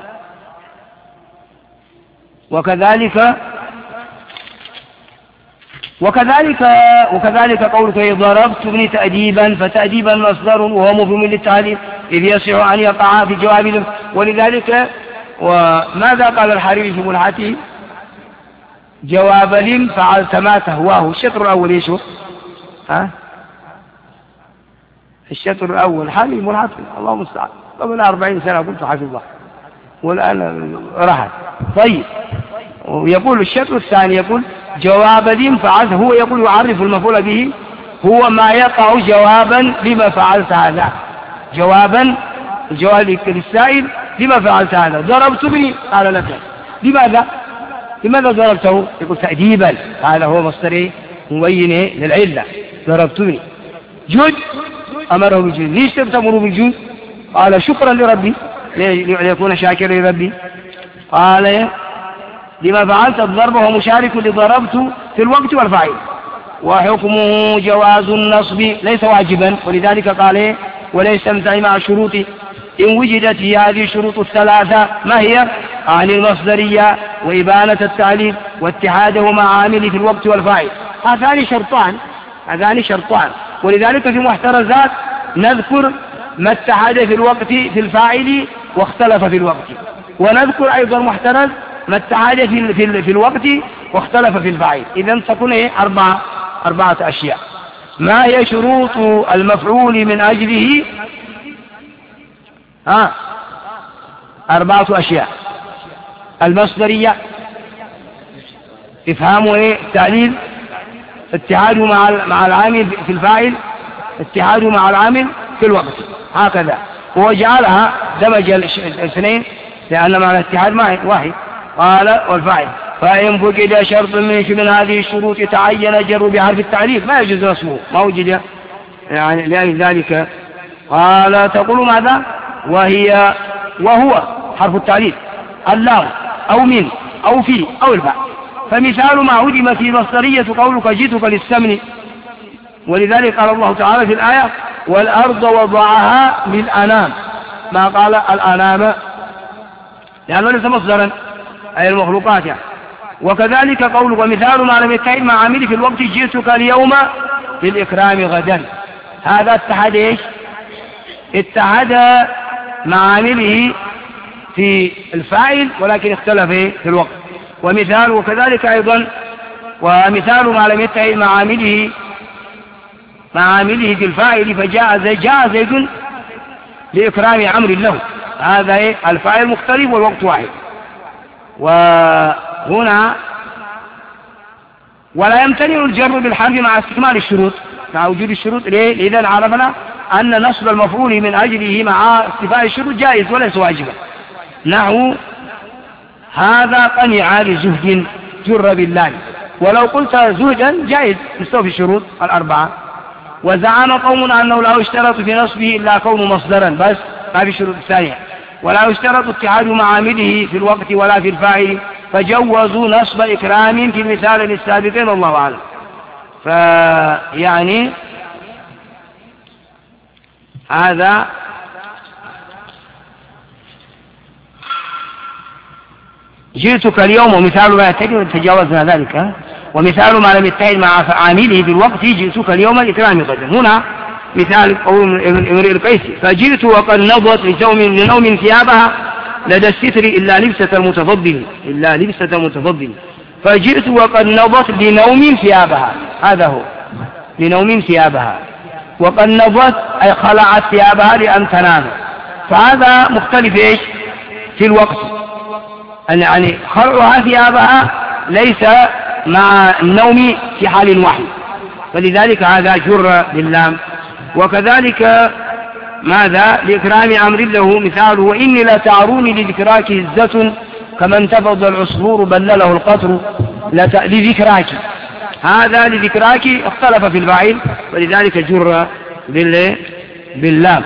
وكذلك وكذلك وكذلك قولك ضربت ابني تأديبا، فتأديبا مصدر وهو مفهوم للتعليل إذ يصح أن يقع في جواب. ولذلك وماذا قال الحريري في ملحته؟ جواب لم فعلت ما تهواه. الشطر الأول ايش هو؟ ها؟ الشطر الأول حالي ملحته، الله المستعان، قبل أربعين سنة قلت حفظ الله والآن راحت. طيب، ويقول الشطر الثاني يقول جواب لم فعلت، هو يقول يعرف المفعول به هو ما يقع جوابا لما فعلت هذا، جوابا الجواب للسائل لما فعلت هذا. ضربت ابني، قال لك لماذا؟ لماذا ضربته؟ يقول تأديبا، هذا هو مصدر مبين للعلة، ضربت ابني. جد، أمره بالجود، ليش تأمره بالجود؟ قال شكرا لربي، ليكون شاكرا لربي. قال لما فعلت الضرب هو مشارك لضربت في الوقت والفاعل، وحكمه جواز النصب ليس واجبا، ولذلك قال وليس يستمتع مع الشروط إن وجدت هي هذه الشروط الثلاثة. ما هي؟ عن المصدرية وإبانة التعليل واتحاده مع عامل في الوقت والفاعل. هذان شرطان، هذان شرطان. ولذلك في محترزات نذكر ما اتحد في الوقت في الفاعل واختلف في الوقت، ونذكر أيضا محترز ما اتحد في, في, في الوقت واختلف في الفاعل. إذن تكون إيه؟ أربعة أربعة أشياء. ما هي شروط المفعول من أجله؟ ها أربعة أشياء. المصدرية، إفهامه إيه؟ التعليل، اتحاده مع مع العامل في الفاعل، اتحاده مع العامل في الوقت، هكذا. وجعلها دمج الاثنين لأن معنى الاتحاد واحد. قال والفاعل فإن فقد شرط من هذه الشروط تعين جر بحرف التعليل ما يجوز نصبه، ما وجد يعني لأجل ذلك. قال تقول ماذا؟ وهي وهو حرف التعليل، اللام أو من أو في أو الباء. فمثال ما عدم في مصدرية قولك جئتك للسمن، ولذلك قال الله تعالى في الآية والأرض وضعها للأنام، ما قال الأنام لأنه ليس مصدرا أي المخلوقات يعني. وكذلك قولك ومثال ما لم يتحد مع عامل في الوقت جئتك اليوم بالإكرام غدا، هذا اتحد ايش؟ اتحد مع عامله في الفاعل ولكن اختلف في الوقت. ومثال وكذلك أيضا ومثال ما لم يتحد مع عامله مع عامله في الفاعل فجاء زي جاء زيد لإكرام أمر له، هذا ايه؟ الفاعل مختلف والوقت واحد. وهنا ولا يمتنع الجر بالحرف مع استكمال الشروط، مع وجود الشروط. ليه؟ إذا عرفنا أن نصب المفعول من أجله مع استيفاء الشروط جائز وليس واجبا. نحو هذا قنع لزهد جر بالله، ولو قلت زهدا جائز مستوفي الشروط الأربعة. وزعم قوم أنه لا يشترط في نصبه إلا كونه مصدرا بس، ما في الشروط الثانية، ولا يشترط اتحاد مع عامله في الوقت ولا في الفاعل، فجوزوا نصب إكرام في المثال السابقين والله أعلم. فيعني هذا جئتك اليوم ومثال ما يتحد تجاوزنا ذلك، ومثال ما لم يتحد مع عامله في الوقت جئتك اليوم الإكرام غدا. هنا مثال قول امرئ القيسي فجئت وقد نضت لنوم ثيابها لدى الستر إلا لبسة المتفضل إلا لبسة المتفضل فجئت وقد نضت لنوم ثيابها، هذا هو، لنوم ثيابها، وقد نضت أي خلعت ثيابها لأن تنام. فهذا مختلف إيش في الوقت، يعني خلعها ثيابها ليس مع النوم في حال واحد، فلذلك هذا جر باللام. وكذلك ماذا لإكرام أمر له مثاله وإني لا تعروني لذكراك هزة كما انتفض العصفور بلله القطر لذكراك، هذا لذكراك اختلف في الفاعل ولذلك جر باللام.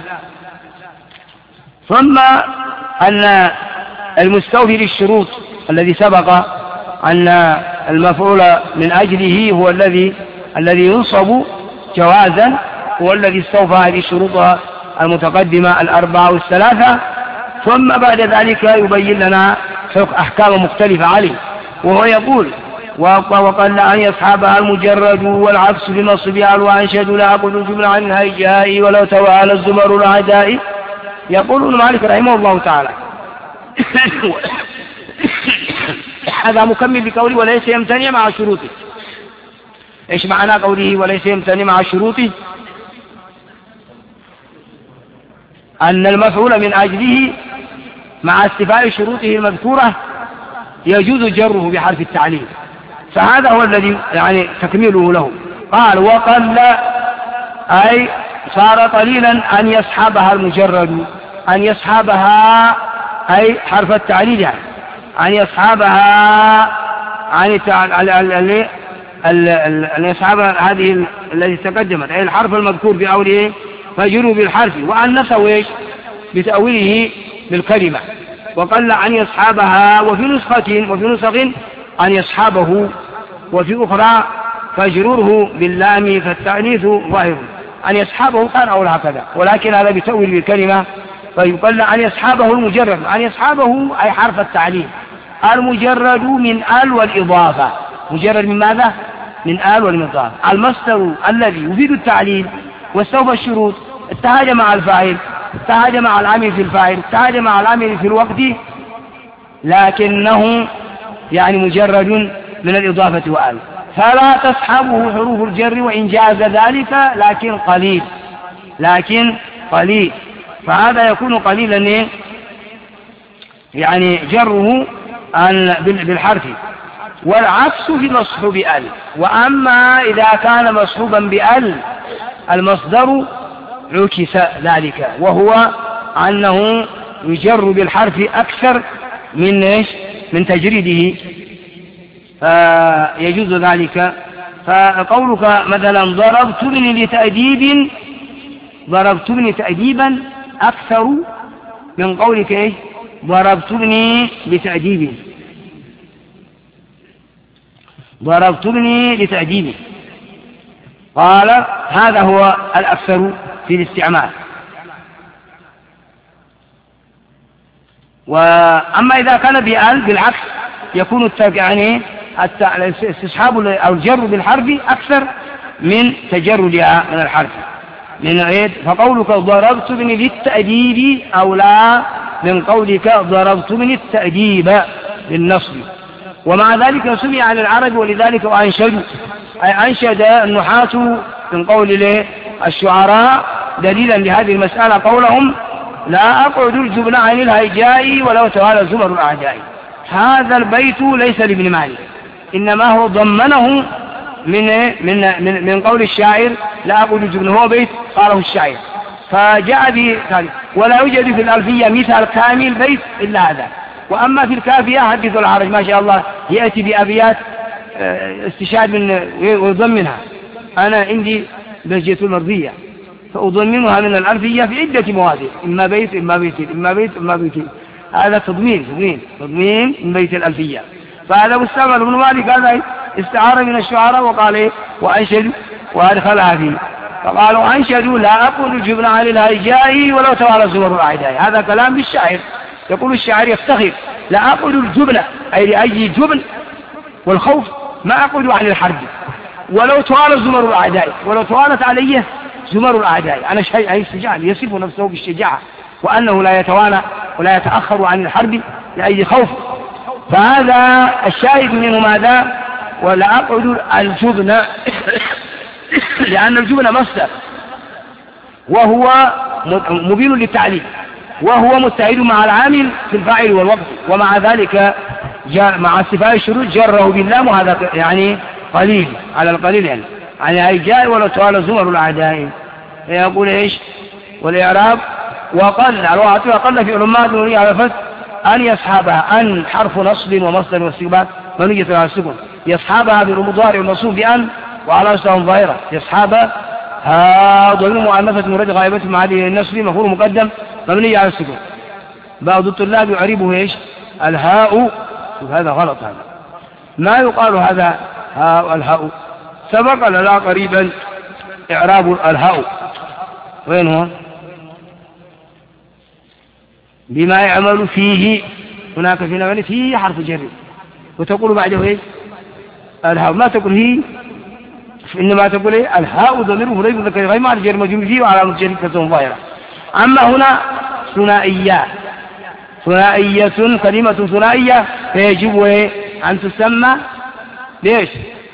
ثم أن المستوفي للشروط الذي سبق أن المفعول من أجله هو الذي الذي ينصب جوازا، هو الذي استوفى هذه الشروط المتقدمة الأربعة والثلاثة. ثم بعد ذلك يبين لنا أحكام مختلفة عليه، وهو يقول وقال أن يصحبها المجرد والعكس بنصبها وأنشد لا أقول الجملة عن الهيجاء ولو توالى الزمر الأعداء. يقول ابن مالك رحمه الله تعالى هذا مكمل بقوله وليس يمتنع مع شروطه. إيش معنى قوله وليس يمتنع مع شروطه؟ أن المفعول من أجله مع استفاء شروطه المذكورة يجوز جره بحرف التعليل، فهذا هو الذي يعني تكمله له. قال وقل أي صار قليلا أن يصحبها المجرد، أن يصحبها أي حرف التعليل، يعني أن يصحبها عن أن يصحبها هذه التي تقدمت أي الحرف المذكور بأوله فجروا بالحرف، وأن نسويش بتأويله بالكلمة. وقل أن يصحبها وفي نسخة وفي نسخ أن يصحبه، وفي أخرى فجروره باللام فالتأنيث ظاهر. أن يصحبه كان أول هكذا، ولكن هذا بتأويل بالكلمة. فيقل أن يصحبه المجرد، أن يصحبه أي حرف التعليل المجرد من آل والإضافة. مجرد من ماذا؟ من آل والإضافة. المصدر الذي يفيد التعليل واستوفى الشروط اتهاج مع الفاعل، اتهاج مع العامل في الفاعل، اتهاج مع العامل في الوقت، لكنه يعني مجرد من الإضافة وآل، فلا تصحبه حروف الجر وإن جاز ذلك، لكن قليل، لكن قليل. فهذا يكون قليلا يعني جره بالحرف، والعكس في مصحوب بأل. وأما إذا كان مصحوبا بأل المصدر عكس ذلك، وهو أنه يجر بالحرف أكثر من إيش؟ من تجريده، فيجوز ذلك. فقولك مثلا ضربتني لتأديب، ضربتني تأديبا أكثر من قولك إيش؟ ضربتني لتأديب، ضربتني لتأديب. قال هذا هو الأكثر في الاستعمال. وأما إذا كان بأل بالعكس يكون يعني استصحاب أو الجر بالحرف أكثر من تجردها من الحرف من عيد. فقولك ضربتني للتأديب أولى من قولك ضربتني التأديب للنصب. ومع ذلك سمع عن العرب ولذلك أنشد، أي أنشد النحاة من قول الشعراء دليلا لهذه المسألة قولهم لا أقعد الجبن عن الهيجاء ولو توالى زمر الأعداء. هذا البيت ليس لابن مالك، إنما هو ضمنه من من من, من قول الشاعر لا أقعد الجبن، هو بيت قاله الشاعر فجاء به، ولا يوجد في الألفية مثال كامل بيت إلا هذا. وأما في الكافية حدث العرج ما شاء الله يأتي بأبيات استشهاد من ويضمنها. أنا عندي بهجة المرضية فأضمنها من الألفية في عدة مواضع، إما بيت إما بيتين إما بيت إما بيتين. هذا تضمين تضمين تضمين من بيت الألفية. فهذا مستعمل ابن مالك هذا استعار من الشعراء وقال إيه وأنشد وأدخلها فيه. فقالوا أنشدوا لا أقول الجبن عن الهيجاء ولو توالى زمر الأعداء. هذا كلام بالشاعر، يقول الشاعر يفتخر لا أقول الجبن أي لأي جبن والخوف ما أقول عن الحرب ولو توالى زمر الأعداء، ولو توالت عليه زمر الأعداء. أنا شيء أي شجاع يصف نفسه بالشجاعة وأنه لا يتوانى ولا يتأخر عن الحرب لأي خوف. فهذا الشاهد منه ماذا؟ ولا أقعد الجبن لأن الجبن مصدر وهو مبين للتعليل وهو متحد مع العامل في الفاعل والوقت، ومع ذلك مع استفاء الشروط جره باللام، وهذا يعني قليل على القليل يعني يعني هي جاء ولا سؤال زمر الأعداء. يقول إيش؟ والإعراب وقل الوقت وقل في علمات نورية على فتح أن يصحبها أن حرف نصب ومصدر واستقبال منوية على السكن، يصحبها بالمضارع المنصوب بأن وعلى أسلام ظاهرة، يصحبها ها ضمير مؤنثة مراد غائبة مع هذه النصب مفعول مقدم مبني على السكون. بعض الطلاب يعربه ايش؟ الهاء، وهذا غلط. هذا ما يقال هذا هاء الهاء، سبق لنا قريبا إعراب الهاء. وين هو؟ بما يعمل فيه، هناك في نعمل فيه حرف جر وتقول بعده ايش؟ الهاء، ما تقول هي، إنما تقول ايه؟ الهاء ضمير مفرد مذكر غير مع الجر مجرور فيه وعلى مجرد كسر ظاهرة. أما هنا ثنائية، ثنائية كلمة ثنائية فيجب أن تسمى ليش؟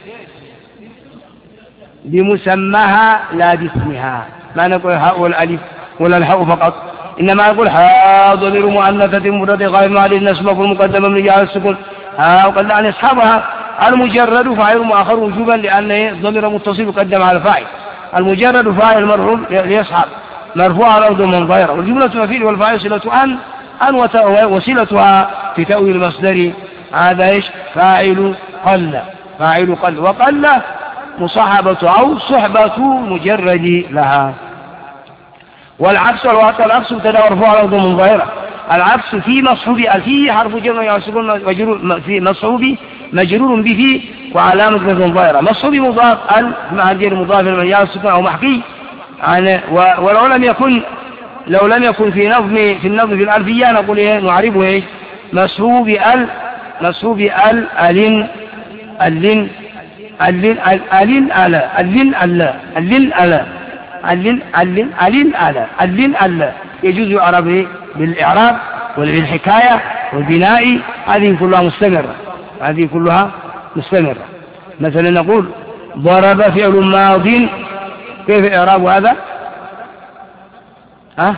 بمسماها لا باسمها، ما نقول هاء والألف ولا الهاء فقط، إنما نقول هاء ضمير مؤنثة مفرد غير مع النسب مفعول مقدم مبني على السكون، هاء وقل عن أصحابها المجرد فاعل مؤخر وجوبا لأن الضمير متصل يقدم على الفاعل، المجرد فاعل مرفوع ليصحب مرفوع على الأرض من ظاهرة، والجملة مفعول والفاعل صلة أن أن وصلتها في تأويل المصدر، هذا إيش؟ فاعل قل، فاعل قل، وقل مصاحبة أو صحبة مجرد لها. والعكس والواقع العكس مبتدا مرفوع على الأرض من ظاهرة، العكس في مصحوب فيه حرف جر مجرور، في مصحوب مجرور به وعلامة جر ظاهرة، مصحوب مضاف ال مع الجر مضاف المجال السكون أو محكي يعني. ولو لم يكن لو لم يكن في نظم في النظم في الألفية نقول ايه؟ نعربه ايه؟ مصحوب ال مصحوب ال الين الين الين الين الا الين الا الين الا الين الين الين الا الين الا يجوز يعرب بالإعراب وبالحكاية والبناء، هذه كلها مستمرة، هذه كلها مستمرة. مثلا نقول ضرب فعل ماض، كيف إعراب هذا؟ ها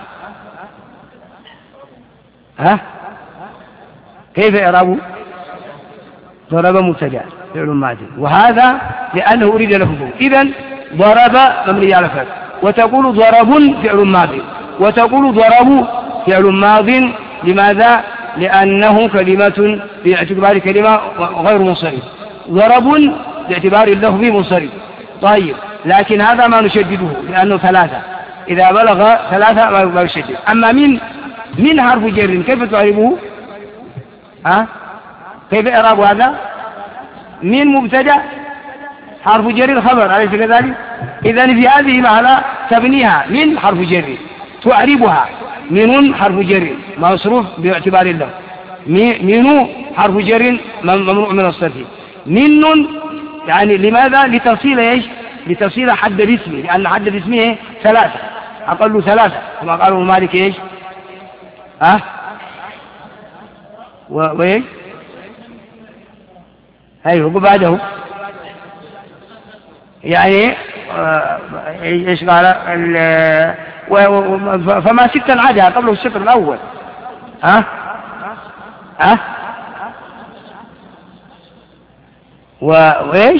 ها كيف إعرابه؟ ضرب مبتدأ فعل ماض، وهذا لأنه أريد لفظه، إذن ضرب مبني على فعل، وتقول ضرب فعل ماض، وتقول ضرب فعل ماض. لماذا؟ لأنه كلمة باعتبار كلمة غير منصرف، ضرب باعتبار اللفظ منصرف. طيب، لكن هذا ما نشدده لأنه ثلاثة، إذا بلغ ثلاثة ما يشدد. أما من من حرف جر كيف تعرفه؟ ها؟ كيف إعراب هذا؟ من مبتدأ حرف جر الخبر، أليس كذلك؟ إذن في هذه الحالة تبنيها من حرف جر، تعربها من حرف جر مصروف باعتبار اللفظ، من حرف جر ممنوع من الصرف، من يعني لماذا؟ لتفصيل ايش؟ لتفصيل حد الاسم، لأن حد الاسم ايه؟ ثلاثة، أقل ثلاثة كما قالوا مالك ايش؟ ها؟ وإيش؟ أيوه بعده يعني ايش قال؟ فما ستا عدا قبله الشطر الأول. ها؟ ها؟ وإيش؟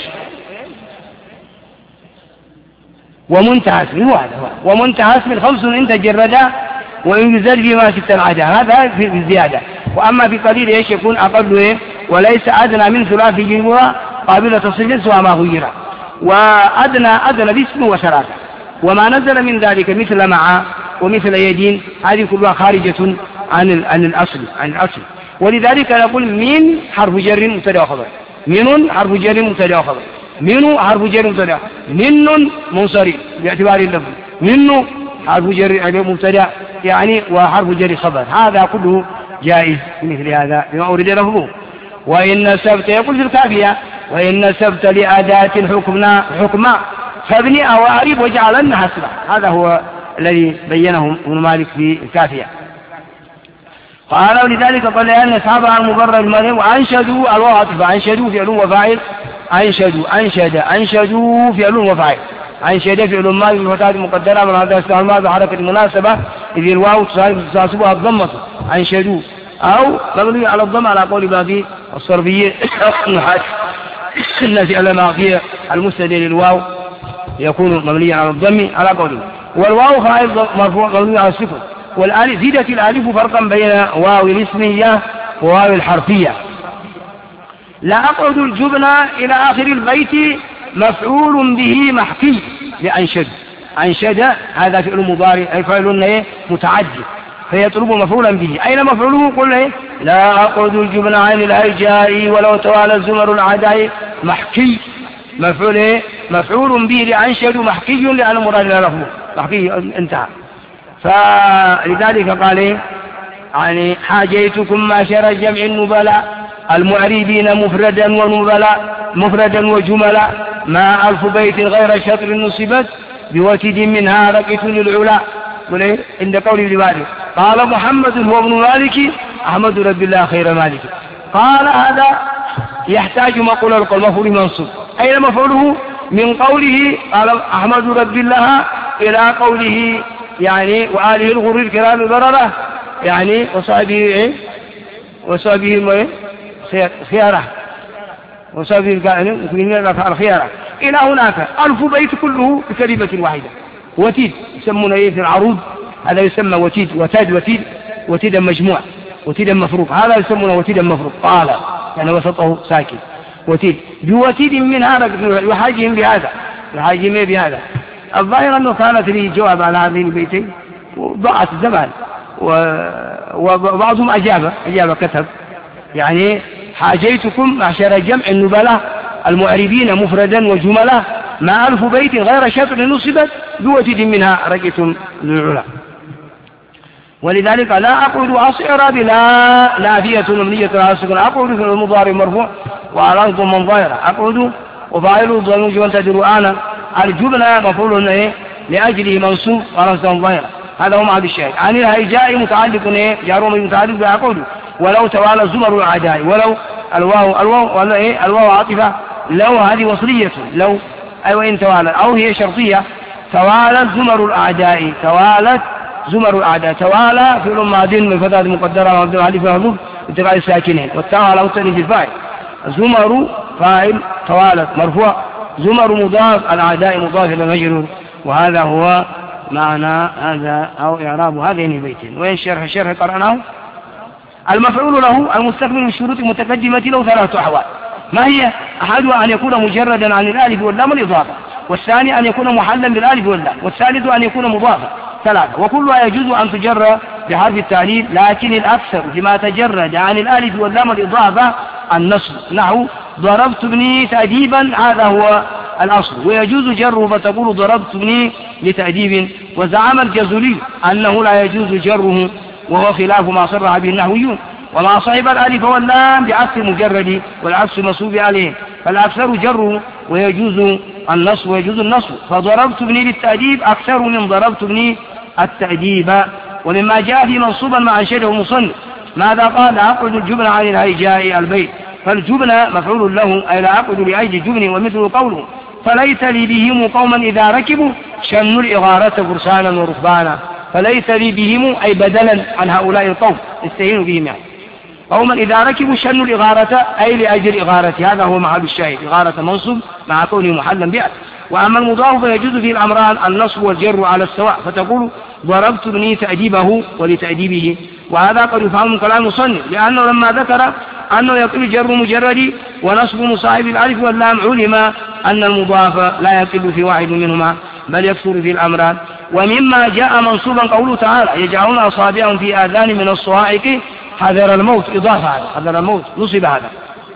ومنتهى اسم، هذا هو ومنتهى اسم خمس إن تجردا وإن يزاد فيما ستا عدا، هذا في الزيادة. وأما في قليل ايش يكون أقل ايه؟ وليس أدنى من ثلاثي جنوها قابلة تصريف سواء ما غيره، وأدنى أدنى باسم وثلاثة، وما نزل من ذلك مثل مع ومثل يدين، هذه كلها خارجة عن عن الأصل عن الأصل. ولذلك نقول من حرف جر مبتدأ وخبر، من حرف جر مبتدأ وخبر، من حرف جر مبتدأ، من منصرف باعتبار اللفظ، من حرف جر مبتدأ يعني وحرف جر خبر، هذا كله جائز مثل هذا بما أريد لفظه. وإن نسبت يقول في الكافية وإن نسبت لأداة حكمنا حكما فابني أو أعرب وجعلن حسبا، هذا هو الذي بينه ابن مالك في الكافية. قال ولذلك قال لأن أصحابها المبرد المريم وأنشدوا الواو عطف أنشدوا فعل وفاعل أنشدوا أنشد أنشدوا فعل وفاعل أنشد فعل ماضي بالفتحة المقدرة من هذا استعمال الماضي حركة المناسبة إذ الواو تناسبها الضمة أنشدوا أو مبني على الضم على قول باقي الصرفيين الناس على ما فيه المسند للواو يكون مبنيا على الضم على قوله والواو فاعل مرفوع مبني على السكون والالف زيدت الالف فرقا بين واو الاسميه وواو الحرفيه. لا أقعد الجبن إلى آخر البيت مفعول به محكي لأنشد أنشد هذا فعل مضارع أي فعل متعدي فيطلب مفعولا به. أين مفعوله؟ قل إيه؟ لا أقعد الجبن عن الهيجاء ولو توالى الزمر العداء محكي مفعول إيه؟ مفعول به لأنشد محكي لأن مراد له محكي انتهى. فلذلك قال إيه؟ يعني حاجيتكم معشر جمع النبلاء المعربين مفردا ونبلاء مفردا وجملا ما ألف بيت غير شطر نصبت بوتد منها رقة للعلا عند قول ابن مالك قال محمد هو ابن مالك أحمد رب الله خير مالك. قال هذا يحتاج مقول القول مفعول منصوب. أين مفعوله؟ من قوله قال أحمد رب الله إلى قوله يعني وآله الغر الكرام البررة يعني وصحبه إيه وصحبه إيه خيارة وصحبه الخيارة إلى هناك ألف بيت كله بكلمة واحدة. وتيد يسمونه إيه في العروض هذا يسمى وتيد وتاد وتيد وتيدا مجموع وتيدا مفروق هذا يسمونه وتيدا مفروق قال يعني وسطه ساكن وتيد بوتيد من هذا يحاجهم بهذا يحاجهم بهذا. الظاهر أنه كانت لي جواب على هذه البيتين وضاعت الزمان وبعضهم أجاب أجاب كتب يعني حاجيتكم معشر جمع النبلاء المعربين مفردا وجملا ما ألف بيت غير شطر نصبت بوتد منها رقة للعلا. ولذلك لا أقعد أصعر بلا نافية مبنية على السكون أقعد في المضارع مرفوع وعلى أرض من ظاهرة أقعد وفاعل ضمير وانتدر آنا الجبن مفعول إيه لأجله منصوب وعلى أرض من ظاهرة هذا هو معد الشاهد. عن الهيجاء متعلق إيه جار متعلق بأقعد ولو توالى زمر الأعداء ولو الواو الواو ولا إيه الواو عاطفة لو هذه وصلية لو أي وإن توالت أو هي شرطية توالت زمر الأعداء توالت زمر الأعداء توالى فعل ماض من فتاة مقدرة ومبدأ عليه في حروف اتباع الساكنين والتوالى والتاني في الفاعل زمر فاعل توالت مرفوع زمر مضاف الأعداء مضاف إلى مجرور. وهذا هو معنى هذا أو إعراب هذين البيتين. وين شرح شرح قرأناه. المفعول له المستقبل من الشروط المتقدمة له ثلاثة أحوال. ما هي؟ أحدها أن يكون مجردا عن الألف واللام الإضافة والثاني أن يكون محلا بالألف واللام والثالث أن يكون مضافا ثلاثة. وكلها يجوز أن تجرى بحرف التعليل لكن الأكثر فيما تجرد عن الألف واللام الإضافة النصب نحو ضربت ابني تأديبا هذا هو الأصل ويجوز جره فتقول ضربت ابني لتأديب. وزعم الجزري أنه لا يجوز جره وهو خلاف ما صرح به النحويون وما صحب الألف واللام بعكس المجرد والعكس مصوب عليه فالأكثر جره ويجوز النصب ويجوز النصب. فضربت ابني للتأديب أكثر من ضربت ابني التأديب. ومما جاء في منصوبا مع أنشده مصنف ماذا قال أقعد الجبن عن الهيجاء البيت فالجبن مفعول له أي لا أقعد لأجل الجبن ومثل قوله فليس لي بهم قوما إذا ركبوا شنوا الإغارة فرسانا وركبانا فليس لي بهم أي بدلا عن هؤلاء القوم استهينوا بهم يعني قوما إذا ركبوا شنوا الإغارة أي لأجل إغارة هذا هو محل الشاهد إغارة منصب مع كونه محلا بها. وأما المضاف فيجوز فيه الأمران النصب والجر على السواء فتقول ضربت ابني تأديبه ولتأديبه. وهذا قد يفهم من كلام المصنف لأنه لما ذكر أنه يقل جر مجرد ونصب مصاحب الألف واللام علم أن المضاف لا يقل في واحد منهما بل يكثر في الأمران. ومما جاء منصوبا قوله تعالى يجعلون أصابعهم في آذان من الصواعق حذر الموت إضافة هذا حذر الموت نصب هذا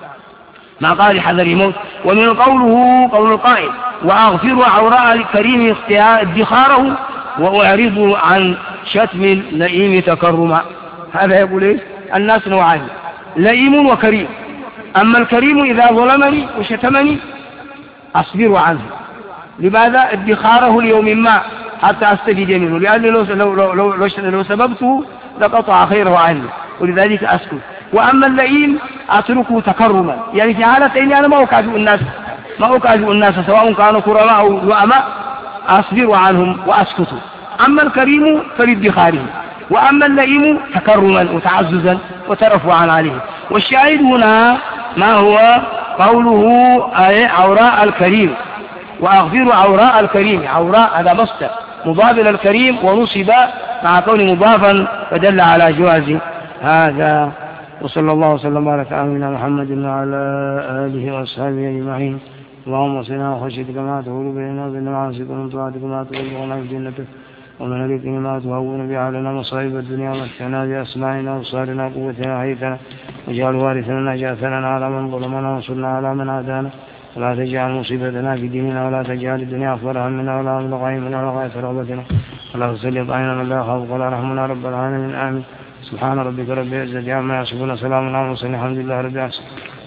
ما قال حذر الموت. ومن قوله قول القائل وأغفر عوراء الكريم ادخاره وأعرض عن شتم اللئيم تكرما. هذا يقول إيه الناس نوعان لئيم وكريم. أما الكريم إذا ظلمني وشتمني أصبر عنه لماذا ادخاره ليوم ما حتى أستفيد منه لأنه لو, لو, لو, لو, لو سببته لقطع خيره عني ولذلك أسكت. وأما اللئيم أتركه تكرما، يعني في حالتين أنا ما أكافئ الناس ما أكافئ الناس سواء كانوا كرماء أو لؤماء، أصبر عنهم وأسكت. أما الكريم فلادخاره، وأما اللئيم تكرما وتعززا وترفعا عليه. والشاهد هنا ما هو قوله عوراء الكريم، وأغفر عوراء الكريم. عوراء هذا مصدر مضاف إلى الكريم ونصب مع كونه مضافا فدل على جواز هذا. وصلى الله وسلم وبارك على نبينا محمد وعلى آله وأصحابه أجمعين. اللهم صلنا وخشيتك ما تقول بيننا وبين معاصيك ومن طاعتك ما تبلغنا في جنتك ومن اليقين ما تهون به علينا مصائب الدنيا ومتعنا بأسماعنا وأبصارنا وقوتنا وحيتنا واجعل وارثنا نجاثنا على من ظلمنا وانصرنا على من عادانا ولا تجعل مصيبتنا في ديننا ولا تجعل الدنيا أكبر همنا ولا مبلغ علمنا ولا غاية رغبتنا ولا تسلط علينا من لا يخافك ولا يرحمنا رب العالمين. آمين. سبحان ربك رب العزة عما يصفون، سلام على المرسلين، الحمد لله رب العالمين.